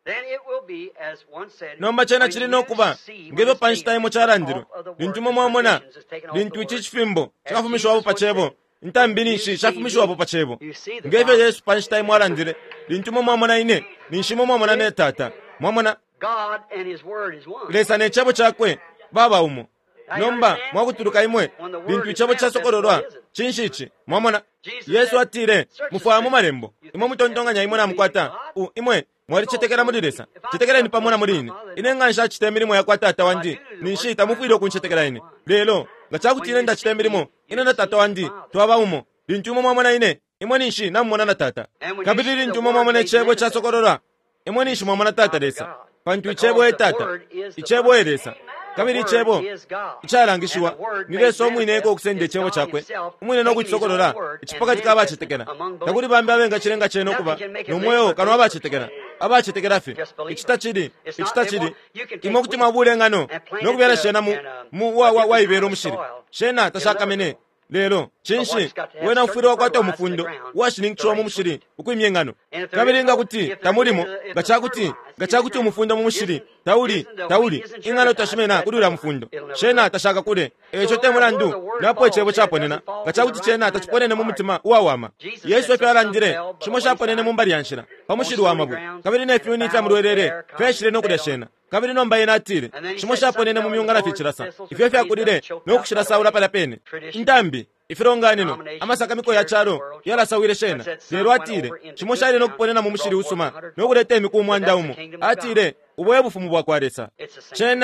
nomba chena chiri nokuba ngebe panshtaimo charandiro lintumo mwamona lintu ichifimbo chakafumishwa wapo pachebo ntambinishi shafumishwa wapo pachebo ngebe Yesu panshtaimo arandire lintumo mwamona ine ninshimo mwamona ne tata mwamona lesa ne chabo chakwe baba umo nomba mwakuturuka imwe bintu ichabo chasokololwa chinshichi mwamona Yesu atire mufamu marembo imwe mutondonganya imwe namukwata u imwe mwari chetekera muliresa chetekera ni pamona mulini inengansha chitemirimo yakwata tata wandi ninshita mufiro kunchetekera ine lelo ngachakutine nda chitemirimo ine na tata wandi twaba umo lintumo mwamona ine imwe ninshi namona na tata kabiri lintumo mwamona chebo chasokololwa imwe ninshi mwamona tata lesa pantu ichebo etata ichebo elesa kabiri ichebo ichalangishiwa nileso omwineko okusende ichebo chakwe omwine n'okukisokolola ichipakati k'abachitekera takuli bambi abenga chirenga chene okuba nomwoyo kano abachitekera abachitekera fe ichita chiri ichita chiri imwe kuti mwabulengano n'okubyala shena mu waibera omushiri shena tashakamene lero chinshi wena ufiro wakwata omufundo washiningichwa mu mushiri ukwimyengano kabiri nga kuti tamulimo gachakuti gachakuti omufundo mu mushiri tauli tauli ingano tashimena kudura mufundo shena tashaka kule echo temulandu napo echebo chaponena gachakuti chena tachiponene mu mutima uwawama Yesu efyalandire chimo chaponene mu mbali yanshira pamushiri wamabu kabiri ne fyuni tamurwerere feshire nokudya shena kabiri nomba yenatire chimo chaponene mu myungana fichirasa ifyo fyakulire nokushirasa ula pala pene ntambi ifironganino amasakamiko ya charo yalasawire shena lero atire chimo shari nokuponena mu mushiri usuma nokuleta emiku mwanda umo atire uboye bufumu bwa kwaresa chena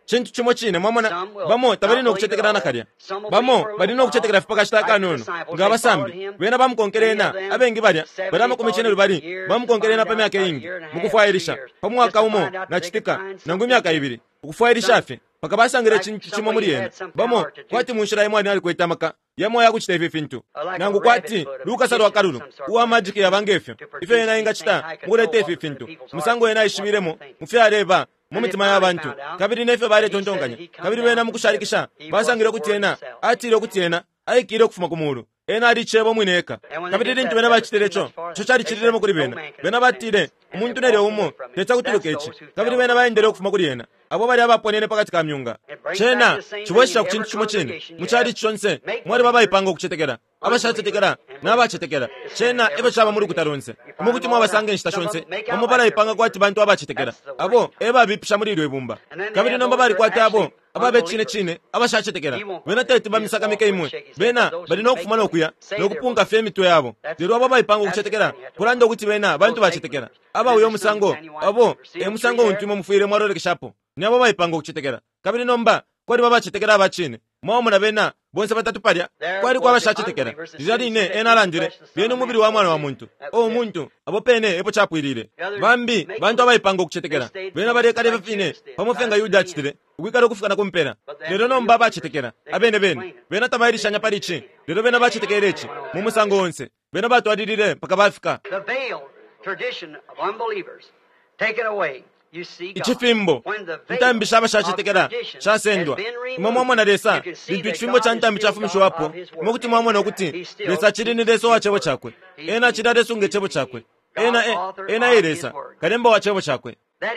chintu chimwe chine mwamona bamo tabalina okuchetekerana kalya bamo balina okuchetekera fipaka chitakanono nga basambi bena bamukonkerena abengi balya balama kumichenero bali bamukonkerena pa myaka ingi mukufwayirisha pa mwaka umo na chitika nangu myaka ibiri ukufwayirisha afe paka basangire chintu chimwe muri yena bamo kwati munshira imwe ali kwetamaka yamo yakuchita ife fintu nangu kwati luka saro akarulu uwa magic yabangefe ife yena inga chita murete ife fintu musango yena ishibiremo mufyareba mumitima y'abantu kabiri nefe bare tontonganya kabiri bena mukusharikisha basangire kuti yena atire kuti yena aikire kufuma kumuru ena ari chebo mwineka kabiri rintu bena bachiterecho cho chari chiriremo kuri bena bena batire umuntu nere umo tetsa kutulukechi kabiri bena baendere kufuma kuri yena abo bari abaponene pakati ka myunga chena chibosha kuchintu chimo chene muchari chonse mwari baba ipanga kuchetekera abashachetekera nabachetekera chena ebe chaba muri kutaronse mukuti mwabasange nshita chonse amubara ipanga kwati bantu abachetekera abo eba bipisha muri rwebumba kabiri nomba bari kwati abo ababe chine chine abashachetekera bena tete bamisaka mike imwe bena bari no kufuma nokuya nokupunga femi to yabo lero baba ipanga kuchetekera kurando kuti bena bantu bachetekera aba uyo musango abo e musango untimo mufire mwarore kishapo nyabo bayipanga kuchetekera kabiri nomba kwari baba chetekera abachine mwa muna bena bonse batatu palya kwari kwa bashachetekera zirali ne enalandire beno mubiri wa mwana wa muntu o muntu abo pene epo chapwirire bambi bantu abayipanga kuchetekera bena bali kale bafine pamofenga yuda chitire ubikaro kufika nakumpera lero nomba bachetekera abene bene bena tabayirisha nyaparichi lero bena bachetekerechi mu musango wonse bena batu adirire paka bafika the veiled tradition of unbelievers taken away. ichifimbo ntambi shaba shachitekera shasendwa imwe mwana lesa lintu ichifimbo cha ntambi chafumisho wapo mukuti mwamona kuti lesa chirini leso wa chebo chakwe ena chidade sunge chebo chakwe ena e, ena iresa kalemba wa chebo chakwe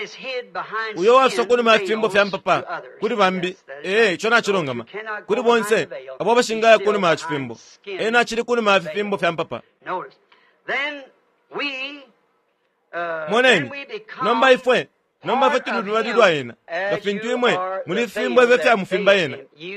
uyo wafisokuni mafimbo fya mpapa kuri bambi ee chona chirongama kuri bonse abo bashingaya kuni machifimbo ena chiri kuni mafimbo fya mpapa moneni nomba ifwe nomba fetu nduwadidwa yena gafintu imwe muli fimbo ewe fya mufimba yena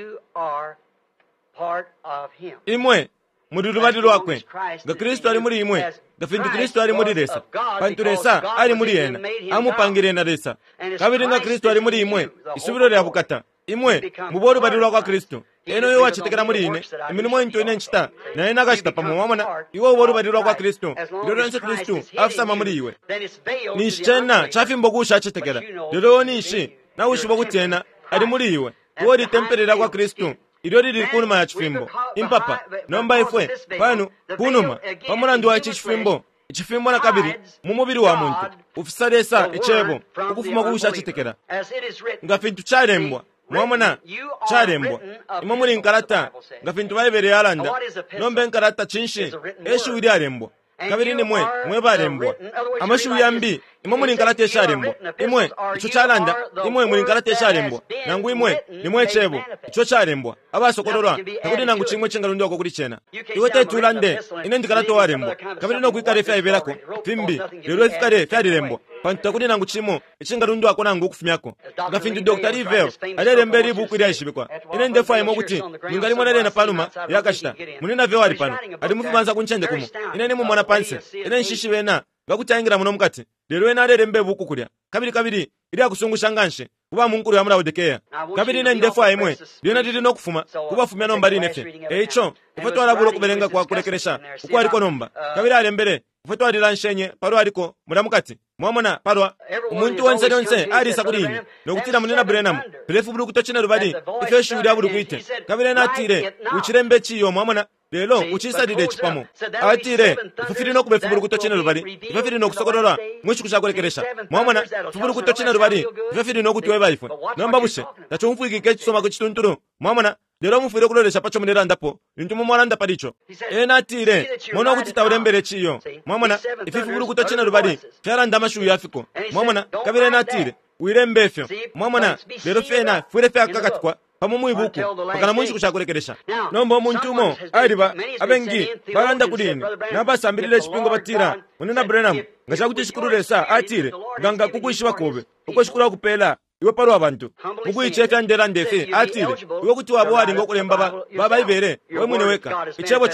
imwe mududuwadidwa kwe ga Kristo ali muri imwe gafintu Kristo ali muri lesa pantu lesa ali muri yena amupangire na lesa kabiri nga Kristo ali muri imwe isubiro lya bukata imwe muboru badilwa kwa Kristo eno yo wachitekera muri ine imirimo into ine nchita na ina gashita pamwe wamana iwo uboru badilwa kwa Kristo lero nse Kristo afisa muri iwe ni shena chafimbo kusha chitekera lero ni ishi na ushibo kutena ali muri iwe wori temperera kwa Kristo ilo lili kunuma ya chifimbo impapa nomba ifwe panu kunuma pamulandu wa chifimbo chifimbo na kabiri mumubiri wa muntu ufisalesa echebo ukufuma kusha chitekera ngafintu charembwa mwamona charembwa imwe muri nkarata ngafintu bayibere yalanda nombe nkarata chinshi eshu iri arembwa kabiri ni mwe mwe barembwa amashu yambi imwe muri nkarata esharembwa imwe icho charanda imwe muri nkarata esharembwa nangu imwe ni mwe chebo icho charembwa abasokorora kabiri nangu chimwe chengarundo ko kuri chena iwe tetulande ine ndikarata warembwa kabiri no kwikare fya iberako fimbi lero fikare fya dirembwa panta kuri nangu chimo ichengarundo ako nangu kufumyako gafindu Doctor Rivel alelemberi buku iri ashibikwa ine ndefa imo kuti ningali mwana na panuma yakashita munina vyo ali pano ali mufumanza kunchende kumo ine ni mumwana panse ine nshishi bena gakutangira muno mukati lero ena alembe buku kulya kabiri kabiri iri akusungusha nganshe kuba munkuru ya murawodekeya kabiri ine ndefa imwe lyona lili no kufuma kuba fumya nomba linefe echo ufatwa arabulo kubelenga kwa kulekeresha uko aliko nomba kabiri alembere ufatwa alilanshenye paro aliko muramukati mwamona parwa umuntu wonse yonse ari sakurini nokutira munena Branham prefu bulu kutochina rubadi ifeshu uri abulu kuite kabire natire uchirembe chiyo mwamona lelo uchisadide chipamo atire ifufiri no kubefubulu kutochina rubadi ifufiri no kusokorora mwishi kushakolekeresha mwamona fubulu kutochina rubadi ifufiri no kutiwe baifwe nomba bushe tacho mfuiki kechisoma kuchitunturu mwamona lero mufire kuloresha pacho munera ndapo intu mumwalanda palicho ena atire mwana kuti taurembere chiyo mwamona ifufuru kutochina rubadi fyaranda mashu yafiko mwamona kabire natire uirembefyo mwamona lero fena fure fya kakatwa pamumu ibuku pakana mwishi kushakolekeresha nomba omuntu mo aliba abengi balanda kudini nabasambirire chipingo batira munena Branham ngachakuti shikururesa atire ganga kukuishiwa kobe uko shikura kupela iwe paro abantu mukuyicheka ndera ndefe atire iwe kuti wabo ali ngokulemba baba ibere we mwine weka ichebo chobe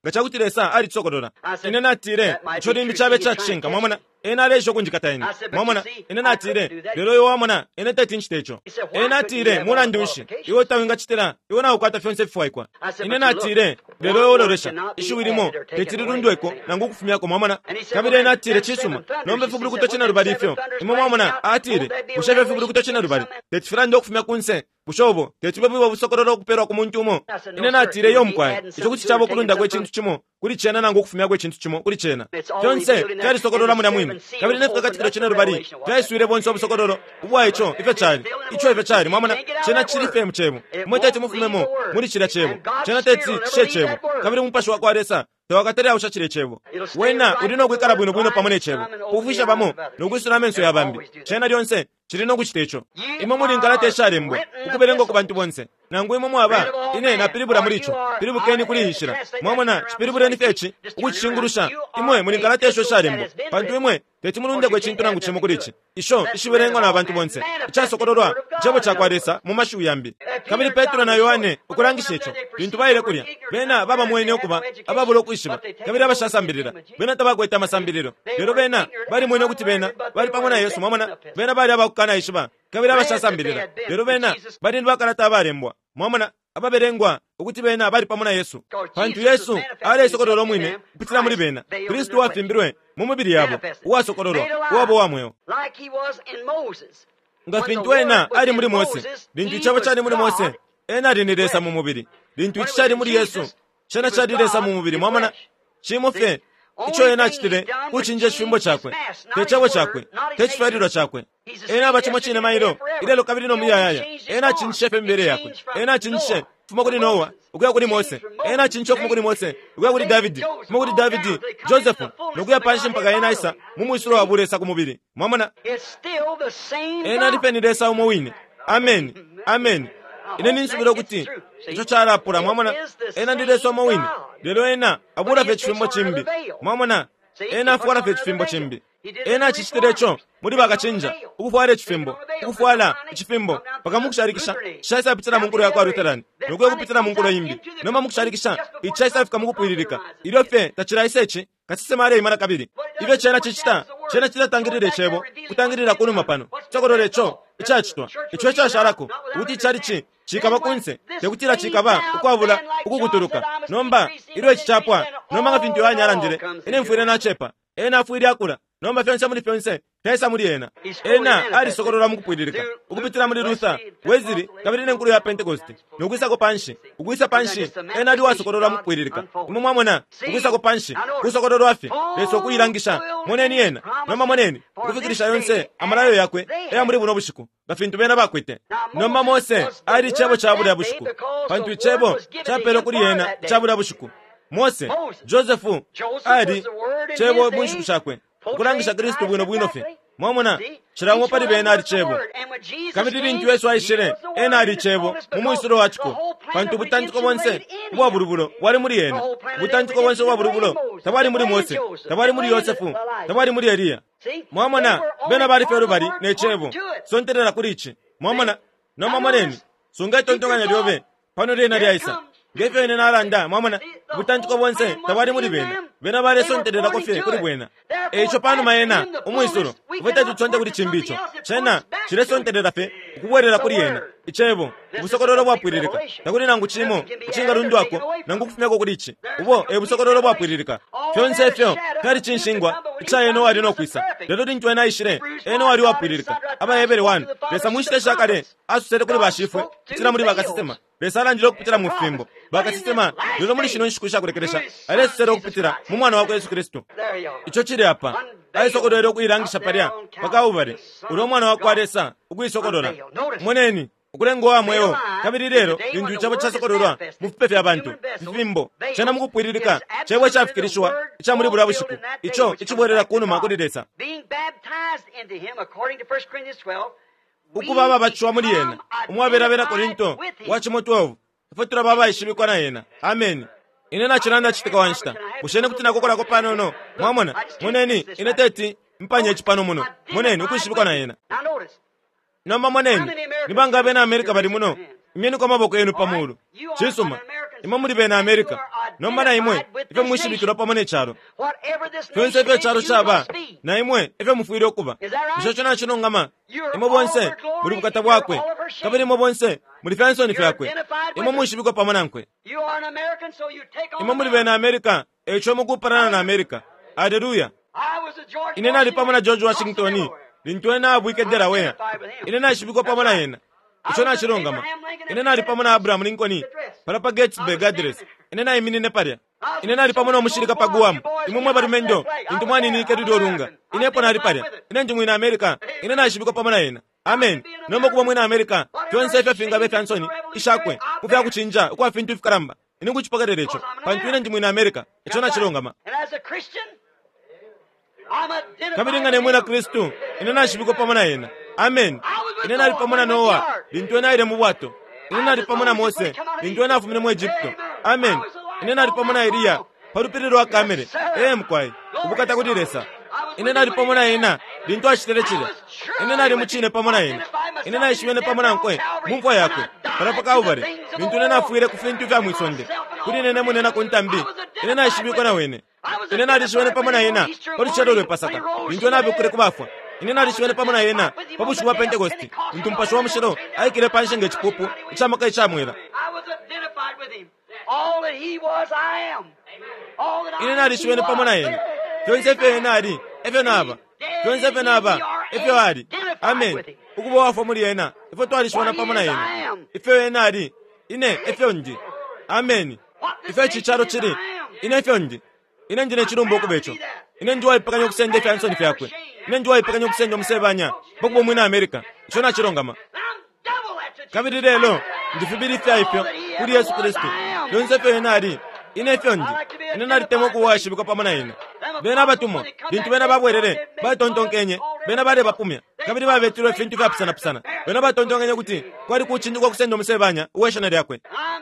ngachakutiresa ali tsokodola ine natire choti ndichabe chachinga mwamona ena alecho kunjikata ine mwamona ine natire lero iwo wamona ine tati nchitecho ine natire muna ndiushi iwo tawinga chitira iwo nawo kwata fyonse fiwaikwa ine natire lero iwo loresha ishuwirimo tetiri rundweko nangu kufumyako mwamona kabire natire chisuma nombe fukulu kutochina rubari ifyo imo mwamona atire ushabe fukulu kutochina rubari tetifira ndo kufumya kunse bushobo tetibwebiwa busokororo kuperwa kumuntu umo ine natire yo mkwaye icho kuti chabo kulunda kwe chintu chimo kuli chena nangu kufumya kwe chintu chimo kuli chena fyonse fyari sokorora muna mwimi kabiri nefika katikiro chena rubari fyayisuire bonse obusokororo ubwa icho ife chari icho ife chari mwamona chena chiri fe mchebo mweteti mufumemo muri chira chebo chena teti chishe chebo kabiri mupashi wako aresa tewakateri ausha chire chebo wena urino kwikara bwino bwino pamone chebo kufisha pamo nokwisuna menso yabambi chena lyonse chirino kuchitecho imo muri nkalate sharembo ukuberengo kubantu bonse nangu imo mwaba ine na piribura muricho piribukeni kulihishira mwamona chipiribure ni fechi ukuchingurusha imwe muri nkalate sho sharembo bantu imwe teti mulunde kwe chintu nangu chimo kulichi isho ishiberengo na abantu bonse ichasokororwa chebo chakwaresa mu mashu yambi kabiri Petro na Yohane ukurangishecho bintu bayire kulya bena baba mwene okuba ababulo kwishiba kabiri abashasambirira bena tabakweta masambiriro lero bena bari mwene kuti bena bari pamwe na Yesu mwamona bena bari abakukana ishiba kabiri abashasambirira lero bena bari ndibakarata barembwa mwamona ababerengwa ukuthi bena bari pamwe na Yesu bantu Yesu ale sokororo mwine kupitira muri bena Kristo wafimbirwe mu mubiri yabo wasokororo wabo wamweyo ngafintu wena ari muri Mose bintu chabo cyane muri Mose ena riniresa mu mubiri bintu ichi cyari muri Yesu chana chadiresa mu mubiri mwamana chimufe icho ena chitire uchinje shimbo chakwe techabo chakwe techfariro chakwe ena bachimo chine mairo ilelo kabiri no muyaya ena chinshefe mbere yakwe ena chinshe fuma kuri Noah ukuya kuri Mose ena chincho fuma kuri Mose ukuya kuri David fuma kuri David Joseph nokuya panshi mpaka ena Isa mumusuro waburesa ku mubiri mwamana ena dipeniresa umowine amen amen ine ninsubira kuti icho charapura mwamana ena ndireso umowine lero ena abura fe chifimbo chimbi mwamana ena afuara fe chifimbo chimbi ena chichitirecho muri bakachinja ukufwara chifimbo ukufwala chifimbo bakamukusharikisha shaisa pitira munkuru yako aruterani nokuye kupitira munkuru yimbi noma mukusharikisha ichaisa fika mukupuiririka iro fe tachiraisa ichi kasise mare imara kabiri ive chena chichita chena chita tangirire chebo kutangirira kuno mapano chokororecho ichachitwa ichwe chasharako uti charichi chikaba kunse tekutira chikaba ukwavula ukukuturuka nomba iro ichichapwa nomba ngafintu yanyalandire ene mfuire na chepa ena afuiri akula nomba fyonse muri fyonse pesa muri ena ena ari sokorora mukupuiririka ukupitira muri Luther weziri kabiri nenkuru ya Pentecost nokwisa ko panshi ukwisa panshi ena ari wasokorora mukupuiririka imwe mwamona ukwisa ko panshi kusokorora afi leso kuyirangisha moneni ena nomba moneni ukufikirisha yonse amarayo yakwe eya muri buno bushiku bafintu bena bakwite nomba Mose ari chebo chabura ya bushiku pantu chebo chapero kuri ena chabura bushiku Mose Joseph ari chebo bushiku shakwe kurangisha Kristo bwino bwino fe mwamona chirango pari bena ari chebo kabiri bintu Yesu ayishire ena ari chebo mumuisuro wachiko pantu butandiko bonse bwa burubulo wari muri ena butandiko bonse bwa burubulo tabari muri Mose tabari muri Yosefu tabari muri Elia mwamona bena bari feru bari ne chebo sonterera kuri ichi mwamona no mamareni sunga tontonganya lyobe pano rena ri Isa gefe ne naranda mwamona butandiko bonse tabari muri bena bena bare sonterera ko fe kuri bwena echo pano maena umuisuro ubeta tutonde kuri chimbicho chena chire sonterera fe kuwerera kuri yena ichebo busokororo bwapwiririka nakuri nangu chimo uchinga rundu wako nangu kufumyako kuri ichi ubo e busokororo bwapwiririka fyonse fyo kari chinshingwa ichaye no ari no kwisa lero rintu ena ishire eno ari wapwiririka aba ebere one pesa mushite shakare asusere kuri bashifwe tira muri bakasitema pesa aranjiro kupitira mu fimbo bakasitema lero muri shino nshikurisha kurekeresha ale sero kupitira mu mwana wako Yesu Kristo icho chiri apa ai sokororo kuirangisha paria pakaubare uro mwana wako aresa ukwisokorora moneni ukulengo wamwewo kabiri rero indu chabo chasokororwa mupefe abantu fimbo chana mukupwiririka chebwe chafikirishwa cha muri burabushiku icho ichibwerera kuno makudiresa ukubaba bachwa muri yena umwabera bera Korinto wachimo twelve ifotura baba ishibikwa na yena amen inena chiranda chitika wanshita ushene kutina kokora ko pano no mwamona moneni ineteti mpanye chipano muno moneni ukushibikwa na yena noma moneni nibanga bena America bari muno imyeni kwa maboko yenu pamuru chisuma imamuri bena America nomba na imwe ife mwishibikirwa pamwe necharo fyonse ife charo chaba na imwe ife mufuire okuba icho chona chinongama imwe bonse muri bukata bwakwe kabiri imwe bonse muri fyansoni fyakwe imwe mwishibikwa pamwe nankwe imwe muri bena Amerika echo mukuparana na Amerika. Haleluya. Ine nali pamwe na George Washington lintwe na abwike Delaware ine nashibikwa pamwe na yena icho nachilongama ine nali pamwe na Abraham Lincoln para pa Gettysburg Address ine na imini nepalya ine nali pamwe na mushirika pa Guam imwe mwe barimendo intu mwani ni kedu olunga ine pona ali palya ine njumwe na America ine nashibikwa pamwe na yena. Amen. Nomba kuba mwe na America fyonse ife finga be fyansoni ishakwe kufya kuchinja kwa fintu ifikaramba ine kuchipagadelecho pantu ine njumwe na America icho nachilongama kabiri ngane mwe na Kristu ine nashibikwa pamwe na yena. Amen. Ine nali pamwe na Noah lintwe na ile mubwato ine nali pamwe na Mose lintwe na afumine mu Egypto. Amen. Ine nali pamwe na Eliya parupiriro wa kamere eh mkwai ubukata kudiresa ine nali pamwe na yena lintwe ashiterekire ine nali muchine pamwe na yena ine nali shimene pamwe na nkwe mumva yakwe parapaka ubare lintwe na afuire kufintu vya mwisonde kuri nene munena kontambi ine nali shibikwa na wene ine nali shimene pamwe na yena parichero lwe pasaka lintwe na bikure kubafwa ine nali shimene pamwe na yena pabushi wa Pentecost ntumpasho wa mushiro aikire panshe ngechipupu ichamaka ichamwera ine nali shimene pamwe na yena fyonse fe nali efe naba fyonse fe naba efe wali. Amen. Ukubo wafo muri yena efe twali shimene pamwe na yena efe nali ine efe ndi. Amen. Ife chicharo chiri ine efe ndi ine njine chirumbo kubecho ine njwa ipakanya kusende fyansoni fyakwe ine njwa ipakanya kusende musebanya bokubo mwe na America icho nachilongama kabiri lelo ndifibiri fyayifyo kuri Yesu Kristu yonse fe nali ine fyondi ine nali temo kuwashibika pamwe na ine bena batumo bintu bena babwerere batontonkenye bena bale bapumya kabiri babetiro fintu fyapsana psana bena batontonkenye kuti kwali kuchinjwa kusende musebanya uweshana lyakwe.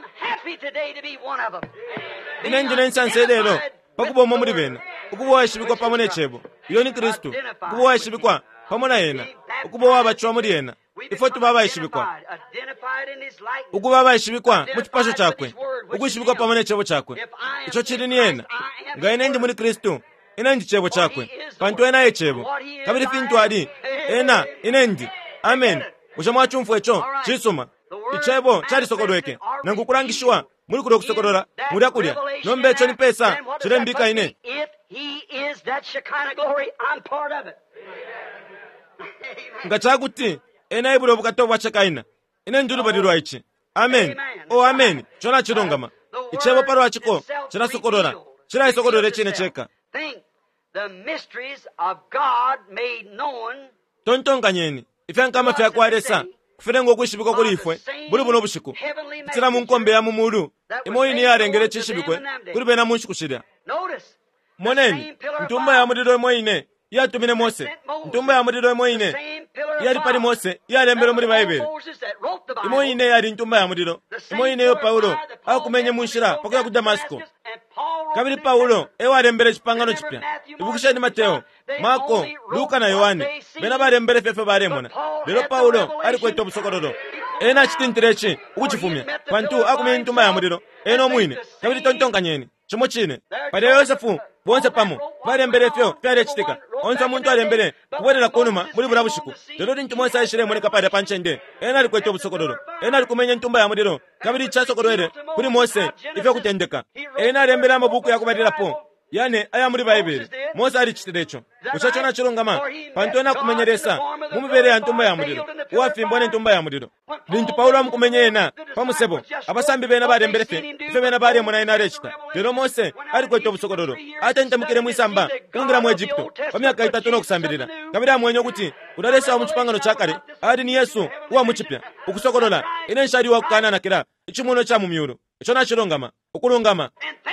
Ine njine nsanse lelo pakubo mwe muri bena ukubo washibikwa pamwe nechebo iyo ni Kristu ukubo washibikwa pamwe na yena ukubo wabachwa muri yena ifo tubaba ishibikwa ukubo baba ishibikwa mu kipasho chakwe ukushibikwa pamwe nechebo chakwe icho chiri ni yena ngaine ndi muri Kristu ina ndi chebo chakwe pantu ena echebo kabiri fintu ali ena ine ndi. Amen. Ushamwa chumfu echo chisoma ichebo chali sokodweke nangukurangishwa muri kudo kusokodora muri akulya nombe echo ni pesa chirembika ine ngachakuti ena ibulo bukatobwa chakaina ine ndulu badiro ichi. Amen. Oh amen. Chona chirongama ichebo paro achiko chira sokodora chira isokodore chine cheka the mysteries of God made known. Tontonganyeni ife nkama fya kwaresa kufirengo kushibikwa kuri ifwe buri buno bushiku tira mu nkombe ya mumulu imoyini yarengere chishibikwe kuri bena munshikushira. Moneni ntumba ya mudiro moyine yatumine Mose ntumba ya mudiro moyine yari pari Mose yarembere muri Bible imoyine yari ntumba ya mudiro imoyine yo Paulo akumenye munshira pakuya ku Damasco kabiri Paulo ewa arembere chipangano chipya ibukushani Mateo Marko Luka na Yohane bena barembere fefe baremona lero Paulo ari kweta busokororo ena chitintirechi ukuchifumya pantu akumenye ntumba ya mudiro eno mwine kabiri tontonganyeni chimo chine pale Yosefu bonse pamo barembere fyo fyare chitika onza muntu arembere kubwerera konuma muri burabushiku lero ndi mose ayishire muri kapade panchende ena ari kweta busokororo ena ari kumenya ntumba ya mudiro kabiri chasokorere kuri Mose ife kutendeka ena arembera amabuku yakubadira po yane aya muri Bible Mose ari chitirecho uchachona chirongama pantona kumenyeresa mumubere ya ntumba ya mudiro wafimbone ntumba ya mudiro bintu Paulo amukumenye ena pamusebo abasambi bena barembere fe ife bena bare mona ina rechita lero Mose ari kweta busokororo atente mukire mwisamba kungira mu Egypto pamyaka itatu no kusambirira kabira mwenye kuti udaresa mu chipangano chakare ari ni Yesu wa muchipya ukusokorola ine nshari wa kukana na kira ichimuno cha mumyuro ichona chirongama ukulungama.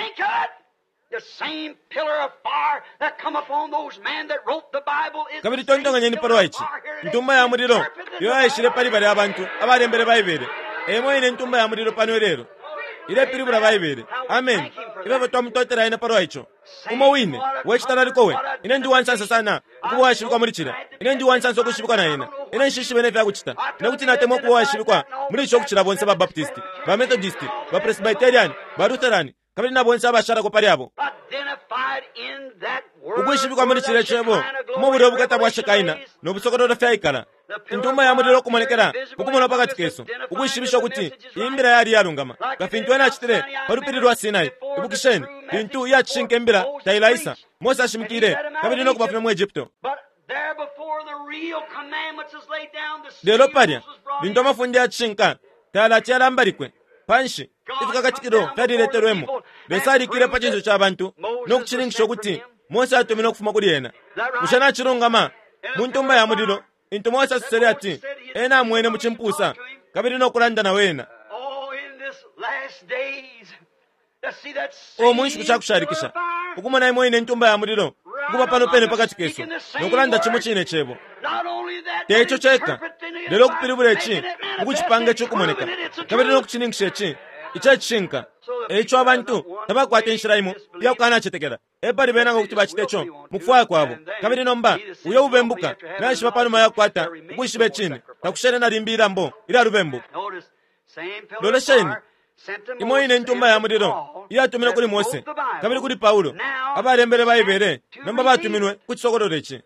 The same pillar of fire that come upon those men that wrote the Bible is kabiri tondonganye ni paro ichi ntumba ya mudiro yo ayishire pali bari abantu abarembere Bible emo ine ntumba ya mudiro pano rero ile piri bura Bible. Amen. Ibe batomutotera ine paro icho umo wine wechitarari kowe ine ndi wansansa sana kuwa shibikwa muri chira ine ndi wansansa kushibikwa na ina ine nshishi bene vya kuchita nekuti natemo kuwa shibikwa muri cho kuchira bonse ba Baptist ba Methodist ba Presbyterian ba Lutheran kabiri nabonse abasharako pali abo identified in that word ukwishibikwa muri chile chebo mubuli obukata bwa shekaina n'obusokododo fyayikala intumba ya muliro okumonekera okumona pakati keso ukwishibisha okuti imbira yali yalungama kafintu ena achitire palupiri lwa Sinai ibukisheni bintu yachishinka embira tailaisa Mose ashimikire kabiri n'okubafuna mu Egypto there before the real commandments is laid down the lero palya bintu amafundi achishinka tala chalambalikwe panshi ifukakachikiro fyalileterwemo besalikire pachinzo ch'abantu n'okuchilingisha okuti Mose atumire okufuma kuli ena mushana achilungama mu ntumba ya muliro into Mose asisere ati ena amwene muchimpusa kabiri n'okulanda nawe ena omwishiku chakusharikisha ukumona imwe ine ntumba ya muliro kuba pano pene pakati keso n'okulanda chimo chine chebo techo cheka lero okupilibula eki ukuchipanga ekyokumoneka kabiri n'okuchiningisha eki ichachishinka echo abantu tabakwata enshiraimo byakukana achetekera epali benanga okuti bachitecho mukufaya kwabo kabiri nomba uyo ubembuka nashiba pano mayakwata ukwishiba echini takushene nalimbira mbo ila rubembu lolesheni imwe ine ntumba ya muliro iyatumira kuli Mose kabiri kuli Paulo abalembere bayibere nomba batuminwe kuchisokololo eki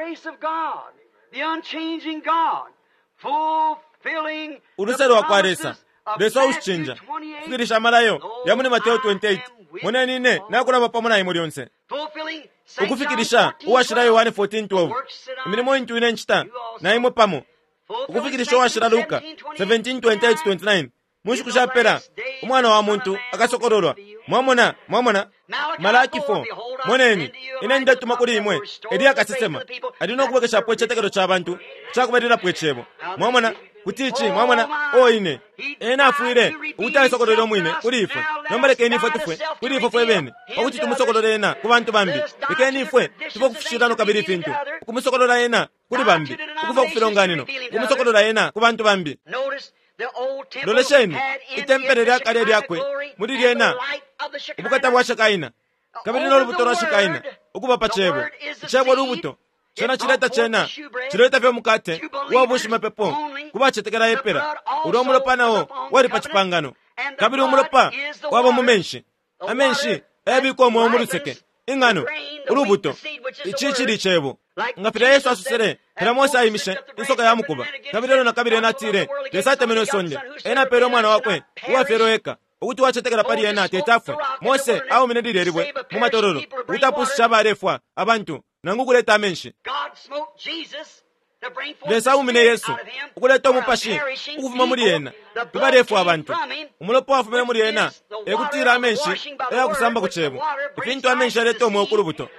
urusero wakwaresa leso usichinja kukirisha malayo ya muni Mateo twenty-eight mune nine nakulaba pamona imo lyonse ukufikirisha uwashira Yohane fourteen twelve imirimo intu ine nchita na imo pamo ukufikirisha uwashira Luka seventeen twenty-eight twenty-nine mushikusha pera umwana wa muntu akasokorolwa mwamona mwamona Malaki four moneni ine ndatuma kuli imwe eri akasisema adino kubekesha pwe chetekero ch'abantu chakuberera pwe chebo mwamona kutichi mwamona oine ena afuire utaye sokololo mwine kulifu nombaleke inifwe tufwe kulifu fwe bene okuti tumusokololo ena kubantu bambi eke inifwe tupo kufushirano kabiri fintu kumusokololo ena kuli bambi ukufa kufilonganino kumusokololo ena kubantu bambi lolesheni itempere lya kale lyakwe muri lyena ubukata bwa shekaina kabiri n'olubuto lwa shekaina ukuba pachebo chebo lubuto chena chileta chena chileta vya mukate wa bushima pepo kuba chetekera yepera ulo mulopa nawo wali pachipangano kabiri umulopa wabo mumenshi amenshi ebiko mu muluseke ingano urubuto ichichiri chebo ngafira Yesu asusere era Mose ayimishe insoka ya mukuba kabiri no nakabiri natire lesate meno sonde ena pero mwana wakwe wa feroeka ukuti wachetekera pali ena tetafwe Mose au minedire ribwe mu matororo utapusha barefwa abantu nangukuleta amenshi lesa umine Yesu ukuleta omupashi ukuvuma muri yena tubarefu abantu umulopo wafumire muri yena ekutira amenshi eyakusamba kuchebo ifintu amenshi aleta omwe okulubuto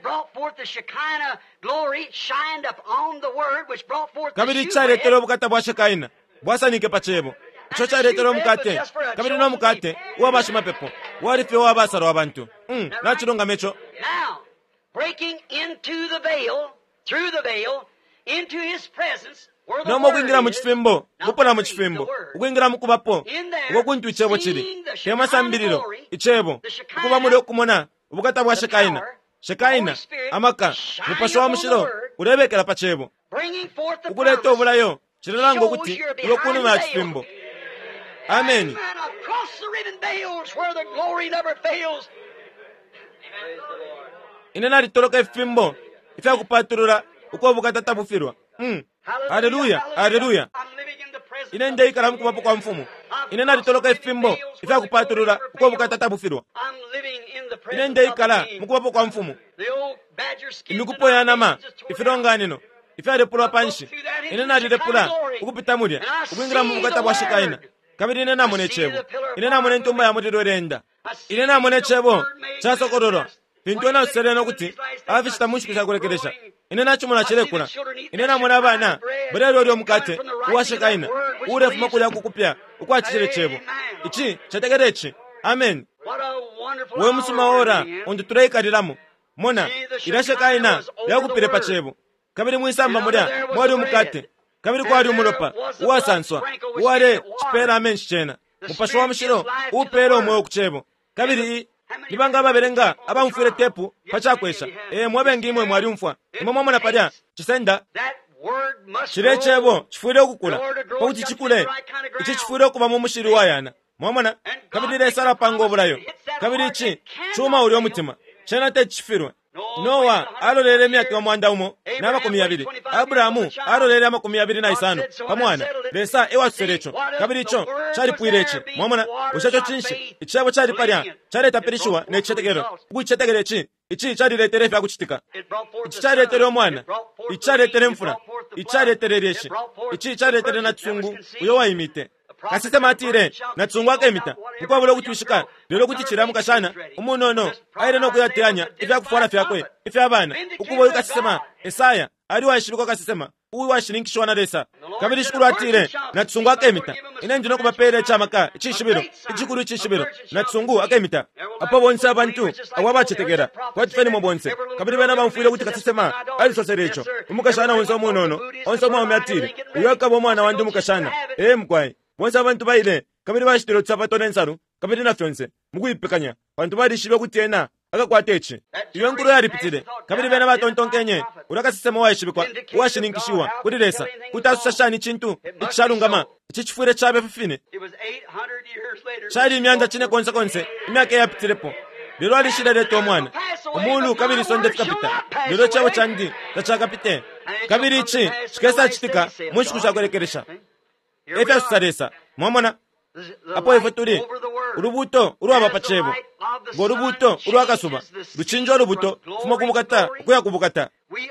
kabiri chaletera obukata bwa shekaina bwasanike pachebo icho chaletera omukate kabiri n'omukate wabashima pepo warife wabasaro abantu mm nachilonga mecho breaking into the veil, through the veil, into his presence, where the nomo word kuingira mu is, chifimbo now kupona mu the chifimbo word. kuingira mu kubapo In there, uko kuntu ichebo chiri seeing the tema Shekinah sambiriro glory, ichebo the Shekinah, kuba muri okumona ubukata bwa the shekaina power, shekaina the Holy Spirit, amaka shining mupasho wa upon the mushiro word, urebekera pachebo bringing forth the ukuleta promise, obulayo chiralango shows kuti you're behind ulokunu the na veil. chifimbo amen Amen. Across the riven veils where the glory never fails. inena litoloka ifimbo ifya kupaturura uko bukata tabufirwa mm haleluya haleluya I'm living in the presence ine of ndeikala mukubapo kwa mfumu inena litoloka ifimbo ifya kupaturura uko bukata tabufirwa I'm living in the ine presence of ndeikala the King. mukubapo kwa mfumu The old badger skins imikupo ya nama ifironganino ifyalepula panshi Go through that into inena the lilepula Shekinah glory. ukupita mulya And I ukuingira mu see bukata the bwa word. shekaina kabiri ine namone I see chebo the pillar of ine namone fire ntumba ya muliro erenda I see ine namone the chebo word made chasokororwa manifest. pintu na usereno kuti afishita mushiki chakulekeresha ine nachumuna chirekula ine namone abana bwerero lyo mukate uwa shekaina urefuma kulya kukupya ukwachichere chebo ichi chategerechi amen What a wonderful we musuma hour ora we're in. ondu turayikariramo mona irashekaina yakupire pachebo kabiri mwisamba mulya mwali umukate kabiri kwali umulopa uwasanswa uwale chipera amen shichena mupasho wa mushiro upera omwe okuchebo kabiri nibanga baberenga abamufire tepu pachakwesha e mwabengi imwe mwali umfwa imwe mwamona palya chisenda That word must chire grow. chebo chifuire okukula pakuti chikule ichi chifuire okuba mu mushiri wayana mwamona kabiri lesala pango obulayo kabiri chi chuma uli omutima chena te chifirwe. Nowa alolere emyaka omwanda umo n'amakumi abiri. Aburahamu alolere amakumi abiri na isano pamwana lesa ewasuserecho kabiri cho chali pwirechi mwamona ushacho chinshi ichabo chali parya chali tapirishwa nechetegero kuchetegere chi ichi chali letere fya kuchitika ichi chali letere omwana ichi chali letere mfura ichi chali letere reshi ichi chali letere na tsungu uyo waimite kasise matire na tsungu akemita mkwabula kutwishika lero kuchichira mukashana umunono aire no kuyatyanya ifya kufora fyakwe ifya abana ukubo yukasema Esaya ali washiriko kasema uyu washirinkishwa na lesa kabiri shukuru atire na tsungu akemita inenje no kubapere chamaka ichishibiro ichikuru ichishibiro na tsungu akemita apo bonse abantu awabachetegera kwatfeni mo bonse kabiri bana bamfuire kuti kasema ali soserecho umukashana wonso umunono onso mwa myatire uyakabo mwana wandi mukashana eh mkwai bonse abantu baile kabiri bashitiro tsapato nensaru kabiri na fyonse mukuyipekanya abantu barishibyo kutena akakwatechi iyo nkuru yaripitire kabiri bena batontonkenye urakasisema wayishibikwa washininkishiwa kuti lesa kuti asushashani chintu ichalungama ichichifure chabe fifine chali imyanda chine konse konse imyaka yapitirepo lero alishida leto omwana umulu kabiri sonde tukapita lero chabo chandi tachakapite kabiri ichi chikesa chitika mushikusha kwerekeresha efya susaresa mwamona apo efoturi urubuto urwaba pachebo ngo rubuto urwakasuba ruchinjo rubuto fuma kubukata kuya kubukata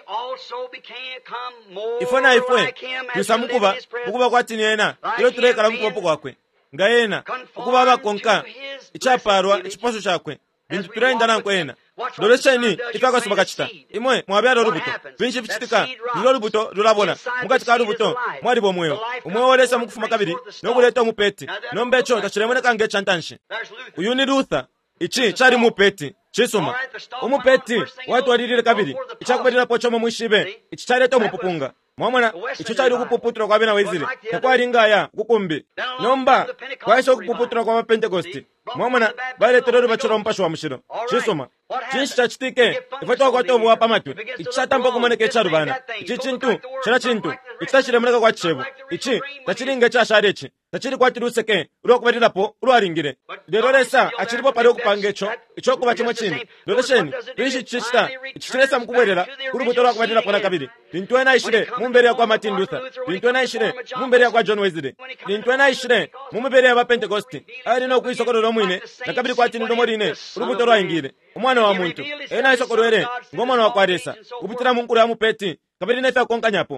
ifona ifwe tusamukuba ukuba kwatini yena iyo turekala mukubapo kwakwe nga yena ukuba bakonka ichaparwa ichiposo chakwe bintu turenda nanko yena dolesheni ifakasuba kachita imwe mwabyaro rubuto binshi bichitika nilo rubuto rurabona mukatika rubuto mwari bomweyo umweyo olesa mukufuma kabiri nokuleta umupeti nombecho tachiremone kange chantanshi uyu ni Luther ichi chari mupeti chisoma umupeti watu walirire kabiri ichakuberera pochomo mwishibe ichi chareta umupupunga mwamona icho chari kupuputura kwa bena wezire takwari ngaya kukumbi nomba kwaisho kupuputura kwa Pentecost mwamona bale teroro bachoro mpasho wa mushiro chisoma chinshi chachitike ifatwa kwa tobo wa pamatwe ichata kumoneke charu bana ichi chintu chana chintu ichitashire muleka kwa chebo ichi tachiringe cha sharechi tachiri kwa tiruseke uro kuberirapo uro aringire lero lesa achiripo pare okupangecho icho kuba chimwe chini lero sheni bishi chista ichiresa mukubwerera uri butora kuberira kona kabiri lintwena ishire mumbere kwa Martin Luther lintwena ishire mumbere kwa John Wesley lintwena ishire mumbere ya Pentecost ari no kwisokoro mwine na kabiri kwa tini domorine uri butora aingire umwana wa muntu ena isokoro ere ngomwana wa kwaresa ubutira munkuru ya mupeti kabiri nefa konkanyapo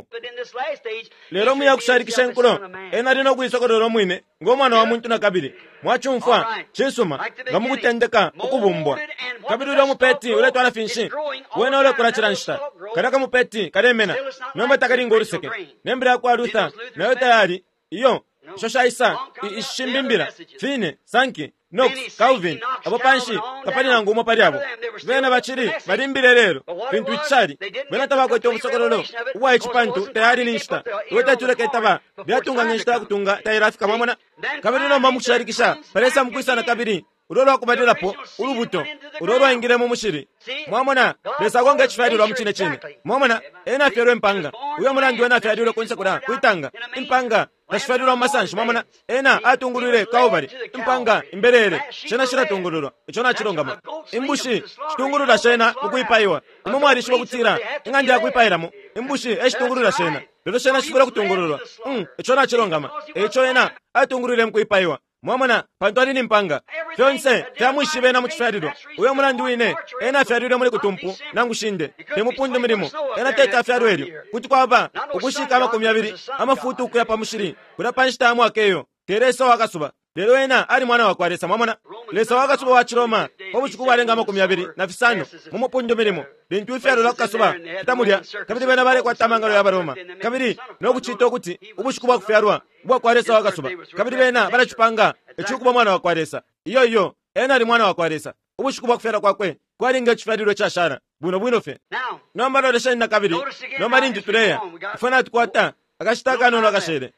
lero muya kusharikisha nkuro ena rino kwisokoro mwine ngomwana wa muntu na kabiri mwachumfwa chisuma ngamukutendeka ukubumbwa kabiri ro mupeti ule twana finshi wena ule kurachiranshita karaka mupeti karemena nomba takari ngoruseke nembira kwa Luther nayo tayari iyo shoshaisa ishimbimbira fine sanki Knox Calvin abo panshi kapani nangu mo pari abo bena bachiri barimbire rero bintu ichari bena tabako to musokorolo uwa ichipantu tayari ninshita weta tuleke taba byatunga ninshita kutunga tayirafika mamona kabiri no mamushirikisha paresa mkwisa na kabiri uroro akubadira po urubuto uroro ingire mu mushiri mwamona besa gonga chifari ro mchine chine mwamona ena fero empanga uyo murangi wena fero ro konse kura kuitanga impanga tashifari ro masanshi mwamona ena atungurire kaubari impanga imberere chena shira tungururo icho na chirongama imbushi tungurura shena ukuipaiwa umumwari shibo kutira inganje akuipairamo imbushi eshitungurura shena lero shena shibura kutungurura mm icho na chirongama icho ena atungurire mkuipaiwa mwamona pantwari ni mpanga fyonse fyamwishibe na muchifariro uyo mulandi wine ena fyariro muri kutumpu nangushinde temupundu mirimo ena teta fyarweri kuti kwaba ukushika amakumi abiri amafutu ukuyapa mushiri kuna panshita amu akeyo teresa wakasuba lero ena ari mwana wa kwaresa mwamona lesa wakasuba wa chiroma obuchikubu arenga amakumi abiri na fisano mumupundu mirimo bintu ifyaro lakasuba kitamulya kabiri bena bare kwa tamangalo ya baroma kabiri no kuchito kuti ubuchikubu akufyarwa bwa kwaresa wakasuba kabiri bena barachupanga echukuba mwana wa kwaresa iyo iyo ena ari mwana wa kwaresa ubuchikubu akufyara kwakwe kwaringa chifadiro cha shara buno buno fe nomba no reshani na kabiri nomba rinji tureya ifana tukwata akashitaka nono akashere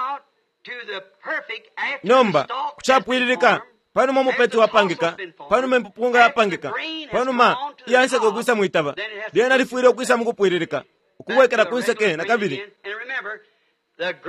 nomba kuchapwiririka pano momo petu wapangika pano mempupunga yapangika pano ma yanse kukwisa muitaba diana rifuire kukwisa mukupwiririka ukuwekera kunseke na kabiri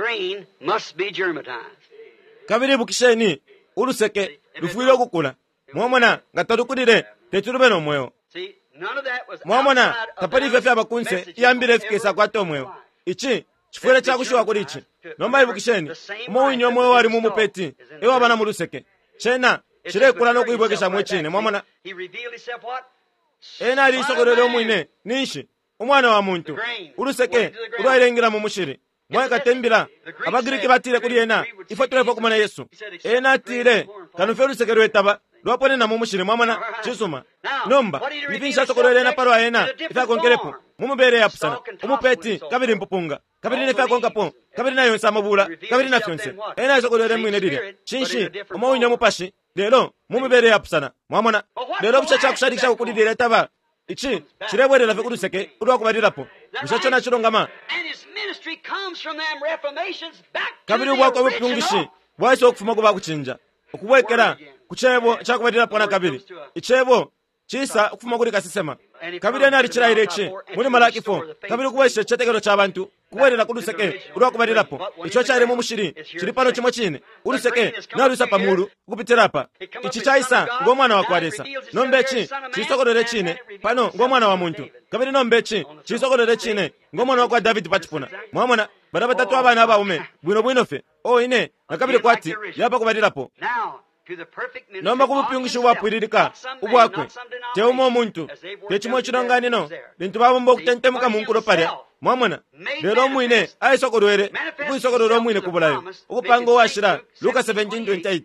kabiri bukisheni uruseke rufuire kukula mwamona nga talukulire tetulube omwoyo mwamona tapali ife fya bakunse iyambire efikisa kwate omwoyo ichi chifuere chakushuwa kuli ichi nomba ibukisheni umowinyo omwoyo wali mumupeti ewa bana muluseke chena chirekula nokuibwekesha mwechine mwamona ena ali isokolele omwine ninshi umwana wa muntu uluseke ulwailengira mumushiri mwaye katembila abagiriki batile kuli ena ifo tulefo kumana yesu ena atile kanufe uluseke lwetaba lwapone na mumushiri mwamona chisuma nomba nipinsha sokolele na paro ena ifa konkelepo mumubere yapusana umupeti kabiri mpupunga kabiri nefa konkapo kabiri nayo nsamabula kabiri na fyonse ena isokolele mwine dile chinshi umawinyo mupashi lelo mumubere yapusana mwamona lelo buchacha kushadikisha kukulidile taba ichi chirebwerera fe kuluseke ulwakubalirapo mushachona chilongama kabiri bwako bupungishi bwase okufuma kuba kuchinja okubwekera kuchebo chakubalirapo na kabiri ichebo chisa okufuma kuli kasisema kabiri nali chiraire chi muli Malaki four kabiri kubweshe chetekero chabantu kuwerera kuluseke ulwakubalirapo icho chari mu mushiri chiri pano chimwe chine uluseke nalusa pamulu kupitirapa ichi chaisa ngomwana wa kwaresa nombechi chisokolere chine pano ngomwana wa muntu kabiri nombechi chisokolere chine ngomwana wa kwa David pachipuna mwamona bana batatu abana abaume bwino bwino fe o ine nakabiri kwati yapa kubalirapo nomba kubupyungisha ubwapwiririka ubwakwe teumo omuntu techimwe chironganino bintu babomba okutentemuka munkulo palya mwamona lero omwine aisokolwere ukwisokolera omwine kubulayo ukupanga owashira Luka seventeen twenty-eight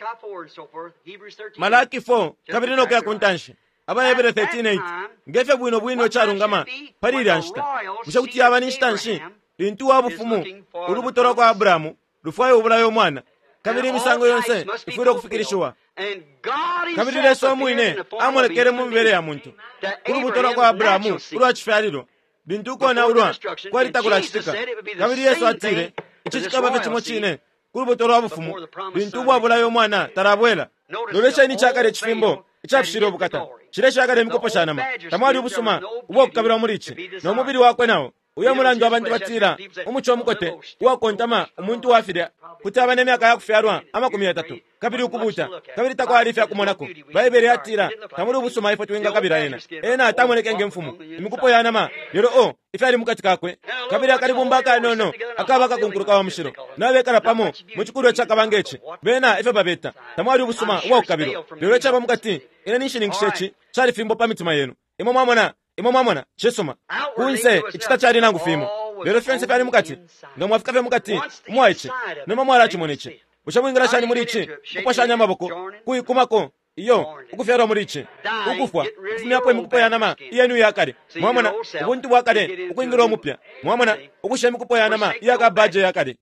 Malaki four kabiri nokuya kuntanshi abayebere thirteen eight ngefe bwino bwino charungama palili anshita busha kuti yaba ninshtanshi bintu wabufumu ulubutora kwa Abrahamu lufwayo ubulayo omwana kabiri misango yonse ifure okufikirishiwa kabiri leso omwine amulekere mu mibere ya muntu ulubutora kwa Abrahamu ulwachifyalilo bintu kona ulwa kwalitakula chitika kabiri yesu atire ichi chikaba chimo chine kulubutora wabufumu bintu bwabulayo omwana tarabwela lolesha ni chakale chifimbo ichapshiro bukata chiresha akale mikopo shanama tamwali ubusuma ubwo kukabira muri ichi nomubiri wakwe nawo uyo mulandu abantu batira umucho mukote wakontama umuntu wafira kutaba nemyaka yakufyarwa amakumi atatu kabiri ukubuta kabiri takwali fya kumonako bayibere atira tamuri ubusuma ifo twinga kabira ena ena atamuleke ngemfumu imikupo yanama lero o ifyali mukati kakwe kabiri akalibumbaka nono akabaka kunkuruka wa mushiro nawe kala pamo muchikuru chakabangechi bena ife babeta tamwali ubusuma wa ukabiro lero chaba mukati ina nishiningishechi chali fimbo pamitima yenu imo mwamona imo mwamona chesoma kunse ichita chali nangu fimo lero fense fyali mukati ndomwafika fe mukati mwaichi noma mwala chimonechi bushamwingira shani murichi kupashanya maboko kuikumako iyo ukufyarwa murichi ukufwa kufumya po imikupo yanama iyenu yakale mwamona ubuntu bwakale ukuingira omupya mwamona ukusha imikupo yanama iyaka baje yakale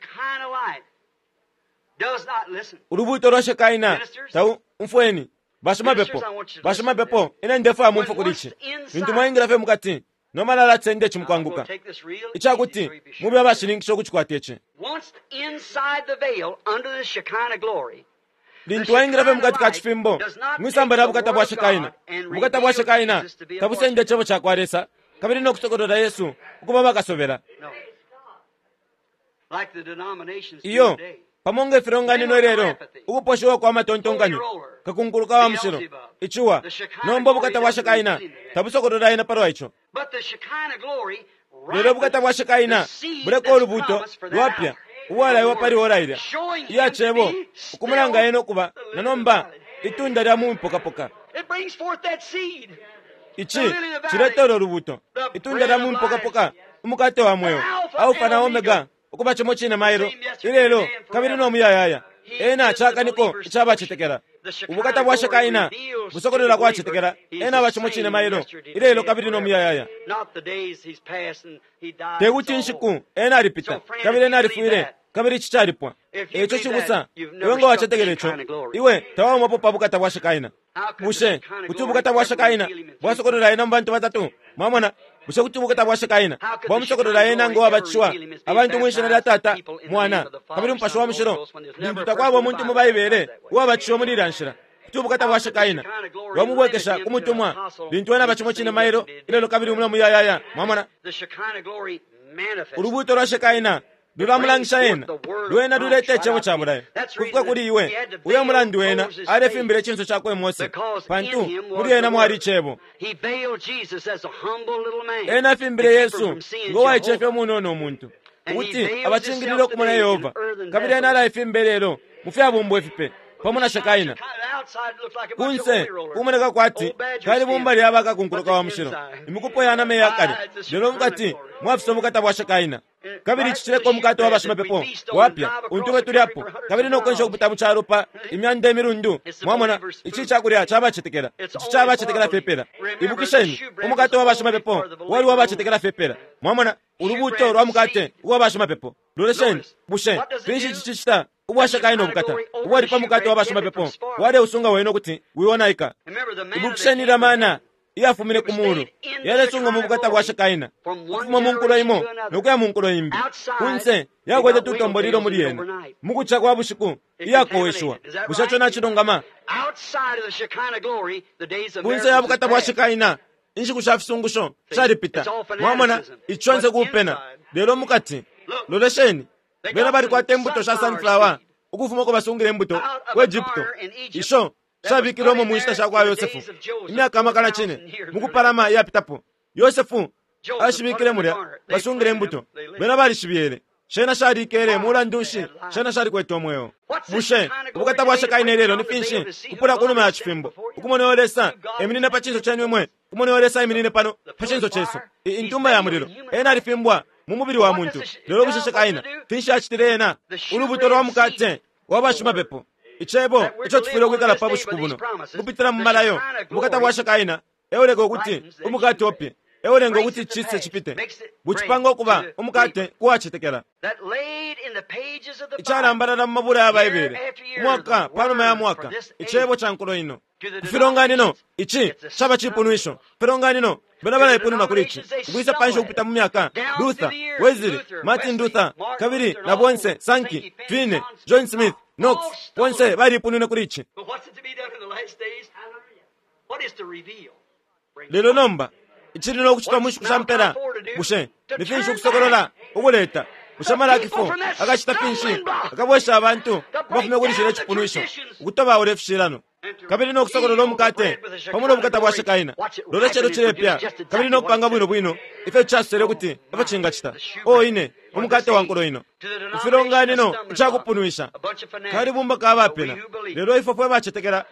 urubuto rwa Shekaina tau mfweni bashuma bepo bashuma bepo ina ndefa mumfu kulichi bintu mwingira fe mukati nomalala tsende chimukwanguka ichakuti mubi abashiningisho kuchikwateche bintu waingira fe mukati kachifimbo mwisambara bukata bwa Shekaina bukata bwa Shekaina tabusende chebo chakwaresa kabiri no kusokodora Yesu ukuba bakasobera iyo pamonge firongani no lero ukuposhiwa kwa matontonganyo kakunkuruka wa mushiro ichuwa nombo bukata bwa Shekaina tabusokodora ina paro icho lero bukata bwa Shekaina bureko olubuto lwapya uwala iwapari oraira iya chebo ukumulanga eno kuba nanomba itunda lya mu mpokapoka ichi chiretero olubuto itunda lya mu mpokapoka umukate wa mweyo au fana omega ukuba chimo chine mairo ilelo kabiri no muyayaya ena chaka niko ichaba chitekera ubukata bwa Shekaina busokolera kwa chitekera ena bachimo chine mairo ilelo kabiri no muyayaya teguchinshiku ena ripita kabiri ena rifuire kabiri chicharipwa echo chibusa iwengo wachetegerecho iwe tawa mapopa bukata bwa Shekaina bushe kuti bukata bwa Shekaina bwasokolera ena mbantu batatu mwamona bushe kuti bukata bwa Shekaina bwamusokolera ena ngo abachwa abantu mwishana la tata mwana kabiri mpasho wa mushiro ndimbuta kwabo muntu mubayibere wabachwa muri ranshira kuti bukata bwa Shekaina wamubwekesha kumutumwa bintu wana bachimo chine mairo ilelo kabiri umula muyayaya mwamona urubuto rwa Shekaina lulamulangisha yena lwena lulete chebo cha bulayo kufika kuli iwe uyo mulandi wena alefimbire chinso chakwe Mose pantu muri yena mwali chebo ena afimbire Yesu ngowa ichefe munono omuntu kuti abachingirire okumona Yehova kabiri ena alafimbire lero mufya bumbu efipe pamona Shekaina kunse kumoneka kwati kali bumba lyabaka kunkuruka wa mushiro imikupo yana meya kali lero mukati mwafiso mukata bwa Shekaina kabiri chichireko mukati wa bashima pepo wapya untuwe tuli apo kabiri nokonsha kupitabu cha rupa imyanda emirundu mwamona ichi chakulya chaba chitekera ichi chaba chitekera fepera ibukisheni umukati wa bashima pepo wali waba chitekera fepera mwamona urubuto rwa mukate wa bashima pepo lolesheni bushe finshi chichita ubwa Shekaina obukata ubwali pa mukati wa bashima pepo wale usunga weno kuti wiwonaika ibukisheni ramana iyafumire kumuru yale sunga mubukata bwa Shekaina kufuma munkulo imo nokuya munkulo imbi kunse yakwete tutomboliro muri yena mukucha kwa bushiku iyakoweshwa bushacho na chidongama kunse yabukata bwa Shekaina inshiku shafisungusho sharipita mwamona ichonse kupena lero mukati lolesheni bera bari kwa tembuto sha sunflower ukufuma ko basungire embuto we Egypto isho shabikiromo muishita shakwa Yosefu imyaka makana chine mukuparama yapitapo Yosefu ashibikire muri basungire embuto bera bari shibiyere shena shari kere mula ndushi shena shari kwetomweyo bushe ubukata bwa Shekaina lero nifinshi kupura kunuma ya chifimbo ukumone olesa eminine pachinso chanwe mwe kumone olesa eminine pano pachinso cheso intumba ya muliro ena rifimbwa mumubiri wa muntu lero bushe Shekaina finshi achitirena urubuto rwa mukate wabashima pepo ichebo icho tufiro kwikala pa bushikubuno kupitira mmalayo ubukata bwa Shekaina ewoleko kuti umukate opye ewoleko kuti chitse chipite buchipango kuba umukate kuwachitekera icharambara mmabura yabayibere mwaka pano ya mwaka ichebo chankolo ino kufironga nino ichi chaba chipunuisho fironga nino bena bana ipunu na kulichi kuisa pansho kupita mu myaka Luther Wesley Martin Luther kabiri na bonse Sankey Finney John Smith Knox bonse bari ipunu na kulichi lelo nomba ichiri no kuchita mushu kusampera bushe nifinshi kusokorola ubuleta bushamara kifo agachita finshi akabwesha abantu kubafume kulishira chipunuisho ukutoba urefshirano kabiri no kusokorola omukate pamuno bukata bwa Shekaina lolechero chirepya kabiri no kupanga bwino bwino ife chasere kuti abachinga chita o ine omukate wankolo ino ufironga nino chakupunuisha kali bumba kabapena lero ifo fwe bachetekera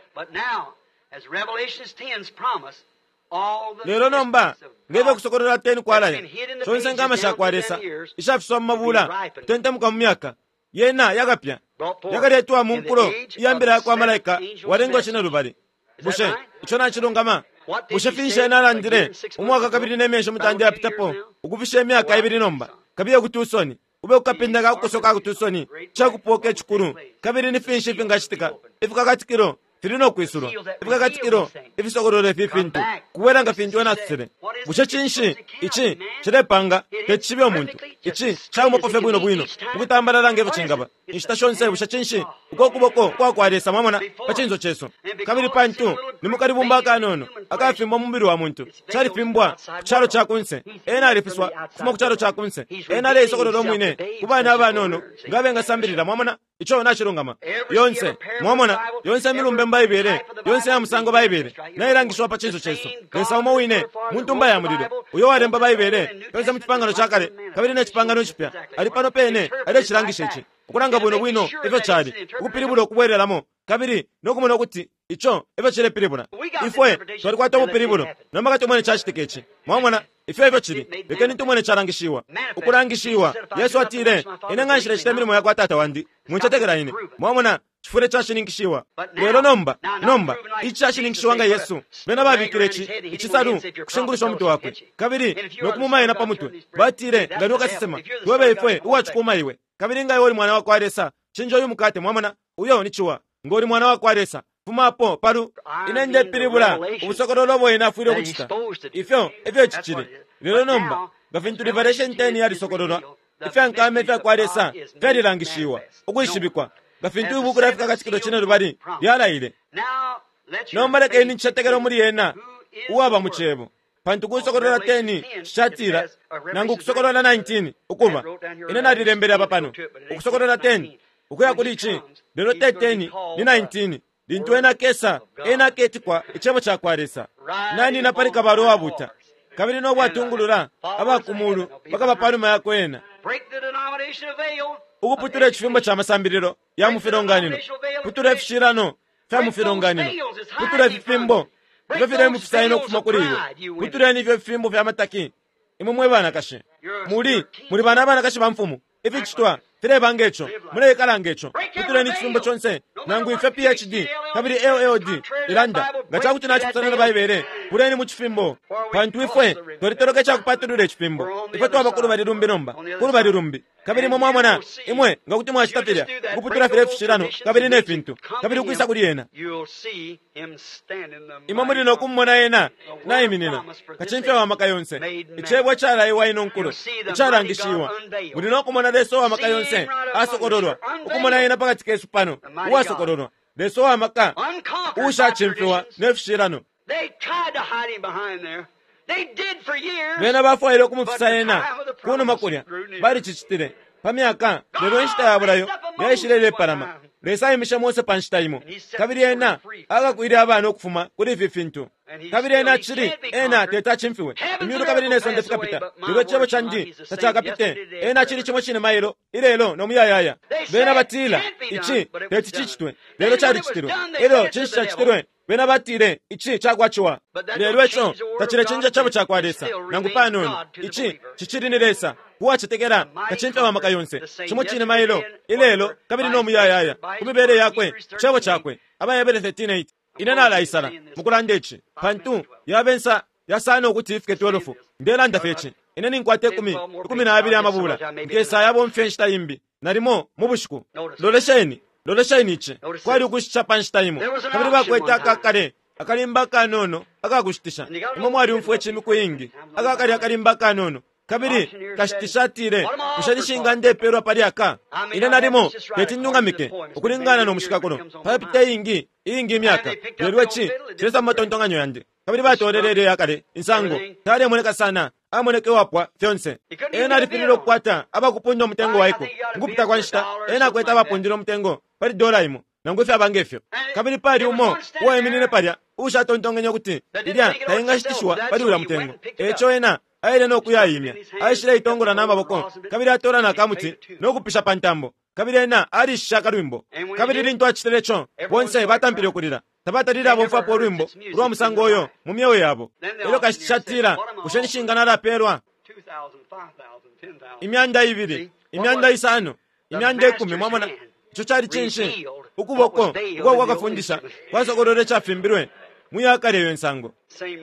lero nomba ngebe kusokorola teni kwalaya chonse ngama shakwaresa ishafiswa mabula tente muka myaka yena yagapya yagaretwa munkulo yambira kwa malaika warengo china rubari bushe ichona chirungama bushe finshe nalandire umwaka kabiri nemesho mutandira pitapo ukufishe myaka ibiri nomba kabiye kutusoni ube ukapindaga kusoka kutusoni chakupoke chikuru kabiri ni finshe fingashitika ifika katikiro firino kwisuro ifika katikiro ifisogorore fipintu kuweranga finjwe natsire bushe chinshi ichi chirepanga kechibe omuntu ichi chawo pofe bwino bwino ukutambara range buchingaba instashonse bushe chinshi uko kuboko kwa kwaresa mamona pachinzo cheso kabiri pantu nimukari bumbaka nono akafimba mumbiri wa muntu chari fimbwa charo chakunse ena arifiswa kuma kucharo chakunse ena le isogororo mwine kubana abanono ngabe ngasambirira mamona icho nachirungama yonse mamona yonse milumbe mbayibere yonse ya musango bayibere nairangishwa pachinzo cheso nesa umo wine muntu mbaya muliro uyo waremba bayibere yonse mutipangano chakale kabiri ne chipangano chipya ari pano pene ari chirangishe chi ukuranga bwino bwino ife chari ukupiribulo kubwereramo kabiri nokumona kuti icho ife chire piribuna ifwe twari kwata mu piribulo namaka tumone chachitekechi mwamona ife ife chiri bekeni tumone charangishiwa ukurangishiwa Yesu atire inangashira chitemiri yakwa tata wandi munchategera ine mwamona chifure chashiningishiwa lero nomba nomba ichashiningishiwa nga Yesu bena babikirechi ichisaru kushingurisha omuntu wakwe kabiri nokumuma ina pamutwe batire nganuka sisema wewe ifwe uwachukuma iwe kabiri nga yori mwana wako aresa chinjo yumukate mwamana uyo nichiwa ngori mwana wako aresa fumapo paru inende piribula ubusokorolo boye nafuire kuchita ifyo ifyo chichiri lero nomba gafintu liberation ten yari sokorolo ifyo nkame ifyo kwaresa feri rangishiwa ukuyishibikwa gafintu ubukura fika kachikiro chine rubari yala ile nomba leke ni chategero muri yena uwaba muchebo panthu kusokolola teni xatira nangu kusokolola nineteen ukuva ine natilembera apa pano ukusokolola ten ukuya kulichi lero thirteen ni nineteen lintu ena kesa ena keti kwa ichemo chakwaresa nani napalika balo wabuta kabiri no bwatungulula abakumulu bakabapaluma yako ena ukuputula ekifimbo ky'amasambiriro ya mufironganiro putula efishirano fya mufironganiro putula efifimbo ibyo fire mufisaino okufuma kuri iwe putula n'ibyo bifimbo by'amataki imwe mwe bana kashe muri muri bana bana kashe bamfumu ifi chitwa fire bangecho muri kalangecho putula n'ikifimbo chonse nangu ife P H D kabiri L L D iranda gacha kuti nachiputana n'abayibere kureni mu kifimbo pantu ifwe toritoroke chakupatulura ekifimbo ife twabakuru bali rumbi nomba kuru bali rumbi kabiri mwe mwamona imwe ngakuti mwachitapira kuputula fire fishirano kabiri nefintu kabiri kuisa kuri yena imwe muri no kummona yena naye minina kachimfya wa makayonse ichebwa chala iwaino nkulu icharangishiwa muri no kumona leso wa makayonse asokororwa ukumona yena pakati kesu pano uwasokororwa leso wa maka usha chimfwa nefishirano bena bafuaile okumufisa yena kuno makulya bali chichitire pamyaka lero enshita yabulayo yaishilele parama lesayimisha mose panshitayimo kabiri yena akakwire abana okufuma kuri fifintu kabiri yena chiri ena teta chimfiwe imyuru kabiri neso ndefukapita lero chebo chandi tachakapite ena chiri chimo chine mailo ilelo nomuyayaya bena batila ichi teti chichitwe lero chari chitirwe ilo chinshi chitirwe bena batire ichi chakwachiwa lero echo tachire chinja chabo chakwadesa nangu panoni ichi chichiri nilesa kuwa chitekera kachinfya wa makayonse chimo chine mailo ilelo kabiri nomuyayaya kumibere yakwe chabo chakwe abayebere thirteen eight inena ala isara mukulandechi pantu yabensa yasana ukuthi ifike twelve ndela ndafechi ineni nkwate kumi kumi na abiri amabula nkesa yabo mfenshita imbi narimo mubushiku lolesheni lolesheni ichi kwali ukushita panshitayimo kabiri bakweta kakare akalimba kanono akakushitisha imo mwali umfwe chimi kuyingi akakari akalimba kanono kabiri kashitishatire kushanishinga ndeperwa pali aka ine narimo petinyungamike ukulingana nomushikakono papite ingi ingi myaka lelwechi chiresa matontonganyo yande kabiri batorerere yakale insango tare moneka sana amoneke wapwa fyonse ena lipililo kukwata abakupunja omutengo waiko ngupita kwanshita ena kweta abapundira omutengo pali dola imo nangwefe abangefyo kabiri pali umo uwayiminine palya ushatontongenyo kuti ilya tayingashitishwa pali ula mutengo echo ena aile nokuyayimya aishira itongola n'amaboko kabiri atora nakamuti nokupisha pantambo kabiri ena alisha kalwimbo kabiri lintu achiterecho bonse batampire okulira tabatalira abo mfapo olwimbo lwa musango oyo mu myeyo yabo elo kashatira kushenishinga nalaperwa imyanda ibiri imyanda isano imyanda ikumi mwamona icho chali chinshi ukuboko uko kwakafundisha kwasokolole chafimbirwe muyakaleyo ensango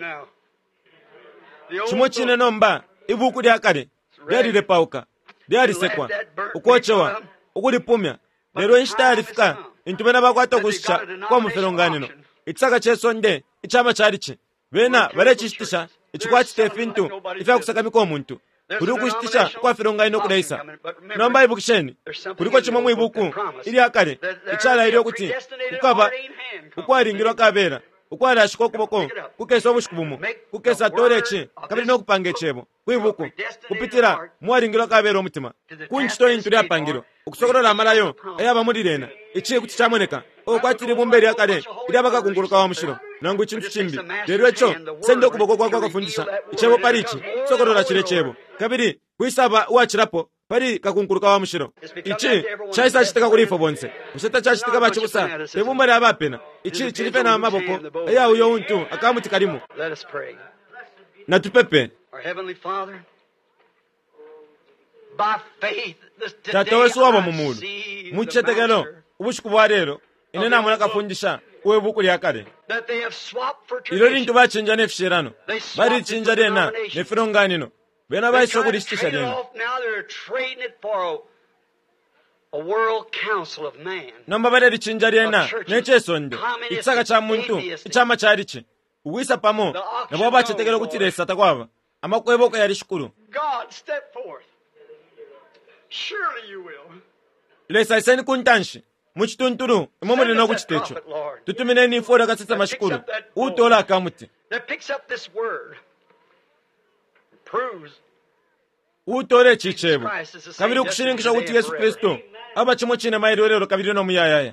chimo chine nomba ibuku lyakale lyalilipauka lyalisekwa ukochewa ukulipumya lero enshita yalifika intu bena bakwata okushicha kwa mufironganino itsaka chesonde ichama chalichi bena balechishtisha ichikwachita efintu ife akusaka omuntu kuli ukushitisha kwa fironganino kudaisa nomba ibukisheni kuliko chimo mwibuku ili akale ichala ili okuti ukaba ukwaringirwa kabera ukwala ashiko kuboko kukesa obushikubumu kukesa tolechi kabiri nokupanga echebo kwibuku kupitira mwaringiro kabera omutima kunchito intu lya pangiro ukusokolola amalayo eyaba mulirena ichi kuti chamoneka okwatiri bumberi akale ilya bakakunguluka wa mushiro nangu chintu chimbi lero echo sende okuboko kwa kwakafundisha ichebo palichi sokolola chile chebo kabiri kuisaba uachirapo pali kakunguluka wa mushiro ichi chaisa chiteka kulifo bonse useta chachitika bachibusa tebumbali abapena ichi chilife na maboko eya uyo untu akamuti kalimu na tupepe tata wesu wabo mumulu muchetekelo ubushiku bwa lero inena mwana kafundisha kuwe buku lyakale ilo lintu bachinja nefishirano bali chinja lena nefironganino bena baisa kulishitisha lena nomba bale lichinja lena nechesonde itsaka cha muntu ichama chalichi uwisa pamo nabo bachetekelo kuti lesa takwaba amakweboko yali shukuru lesa iseni kuntanshi muchitunturu imomuli no kuchitecho tutumine ni fora katsitsa mashukuru utola akamuti utole chichebo kabiri okushiringisha kuti Yesu Kristo aba chimwe chine mayirirero kabiri nomuyayaya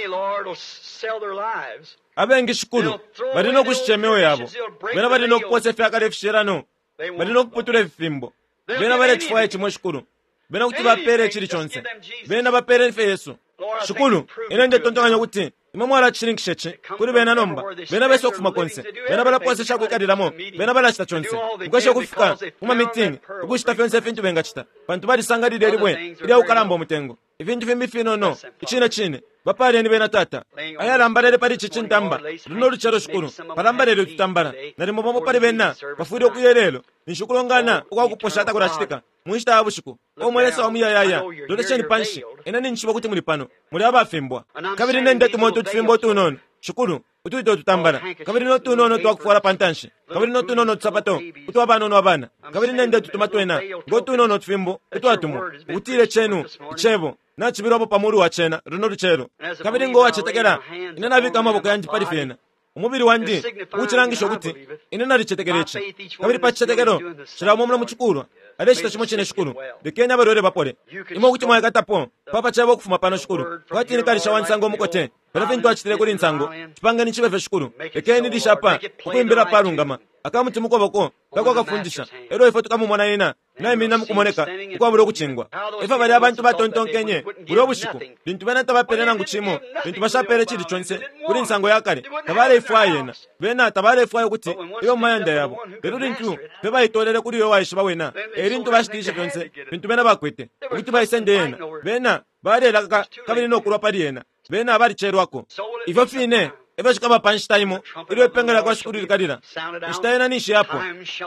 abengi shukuru balina okushichemewo yabo bena balina okuposa efyakala efishirano balina okuputula ebifimbo bena bali ekifwayo kimwe shukuru bena kuti bapere ekiri kyonse bena bapere efe Yesu shukuru ine nde tontonganya kuti imwe mwala kishiringisha ki kuri bena nomba bena bese okufuma konse bena balaposesha kwikaliramo bena balachita kyonse mukesha okufika kuma mitingi okushita fyonse efintu bengachita bantu balisangalira eribwe iri aukalamba omutengo evintu vimifinono ichine chine bapaleni bena tata ayalambalele pali chichintamba luno luchero shukuru palambalele tutambala nalimo bomo pali bena bafuire okuyelelo nishukulongana okwakuposha ata kulachitika mwishita abushiku omwelesa omuyayaya lolesheni panshi enani nshiba kuti muli pano muli abafimbwa kabiri nende tumoto tufimbo tunono shukuru utuito tutambala kabiri no tunono twakufuala pantanshi kabiri no tunono tusapato utu abana no abana kabiri nende tutumatwena ngo tunono tufimbo utu atumo utile chenu ichebo na chibirobo pamuru wa chena runo ruchero kabiri ngo wachetekera inena bika amaboko yanji pali fena umubiri wandi uchirangisho kuti inena richetekereche kabiri pachitekero chiramo muna muchikuru adeshita chimo chine shukuru dekenya barore bapore imo kuti mwa katapo papa chabo kufuma pano shukuru kwati nikalisha wansango mukote balafintu achitire kuri nsango chipangani chibefe shukuru dekeni dishapa kuimbira parungama akamuti mukoboko kako kafundisha ero ifoto kama mwana ina naye mina mukumoneka kwa buro kuchingwa ifa bali abantu batontonkenye buro bushiku bintu bana tabaperena nguchimo bintu bashapere chiri chonse kuri nsango yakare tabale ifwayena bena tabale ifwayo kuti iyo mayanda yabo rero bintu beba itolere kuri yo wayishiba wena erintu bashitishe chonse bintu bena bakwete kuti bayisende yena bena bale laka kabiri no kurwa pali yena bena bali cherwako ifo fine ebe chikaba panchitaimo iliwe pengela kwa shukuru likalira ishitaina nishi hapo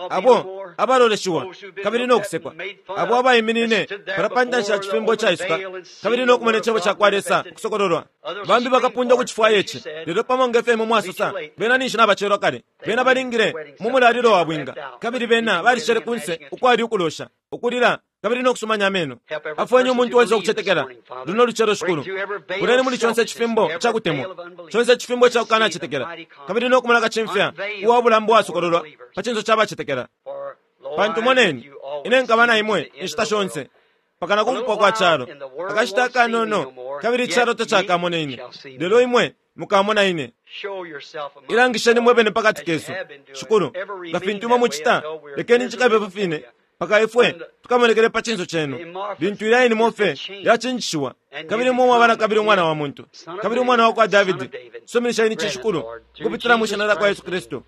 abo abalole shiwa kabiri no kusekwa abo aba iminine parapandansha chifimbo cha isuka kabiri no kumene chebo cha kwaresa kusokororwa bambi bakapunja kuchifwa yeche lero pamonge femo mwasusa bena nishi nabachero kale bena balingire mumulaliro wabwinga kabiri bena bali shere kunse ukwari ukulosha ukulira kabiri no kusumanya ameno afanye umuntu wese okuchetekera luno luchero shukuru kuleni muli chonse chifimbo chakutemo chonse chifimbo chakukana chetekera kabiri no kumala kachimfya uwabulambo wasukororwa pachinzo chaba chetekera pantu moneni ine nkabana imwe ishita shonse pakana kumpo kwa charo akashitaka nono kabiri charo tochaka moneni lero imwe mukamona ine ilangisheni mwebene pakati kesu shukuru gafintuma muchita lekeni nchikabe pafine paka ifwe tukamonekere pachinzo chenu bintu ilaini mofe yachinchishiwa kabiri mwa abana kabiri mwana wa muntu kabiri mwana wa kwa David sominisha ini chishukuru kupitira mushanara kwa Yesu Kristo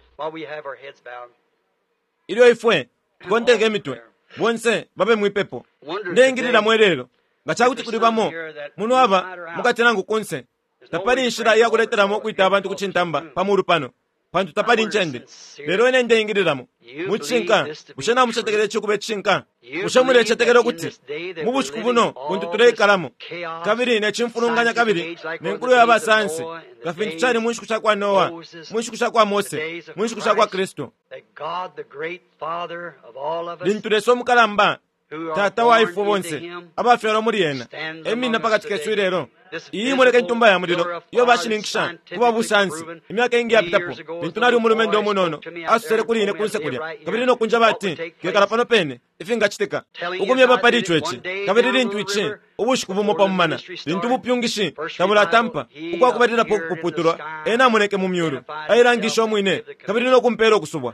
iliyo ifwe tukontege mitwe bonse babe mwipepo ndengirira mwerero ngachakuti kulibamo muno aba mukati nangu konse tapali nshira ya kuleteramo kuita abantu kuchintamba pamuru pano pantu tapali nchende lero ene ndengiriramo muchinka mushana mushategere chikube chinka mushamure chategere kuti mubushiku buno buntu tureikalamo kabiri ne chimfurunganya kabiri nenkuru yabasansi gafintu chani munshiku chakwa Noa munshiku chakwa Mose munshiku chakwa Kristo bintu leso mukalamba tata wa ifu bonse abafero muri yena emina pakati kesu rero iyi mureke ntumba ya muriro yo bashininkisha kuba busansi imyaka ingi yapitapo bintu nari umurumende omunono asusere kuri ine kunse kulya kabiri no kunja bati kekala pano pene ifinga chiteka ugumye bapari chwechi kabiri rintu ichi ubushiku bumo pamana bintu bupyungishi tabula tampa ukwa kubatira po kuputuro ena muneke mu myuru ayirangisho mwine kabiri no kumpero kusubwa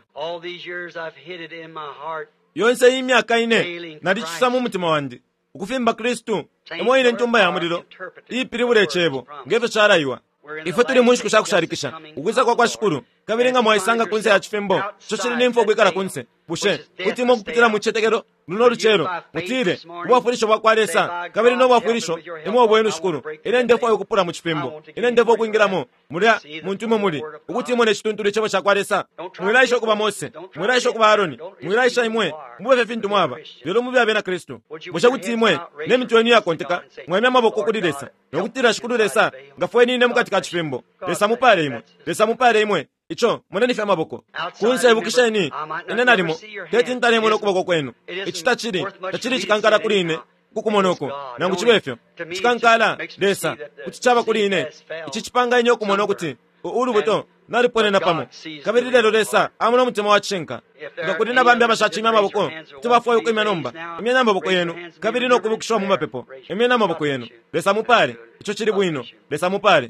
yonse imyaka ine nadichisa mu mutima wandi ukufimba Kristo emoyile ntumba ya muriro ipiri burechebo ngeto charayiwa ifo tuli munshiku shakusharikisha ukuza kwa kwa shukuru kabiri nga mwaisanga kunse ya chifembo chochiri nimfo gwikala kunse bushe kuti mo kupitira muchetekero luno ruchero mutire ubafurisho bakwaresa kabiri no bafurisho emo bwenu shukuru ine ndefo yokupura mu chifembo ine ndefo kuingiramo muri muntu mo muri ukuti mo ne chitunturu chebo chakwaresa mwiraisho kuba Mose mwiraisho kuba Aroni mwiraisha imwe mubeve vintu mwaba lero mubyabe na Kristo bushe kuti imwe ne mitweni yakonteka mwemya maboko kudiresa nokutira shukuru resa ngafwe nine mukati ka chifembo resa mupare imwe resa mupare imwe icho muneni fya maboko kunse bukisheni ine narimo teti ntare mo nokuboko kwenu ichita chiri tachiri chikankala kuri ine kukumonoko nangu chibefyo chikankala resa kuti chaba kuri ine ichi chipanga inyo kumono kuti uli buto naliponena pamo kabiri lero lesa amuna mutima wachenka ngakuti nabambi abashachimya amaboko tibafuayo kwimya nomba imyena amaboko yenu kabiri nokubikushwa mu mapepo imyena amaboko yenu lesa mupale icho chili bwino lesa mupale.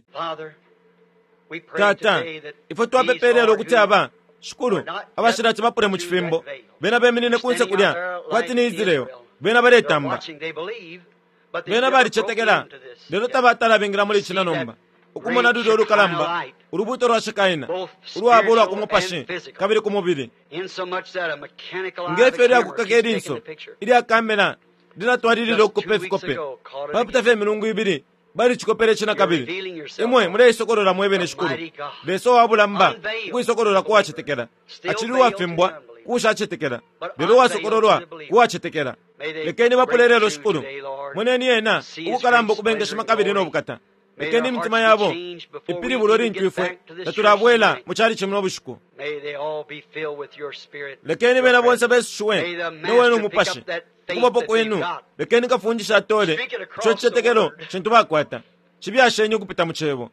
Tata ifo twapeperero kuti aba shukuru abashirati bapure mu chifimbo bena beminine kunse kulya kwati ni izireyo bena baletamba bena bali chetekera lero tabatala bengira muri china nomba ukumona dudo rukalamba urubuto rwa shikaina urwabura kumupashi kabiri kumubiri ngeferi akukagerinso iri akamera dina twaririro kope kope papita fe mirungu ibiri bari chikopere china kabiri imwe mure isokorora mwebene shukuru beso wabulamba kwisokorora kwa chetekera achiriwa fimbwa kusha chetekera bero wasokororwa kwa chetekera lekeni bapulelero shukuru muneni yena ukukalamba kubengesha makabiri no bukata lekeni mtima yabo ipiri bulori ntwifwe taturabwela muchari chimno bushuku lekeni bena bonse beshuwe nowenu mupashi kumaboko yenu lekeni kafunjisha tole cho chetekero chintu bakwata chibyashenye kupita muchebo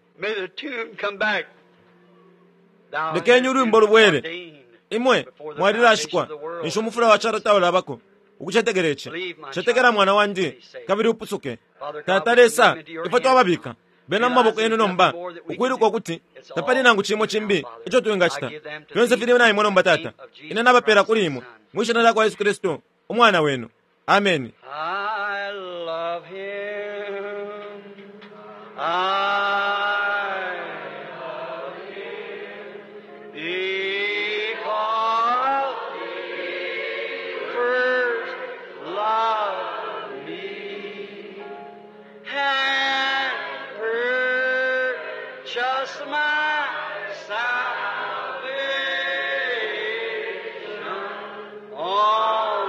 lekeni urumbo rubwere imwe mwarirashikwa nisho mufura wachara tawala bako ukuchetegereche chetekera mwana wanje kabiri upusuke tataresa ifoto ababika bena maboko yenu nomba ukwiruko kuti tapali nangu chimo chimbi icho tuyengachita byonse fili nayi mwana mbatata ina nabapera kulimo mwisho nala kwa Yesu Kristo umwana wenu. Amen. I love him. I love him because he first loved me and purchased my salvation on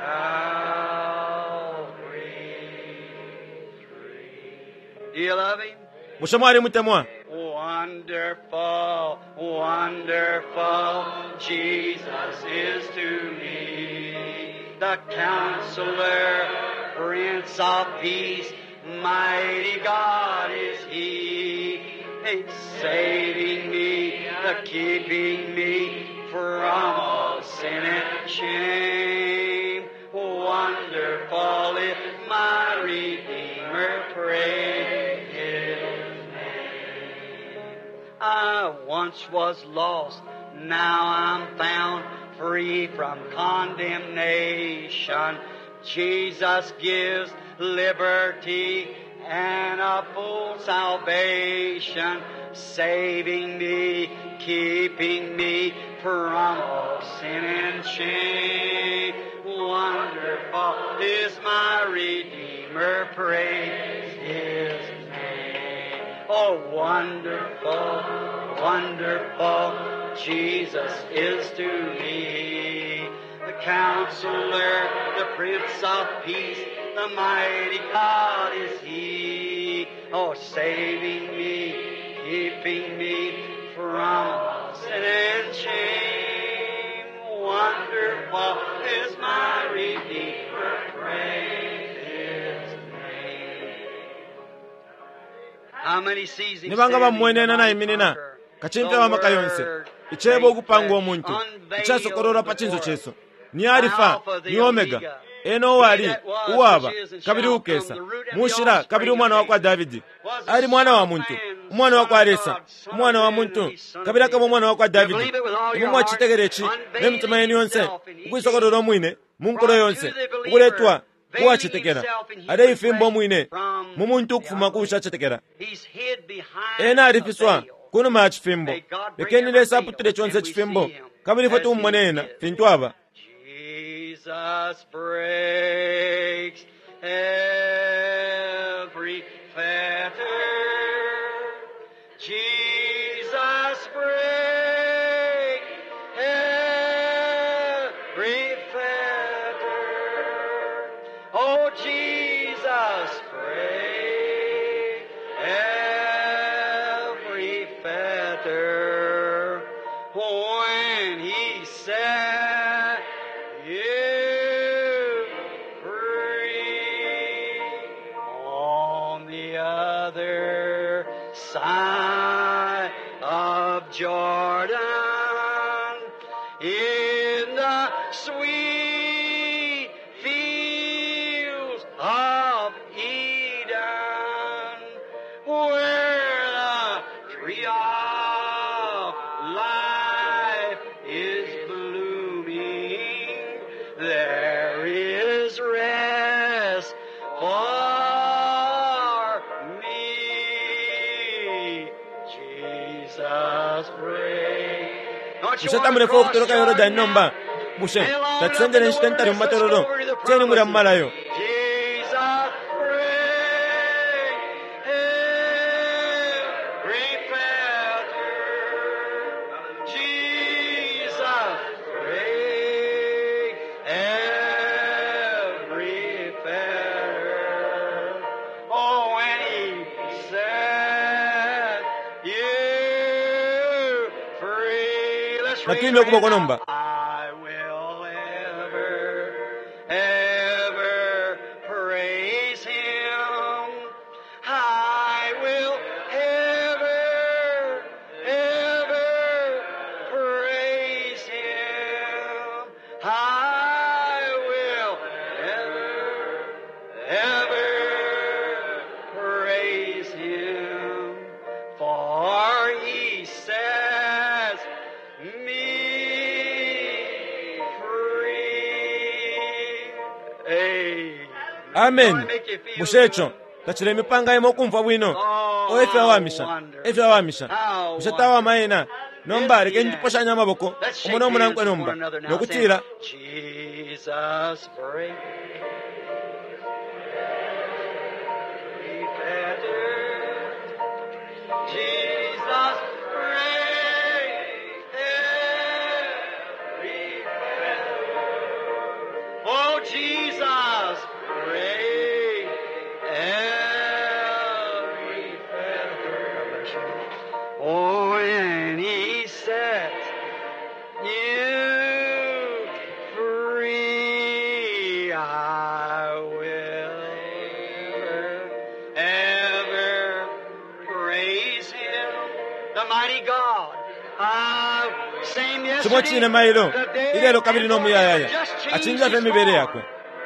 Do you love him? Mushamwari mutemwa. Wonderful, wonderful, Jesus is to me. The Counselor, Prince of Peace, mighty God is he. He's saving me, the keeping me from all sin and shame. Wonderful is my Redeemer, praise his name. I once was lost, now I'm found, free from condemnation. Jesus gives liberty and a full salvation, saving me, keeping me from all sin and shame. Wonderful is my Redeemer, praise his name. Oh, wonderful, wonderful, Jesus is to me. The Counselor, the Prince of Peace, the mighty God is he. Oh, saving me, keeping me from sin and shame. Wonderful is my Redeemer, praise his name. How many seasons nibanga bamwenena na iminina kachimpe wa makayonse ichebo okupanga omuntu ichasokorora pachinzo cheso ni Alpha ni Omega eno wali uwaba kabiri ukesa mushira kabiri umwana wa kwa Davidi ali mwana wa muntu umwana wa kwa Alesa umwana wa muntu kabiri akaba umwana wa kwa Davidi umwe chitegerechi nemtima yeni yonse ukwisokorora mwine munkoro yonse ukuletwa kuwa chitekera ade ifimbo mwine mumuntu kufuma kusha chitekera ena arifiswa kuno ma chifimbo lekeni lesa putire chonse chifimbo kabiri foto ummonena fintwaba. Jesus breaks every fetter. Jesus breaks every fetter. Oh, Jesus breaks every fetter. When he said, you free. On the other side of of Jordan, in the sweet fields of Eden, where the tree of life is blooming, there is rest for me. Jesus pray. Mushatamule fo kutoroka Yorodani nomba. Mushe, tatsendele nshitentari mmatororo. Cheni muri mmalayo. Lakini okuba konomba. I will ever, ever praise Him. I will ever, ever praise Him. I will ever, ever praise Him. For He says, me free. Amen. Mushecho, tachile mipanga yemo kumva bwino. O efe awamisha, efe awamisha. Mushetawa maina. Nomba reke njiposhanya amaboko. Omuno omunankwe nomba. Nokutira. Jesus break. Jesus oh, Jesus, break every fetter. Oh, and He sets you free. I will ever, ever praise Him, the mighty God. I've seen Chimo chine mailo. Ilelo kabili no muyaya. Achinja fe mibere yakwe.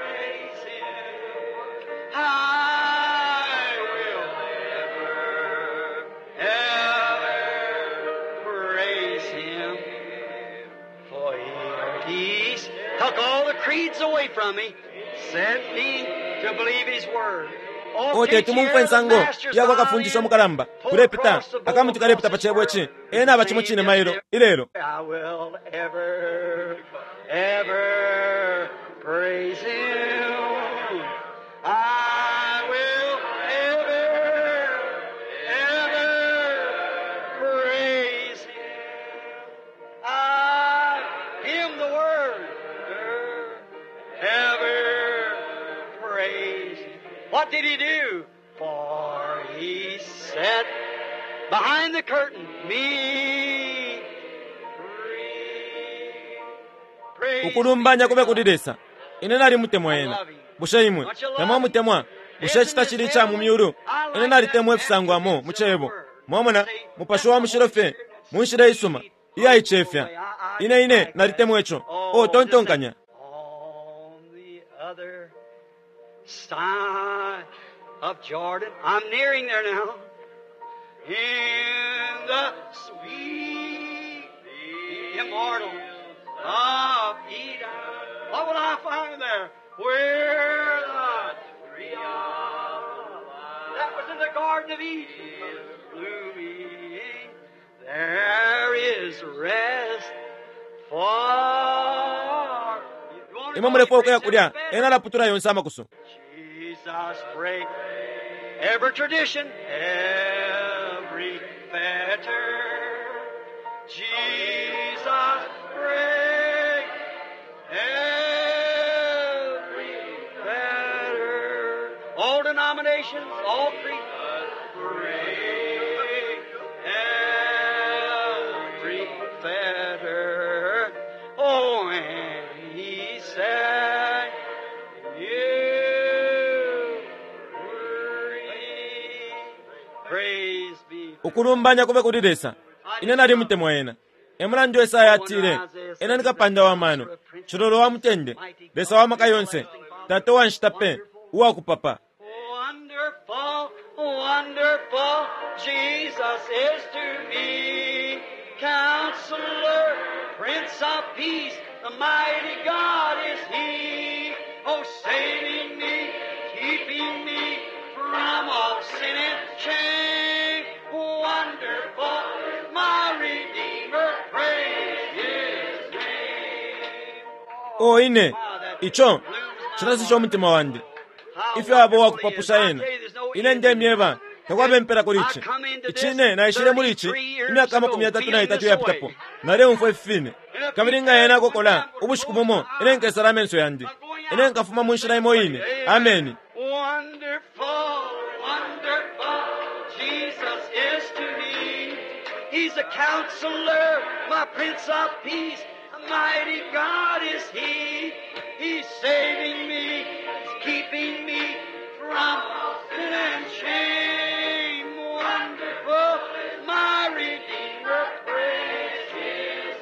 Took all the creeds away from me, sent me to believe His word. Ote tumumfa ensango yako akafundisha mukalamba kurepita akamutika repita pachebwechi ena abachimo chine mailo ilelo. I will ever, ever praise Him. I will ever, ever praise Him. I Him the word. Ever praise Him. What did He do? For He set behind the curtain me free. Praise Ukulumbanya kube kudidesa. Ine nali mutemwa ena. Busha imwe. Temwa mutemwa. Busha chita chili cha mumyuru. Ine nali temwa efisangwa mo muchebo. Mwamona mupasho wa mushirofe. Munshira isuma. Iya ichefya. Ine ine nali temwa echo. Oh tontonkanya. Other side of Jordan. I'm nearing there now. In the sweet, immortal of Eden. What will I find there? Where the tree of life that was in the Garden of Eden is blooming. There is rest for Imamule foko ya kudia ena la putura yonsama kuso. Jesus break every tradition, every fetter. Jesus break every fetter. All denominations, all creeds, break every fetter. Oh, and He said, you free. Praise be. Ukulumbanya kube kudidesa. ine nali mutemo ena emulandu esaya atire ena nikapanda wa mano chilolo wa mutende lesa wa maka yonse tato wa nshitape uwa kupapa. Wonderful, wonderful, Jesus is to me. Counselor, Prince of Peace, the mighty God is He. Oh, saving me, keeping me from all sin and shame. Wonderful, my Redeemer, praise His name. O ine icho chinasi cho mutima wandi ife abo wakupapusha ena ine nde myeva takwabempera kulichi ichine na ishire mulichi imyaka makumi atatu na itatu yapitapo nare umfo efine kabiringa yena kokola ubushikumomo ine nkesara menso yandi ine nkafuma munshira imo ine. Amen. Wonderful, wonderful, Jesus is to me. He's a counselor, my Prince of Peace, a mighty God is He. He's saving me, He's keeping me from sin and shame. Wonderful, my Redeemer, praise His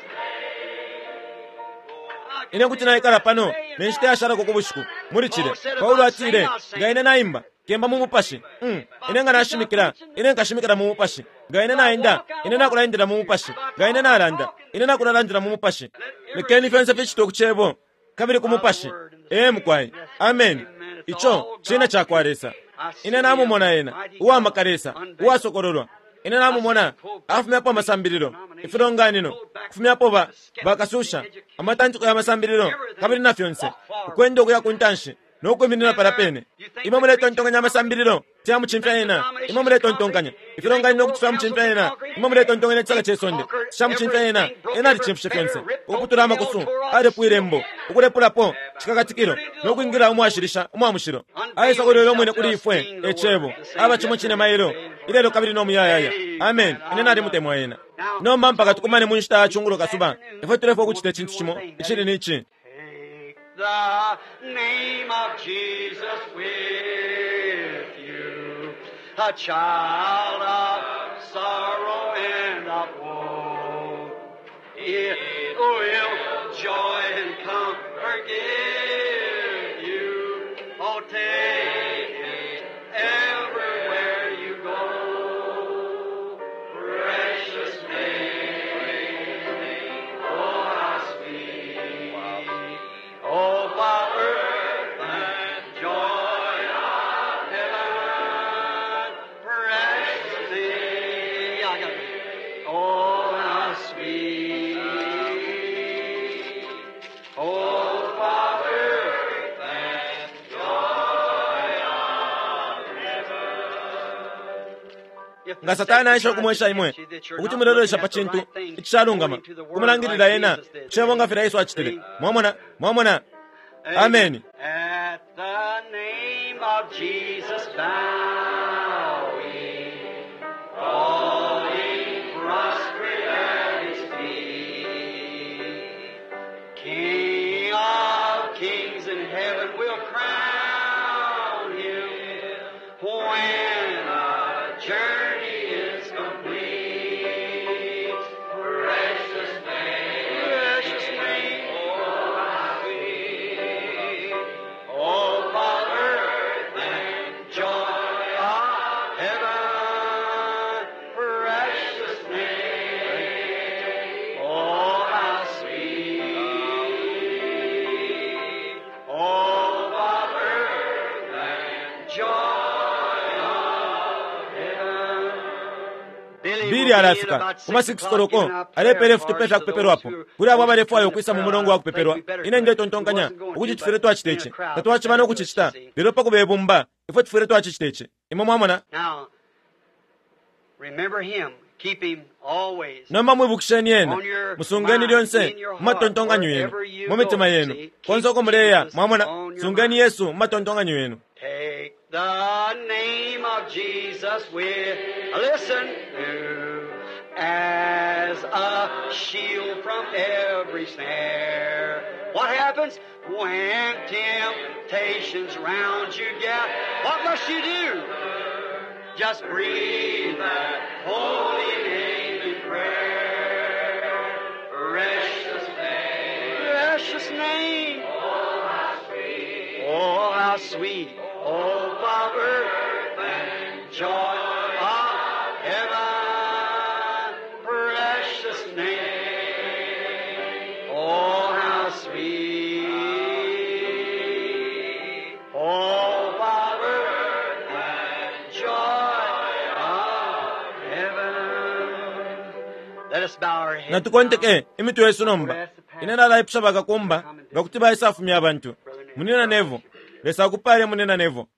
name. Ine kuti naikala pano nenshite ashara kokubushiku mulichire Paulo atire ngaine naimba kemba mumupashi mm. ine nganashimikira ine nkashimikira mumupashi ngaine nainda ine nakulaindira mumupashi ngaine nalanda ine nakulalandira mumupashi lekeni fense fichito kuchebo kabiri kumupashi ee mkwai. Amen. Icho chine chakwaresa ine namumona ena uwa makaresa uwa sokororwa ine namumona afumyapo masambiriro ifironganino kufumyapo ba bakasusha amatanchiko ya masambiriro kabiri na fyonse ukwenda okuya kuntanshi nokuminira parapene imamule tontonganya masambiriro tia muchimpya ena imamule tontonganya ifironganino kutifya muchimpya ena imamule tontonganya chaka chesonde sha muchimpya ena ena ali chimpshe fyonse ukutura makusu ale puirembo ukurepulapo chikakatikiro nokuingira umwashirisha umwamushiro aisa kulilo mwene kuli ifwe echebo aba chimo chine mairo ilelo kabiri no muyayaya. Amen. Ine nali mutemwa ena nomba mpaka tukumane munshita achungulo kasuba ifo tulefo kuchite chintu chimo ichili nichi. The name of Jesus with you, a child of sorrow and of woe. It will joy and comfort give you. Oh, take it everywhere you go. Precious name, oh, how sweet. Oh, for earth and joy of heaven, precious name. I got it. Oh, how sweet. Oh, for earth and joy of heaven. Nga satana aisha kumwesha imwe ukuti mulolesha pa chintu ichalungama kumulangirira ena chebonga fira Yesu achitire mwamona mwamona. Amen. At the name of Jesus bowing, falling prostrate at His feet, King of kings in heaven will crown Him when our journey is complete. Precious name, precious name, oh, how sweet. Oh, for earth and joy of heaven, precious name, oh, how sweet. Oh, for earth and joy of heaven. Bili alafika kuma six koroko alepere futupeta kupeperwapo kuri abo abarefuayo kwisa mu murongo wa kupeperwa ine nde tontonganya ukuti tufere twachiteche tatwachimana ukuchichita lero pa kubebumba ifo tufere twachiteche imo mwamona. Now, remember Him. Keep Him always. Namba mwibukisheni yena musungeni lyonse matontonganyu yenu mumitima yenu konzoko muleya mwamona sungeni Yesu matontonganyu yenu. Take the name of Jesus with, listen, as a shield from every snare. What happens when temptations round you get? What must you do? Just breathe that holy name in prayer. how sweet, oh, Father, and joy of heaven, precious name. Oh, how sweet, oh, Father, and joy of heaven. Let us bow our heads. Na tukwenteke imitwe yesu nomba. Inena la ipsha baka kumba, gakuti ba isafu mi abantu. Munena nevo. Lesa kupale munena nevo.